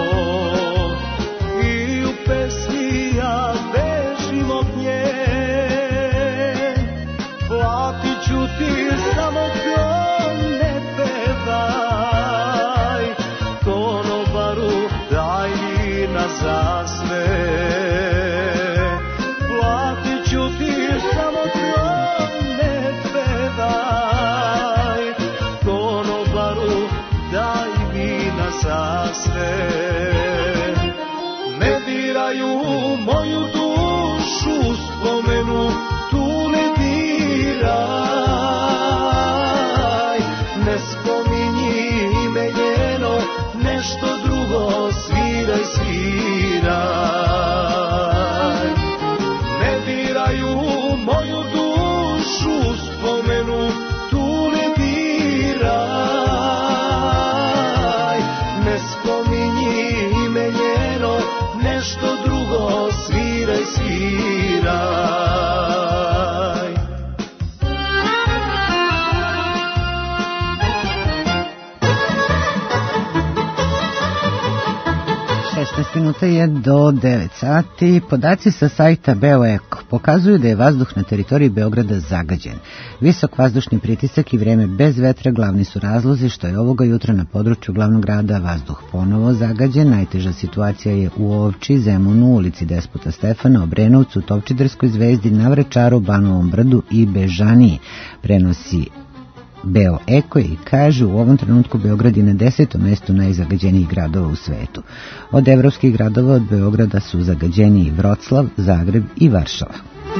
i u pesmi ja bežim od nje. Platit ću ti samo to ne pevaj, konobaru daj vina za sve. Platit ću ti samo to ne pevaj, konobaru daj vina za sve. Ne diraju moju dušu, spomenu tu ne diraj. Ne spominji ime njeno, nešto drugo sviraj, sviraj. Ne diraju moju dušu, spomenu tu ne diraj. Ne spominji ime njeno, nešto drugo sviraj, sviraj. 16 minuta je do 9 sati. Podaci sa sajta BeoEko pokazuju da je vazduh na teritoriji Beograda zagađen. Visok vazdušni pritisak i vreme bez vetra glavni su razlozi što je ovoga jutra na području glavnog grada vazduh ponovo zagađen. Najteža situacija je u Ovči, Zemunu, ulici Despota Stefana, Obrenovcu, Topčiderskoj Zvezdi, na Vračaru, Banovom Brdu i Bežaniji. Prenosi BeoEko i kaže u ovom trenutku Beograd je na 10. mestu najzagađenijih gradova u svetu. Od evropskih gradova od Beograda su zagađeniji Vroclav, Zagreb i Varšava.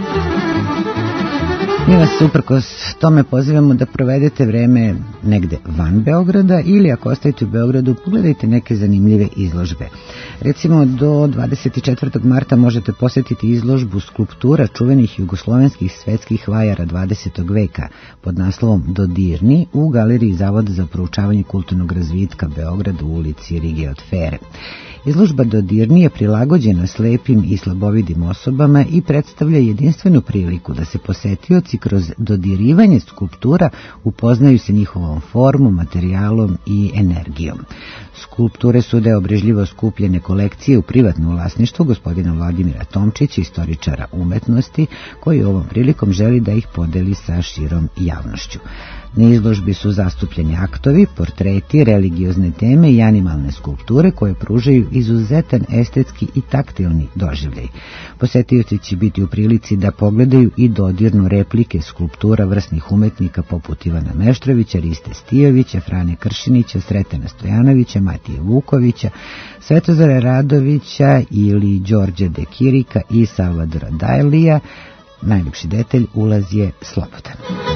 Mi vas uprkos tome pozivamo da provedete vreme negde van Beograda ili ako ostajete u Beogradu pogledajte neke zanimljive izložbe. Recimo do 24. marta možete posjetiti izložbu skulptura čuvenih jugoslovenskih svetskih vajara 20. veka pod naslovom Dodirni u galeriji Zavoda za proučavanje kulturnog razvitka Beograda u ulici Rige od Fere. Izložba Dodirni je prilagođena slepim i slabovidim osobama i predstavlja jedinstvenu priliku da se posetioci kroz dodirivanje skulptura upoznaju se njihovom formom, materijalom i energijom. Skulpture su deo brižljivo skupljene kolekcije u privatnom vlasništvu gospodina Vladimira Tomčića, istoričara umetnosti, koji ovom prilikom želi da ih podeli sa širom javnošću. Na izložbi su zastupljeni aktovi, portreti, religiozne teme i animalne skulpture koje pružaju izuzetan estetski i taktilni doživljaj. Posetioci će biti u prilici da pogledaju i dodirnu replike skulptura vrsnih umetnika poput Ivana Meštrovića, Riste Stijovića, Frane Kršinića, Sretena Stojanovića, Matije Vukovića, Svetozara Radovića ili Đorđa de Kirika i Salvadora Dajlija. Najljepši detalj, ulaz je slobodan.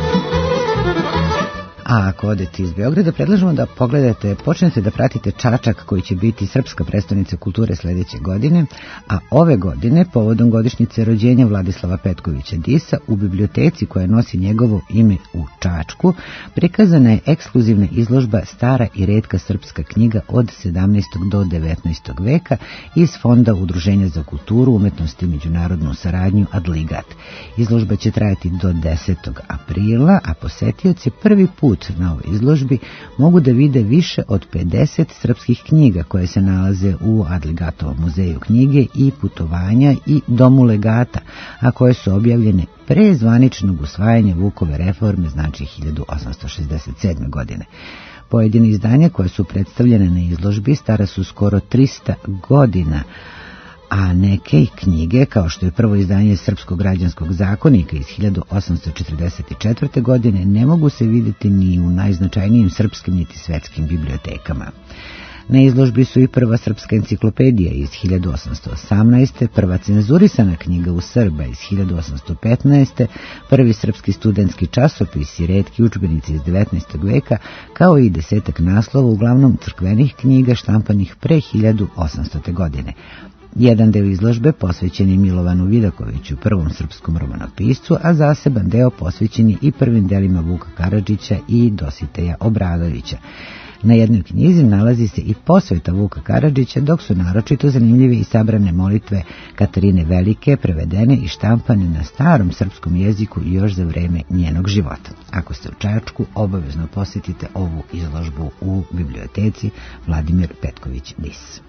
A ako odete iz Beograda, predlažemo da počnete da pratite Čačak koji će biti srpska prestonica kulture sledeće godine, a ove godine, povodom godišnjice rođenja Vladislava Petkovića Disa, u biblioteci koja nosi njegovo ime u Čačku, prikazana je ekskluzivna izložba Stara i retka srpska knjiga od 17. do 19. veka iz Fonda Udruženja za kulturu, umetnost i međunarodnu saradnju Adligat. Izložba će trajati do 10. aprila, a posetioci prvi put uvid na ovoj izložbi mogu da vide više od 50 srpskih knjiga koje se nalaze u Adligatovom muzeju knjige i putovanja i domu legata, a koje su objavljene pre zvaničnog usvajanja Vukove reforme, znači 1867. godine. Pojedine izdanja koje su predstavljene na izložbi stara su skoro 300 godina, a neke knjige, kao što je prvo izdanje Srpskog građanskog zakonika iz 1844. godine, ne mogu se vidjeti ni u najznačajnijim srpskim niti svetskim bibliotekama. Na izložbi su i prva srpska enciklopedija iz 1818. prva cenzurisana knjiga u Srba iz 1815. prvi srpski studentski časopis i retki udžbenici iz 19. veka, kao i 10 naslova, uglavnom crkvenih knjiga štampanih pre 1800. godine. Jedan deo izložbe posvećen je Milovanu Vidakoviću, prvom srpskom romanopiscu, a zaseban deo posvećen je i prvim delima Vuka Karadžića i Dositeja Obradovića. Na jednoj knjizi nalazi se i posveta Vuka Karadžića, dok su naročito zanimljive i sabrane molitve Katarine Velike, prevedene i štampane na starom srpskom jeziku još za vreme njenog života. Ako ste u Čačku, obavezno posjetite ovu izložbu u biblioteci Vladimir Petković Dis.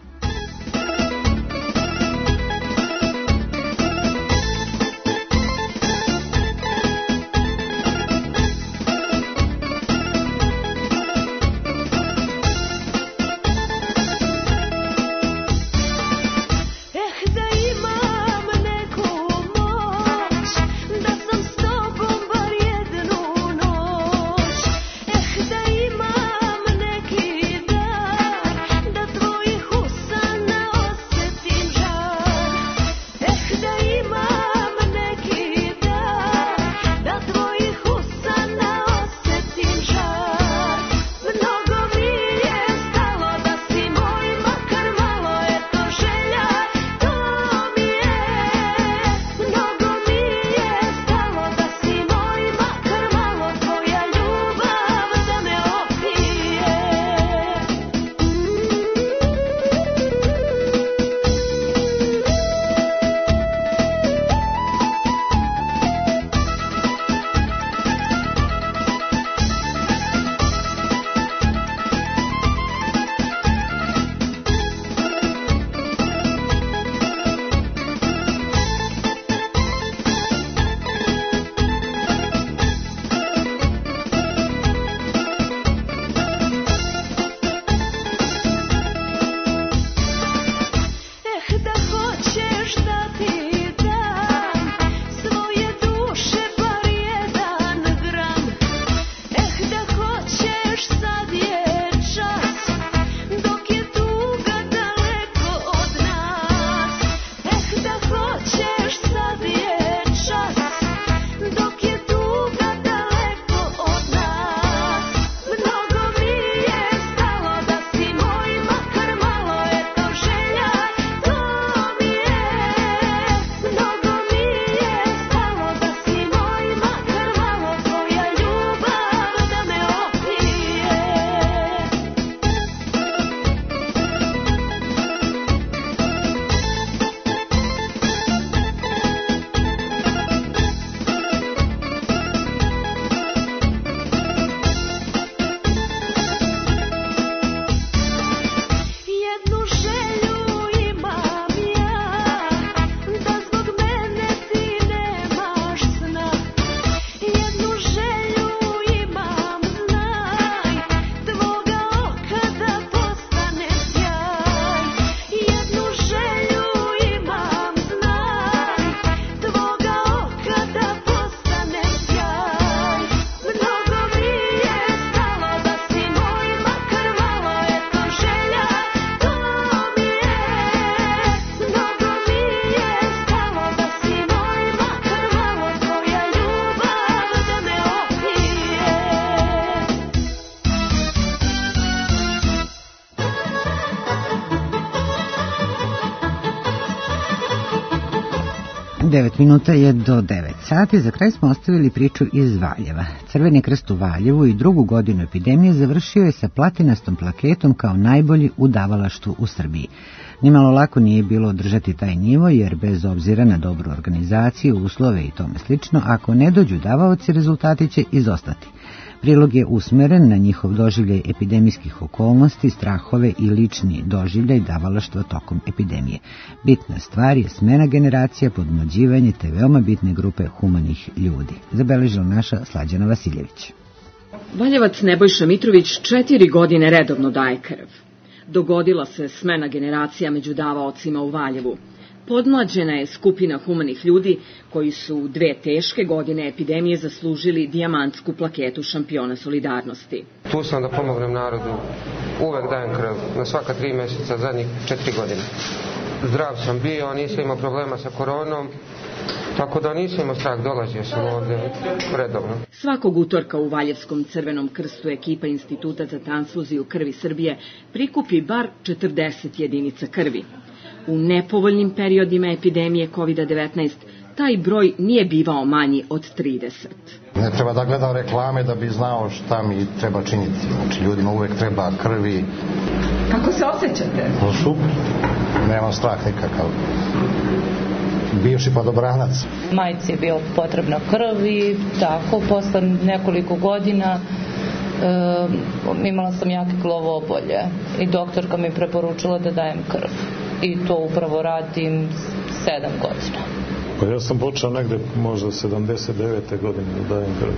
Devet minuta je do 9 sati. Za kraj smo ostavili priču iz Valjeva. Crveni krst u Valjevu i drugu godinu epidemije završio je sa platinastom plaketom kao najbolji u davalaštvu u Srbiji. Nimalo lako nije bilo održati taj nivo, jer bez obzira na dobru organizaciju, uslove i tome slično, ako ne dođu davaoci, rezultati će izostati. Prilog je usmeren na njihov doživljaj epidemijskih okolnosti, strahove i lični doživljaj davalaštva tokom epidemije. Bitna stvar je smena generacija, podmlađivanje te veoma bitne grupe humanih ljudi, zabeležila naša Slađana Vasiljević. Valjevac Nebojša Mitrović 4 godine redovno daje krv. Dogodila se smena generacija među davaocima u Valjevu. Podmlađena je skupina humanih ljudi koji su u 2 teške godine epidemije zaslužili dijamantsku plaketu šampiona solidarnosti. Tu sam da pomognem narodu, uvek dajem krv, na svaka 3 meseca zadnjih 4 godine. Zdrav sam bio, nisam imao problema sa koronom, tako da nisam imao strah, dolazio sam ovde redovno. Svakog utorka u Valjevskom Crvenom krstu ekipa Instituta za transfuziju krvi Srbije prikupi bar 40 jedinica krvi. U nepovoljnim periodima epidemije COVID-19 taj broj nije bivao manji od 30. Ne treba da gledam reklame da bi znao šta mi treba činiti. Znači, ljudima uvek treba krvi. Kako se osjećate? Super. Nemam strah nikakav. Bivši padobranac. Majci je bio potrebna krv i tako, posle nekoliko godina imala sam jake glavobolje i doktorka mi preporučila da dajem krv. I to upravo radim 7 godina. Pa ja sam počeo negde možda 79. godine da dajem krv.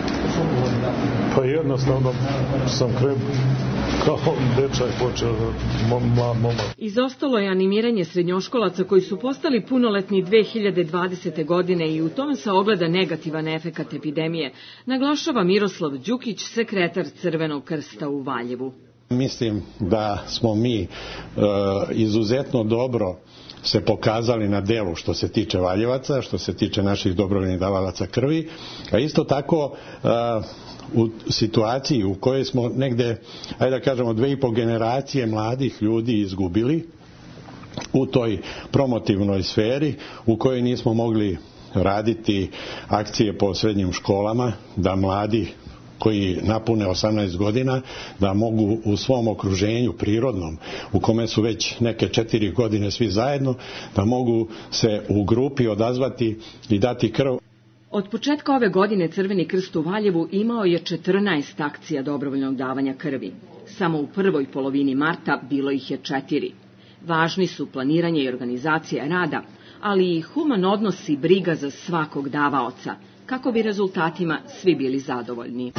Pa jednostavno sam krv kao dečak počeo momak. Izostalo je animiranje srednjoškolaca koji su postali punoletni 2020. godine i u tome se ogleda negativan efekat epidemije, naglašava Miroslav Đukić, sekretar Crvenog krsta u Valjevu. Mislim da smo mi izuzetno dobro se pokazali na delu što se tiče Valjevaca, što se tiče naših dobrovoljnih davalaca krvi, a isto tako u situaciji u kojoj smo negde, ajde da kažemo, 2,5 generacije mladih ljudi izgubili u toj promotivnoj sferi u kojoj nismo mogli raditi akcije po srednjim školama, da mladi koji napune 18 godina, da mogu u svom okruženju prirodnom, u kome su već neke 4 godine svi zajedno, da mogu se u grupi odazvati i dati krv. Od početka ove godine Crveni krst u Valjevu imao je 14 akcija dobrovoljnog davanja krvi. Samo u prvoj polovini marta bilo ih je 4. Važni su planiranje i organizacija rada, ali i human odnos i briga za svakog davaoca, kako bi rezultatima svi bili zadovoljni.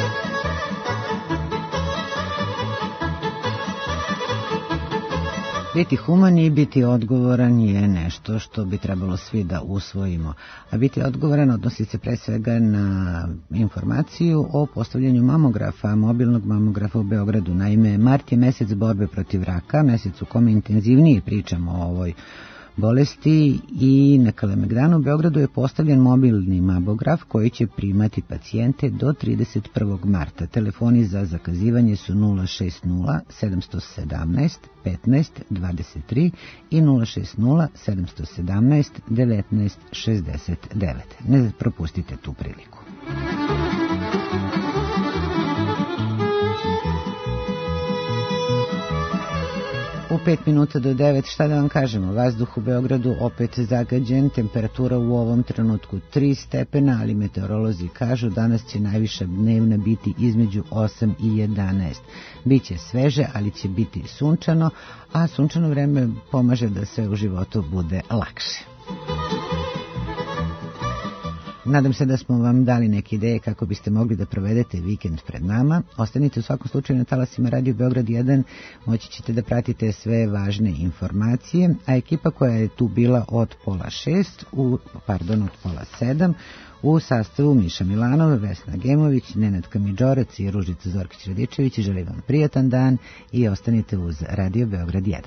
Biti human i biti odgovoran je nešto što bi trebalo svi da usvojimo. A biti odgovoran odnosi se pre svega na informaciju o postavljanju mamografa, mobilnog mamografa u Beogradu. Naime, mart je mesec borbe protiv raka, mesec u kome intenzivnije pričamo o ovoj bolesti i na Kalemegdanu u Beogradu je postavljen mobilni mamograf koji će primati pacijente do 31. marta. Telefoni za zakazivanje su 060 717 15 23 i 060 717 19 69. Ne propustite tu priliku. U 5 minuta do 9, šta da vam kažemo, vazduh u Beogradu opet zagađen, temperatura u ovom trenutku 3 stepena, ali meteorolozi kažu danas će najviša dnevna biti između 8 i 11. Biće sveže, ali će biti sunčano, a sunčano vreme pomaže da sve u životu bude lakše. Nadam se da smo vam dali neke ideje kako biste mogli da provedete vikend pred nama. Ostanite u svakom slučaju na talasima Radio Beograd 1, moći ćete da pratite sve važne informacije, a ekipa koja je tu bila od pola 7 u sastavu Miša Milanov, Vesna Gemović, Nenad Kamidžorac i Ružica Zorkić-Radičević. Želim vam prijatan dan i ostanite uz Radio Beograd 1.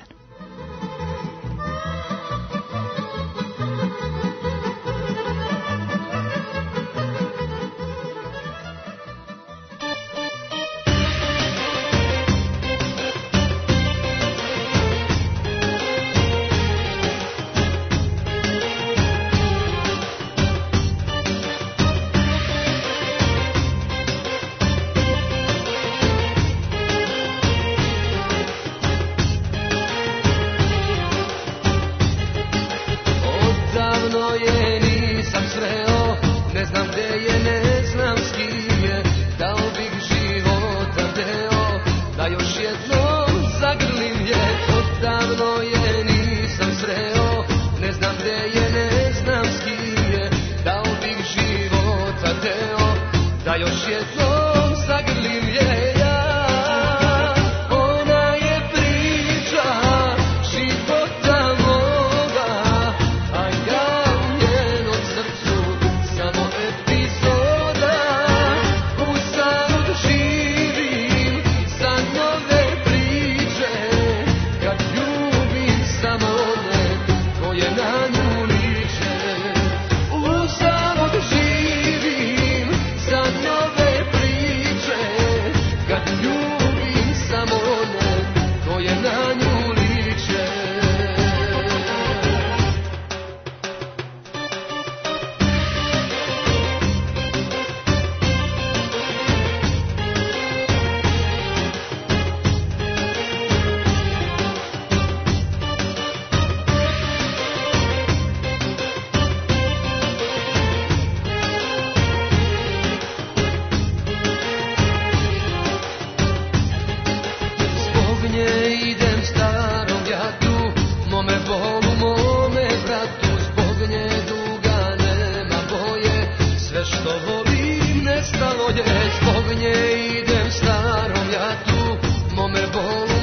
volje, zbog nje idem starom ja tu, mome bolu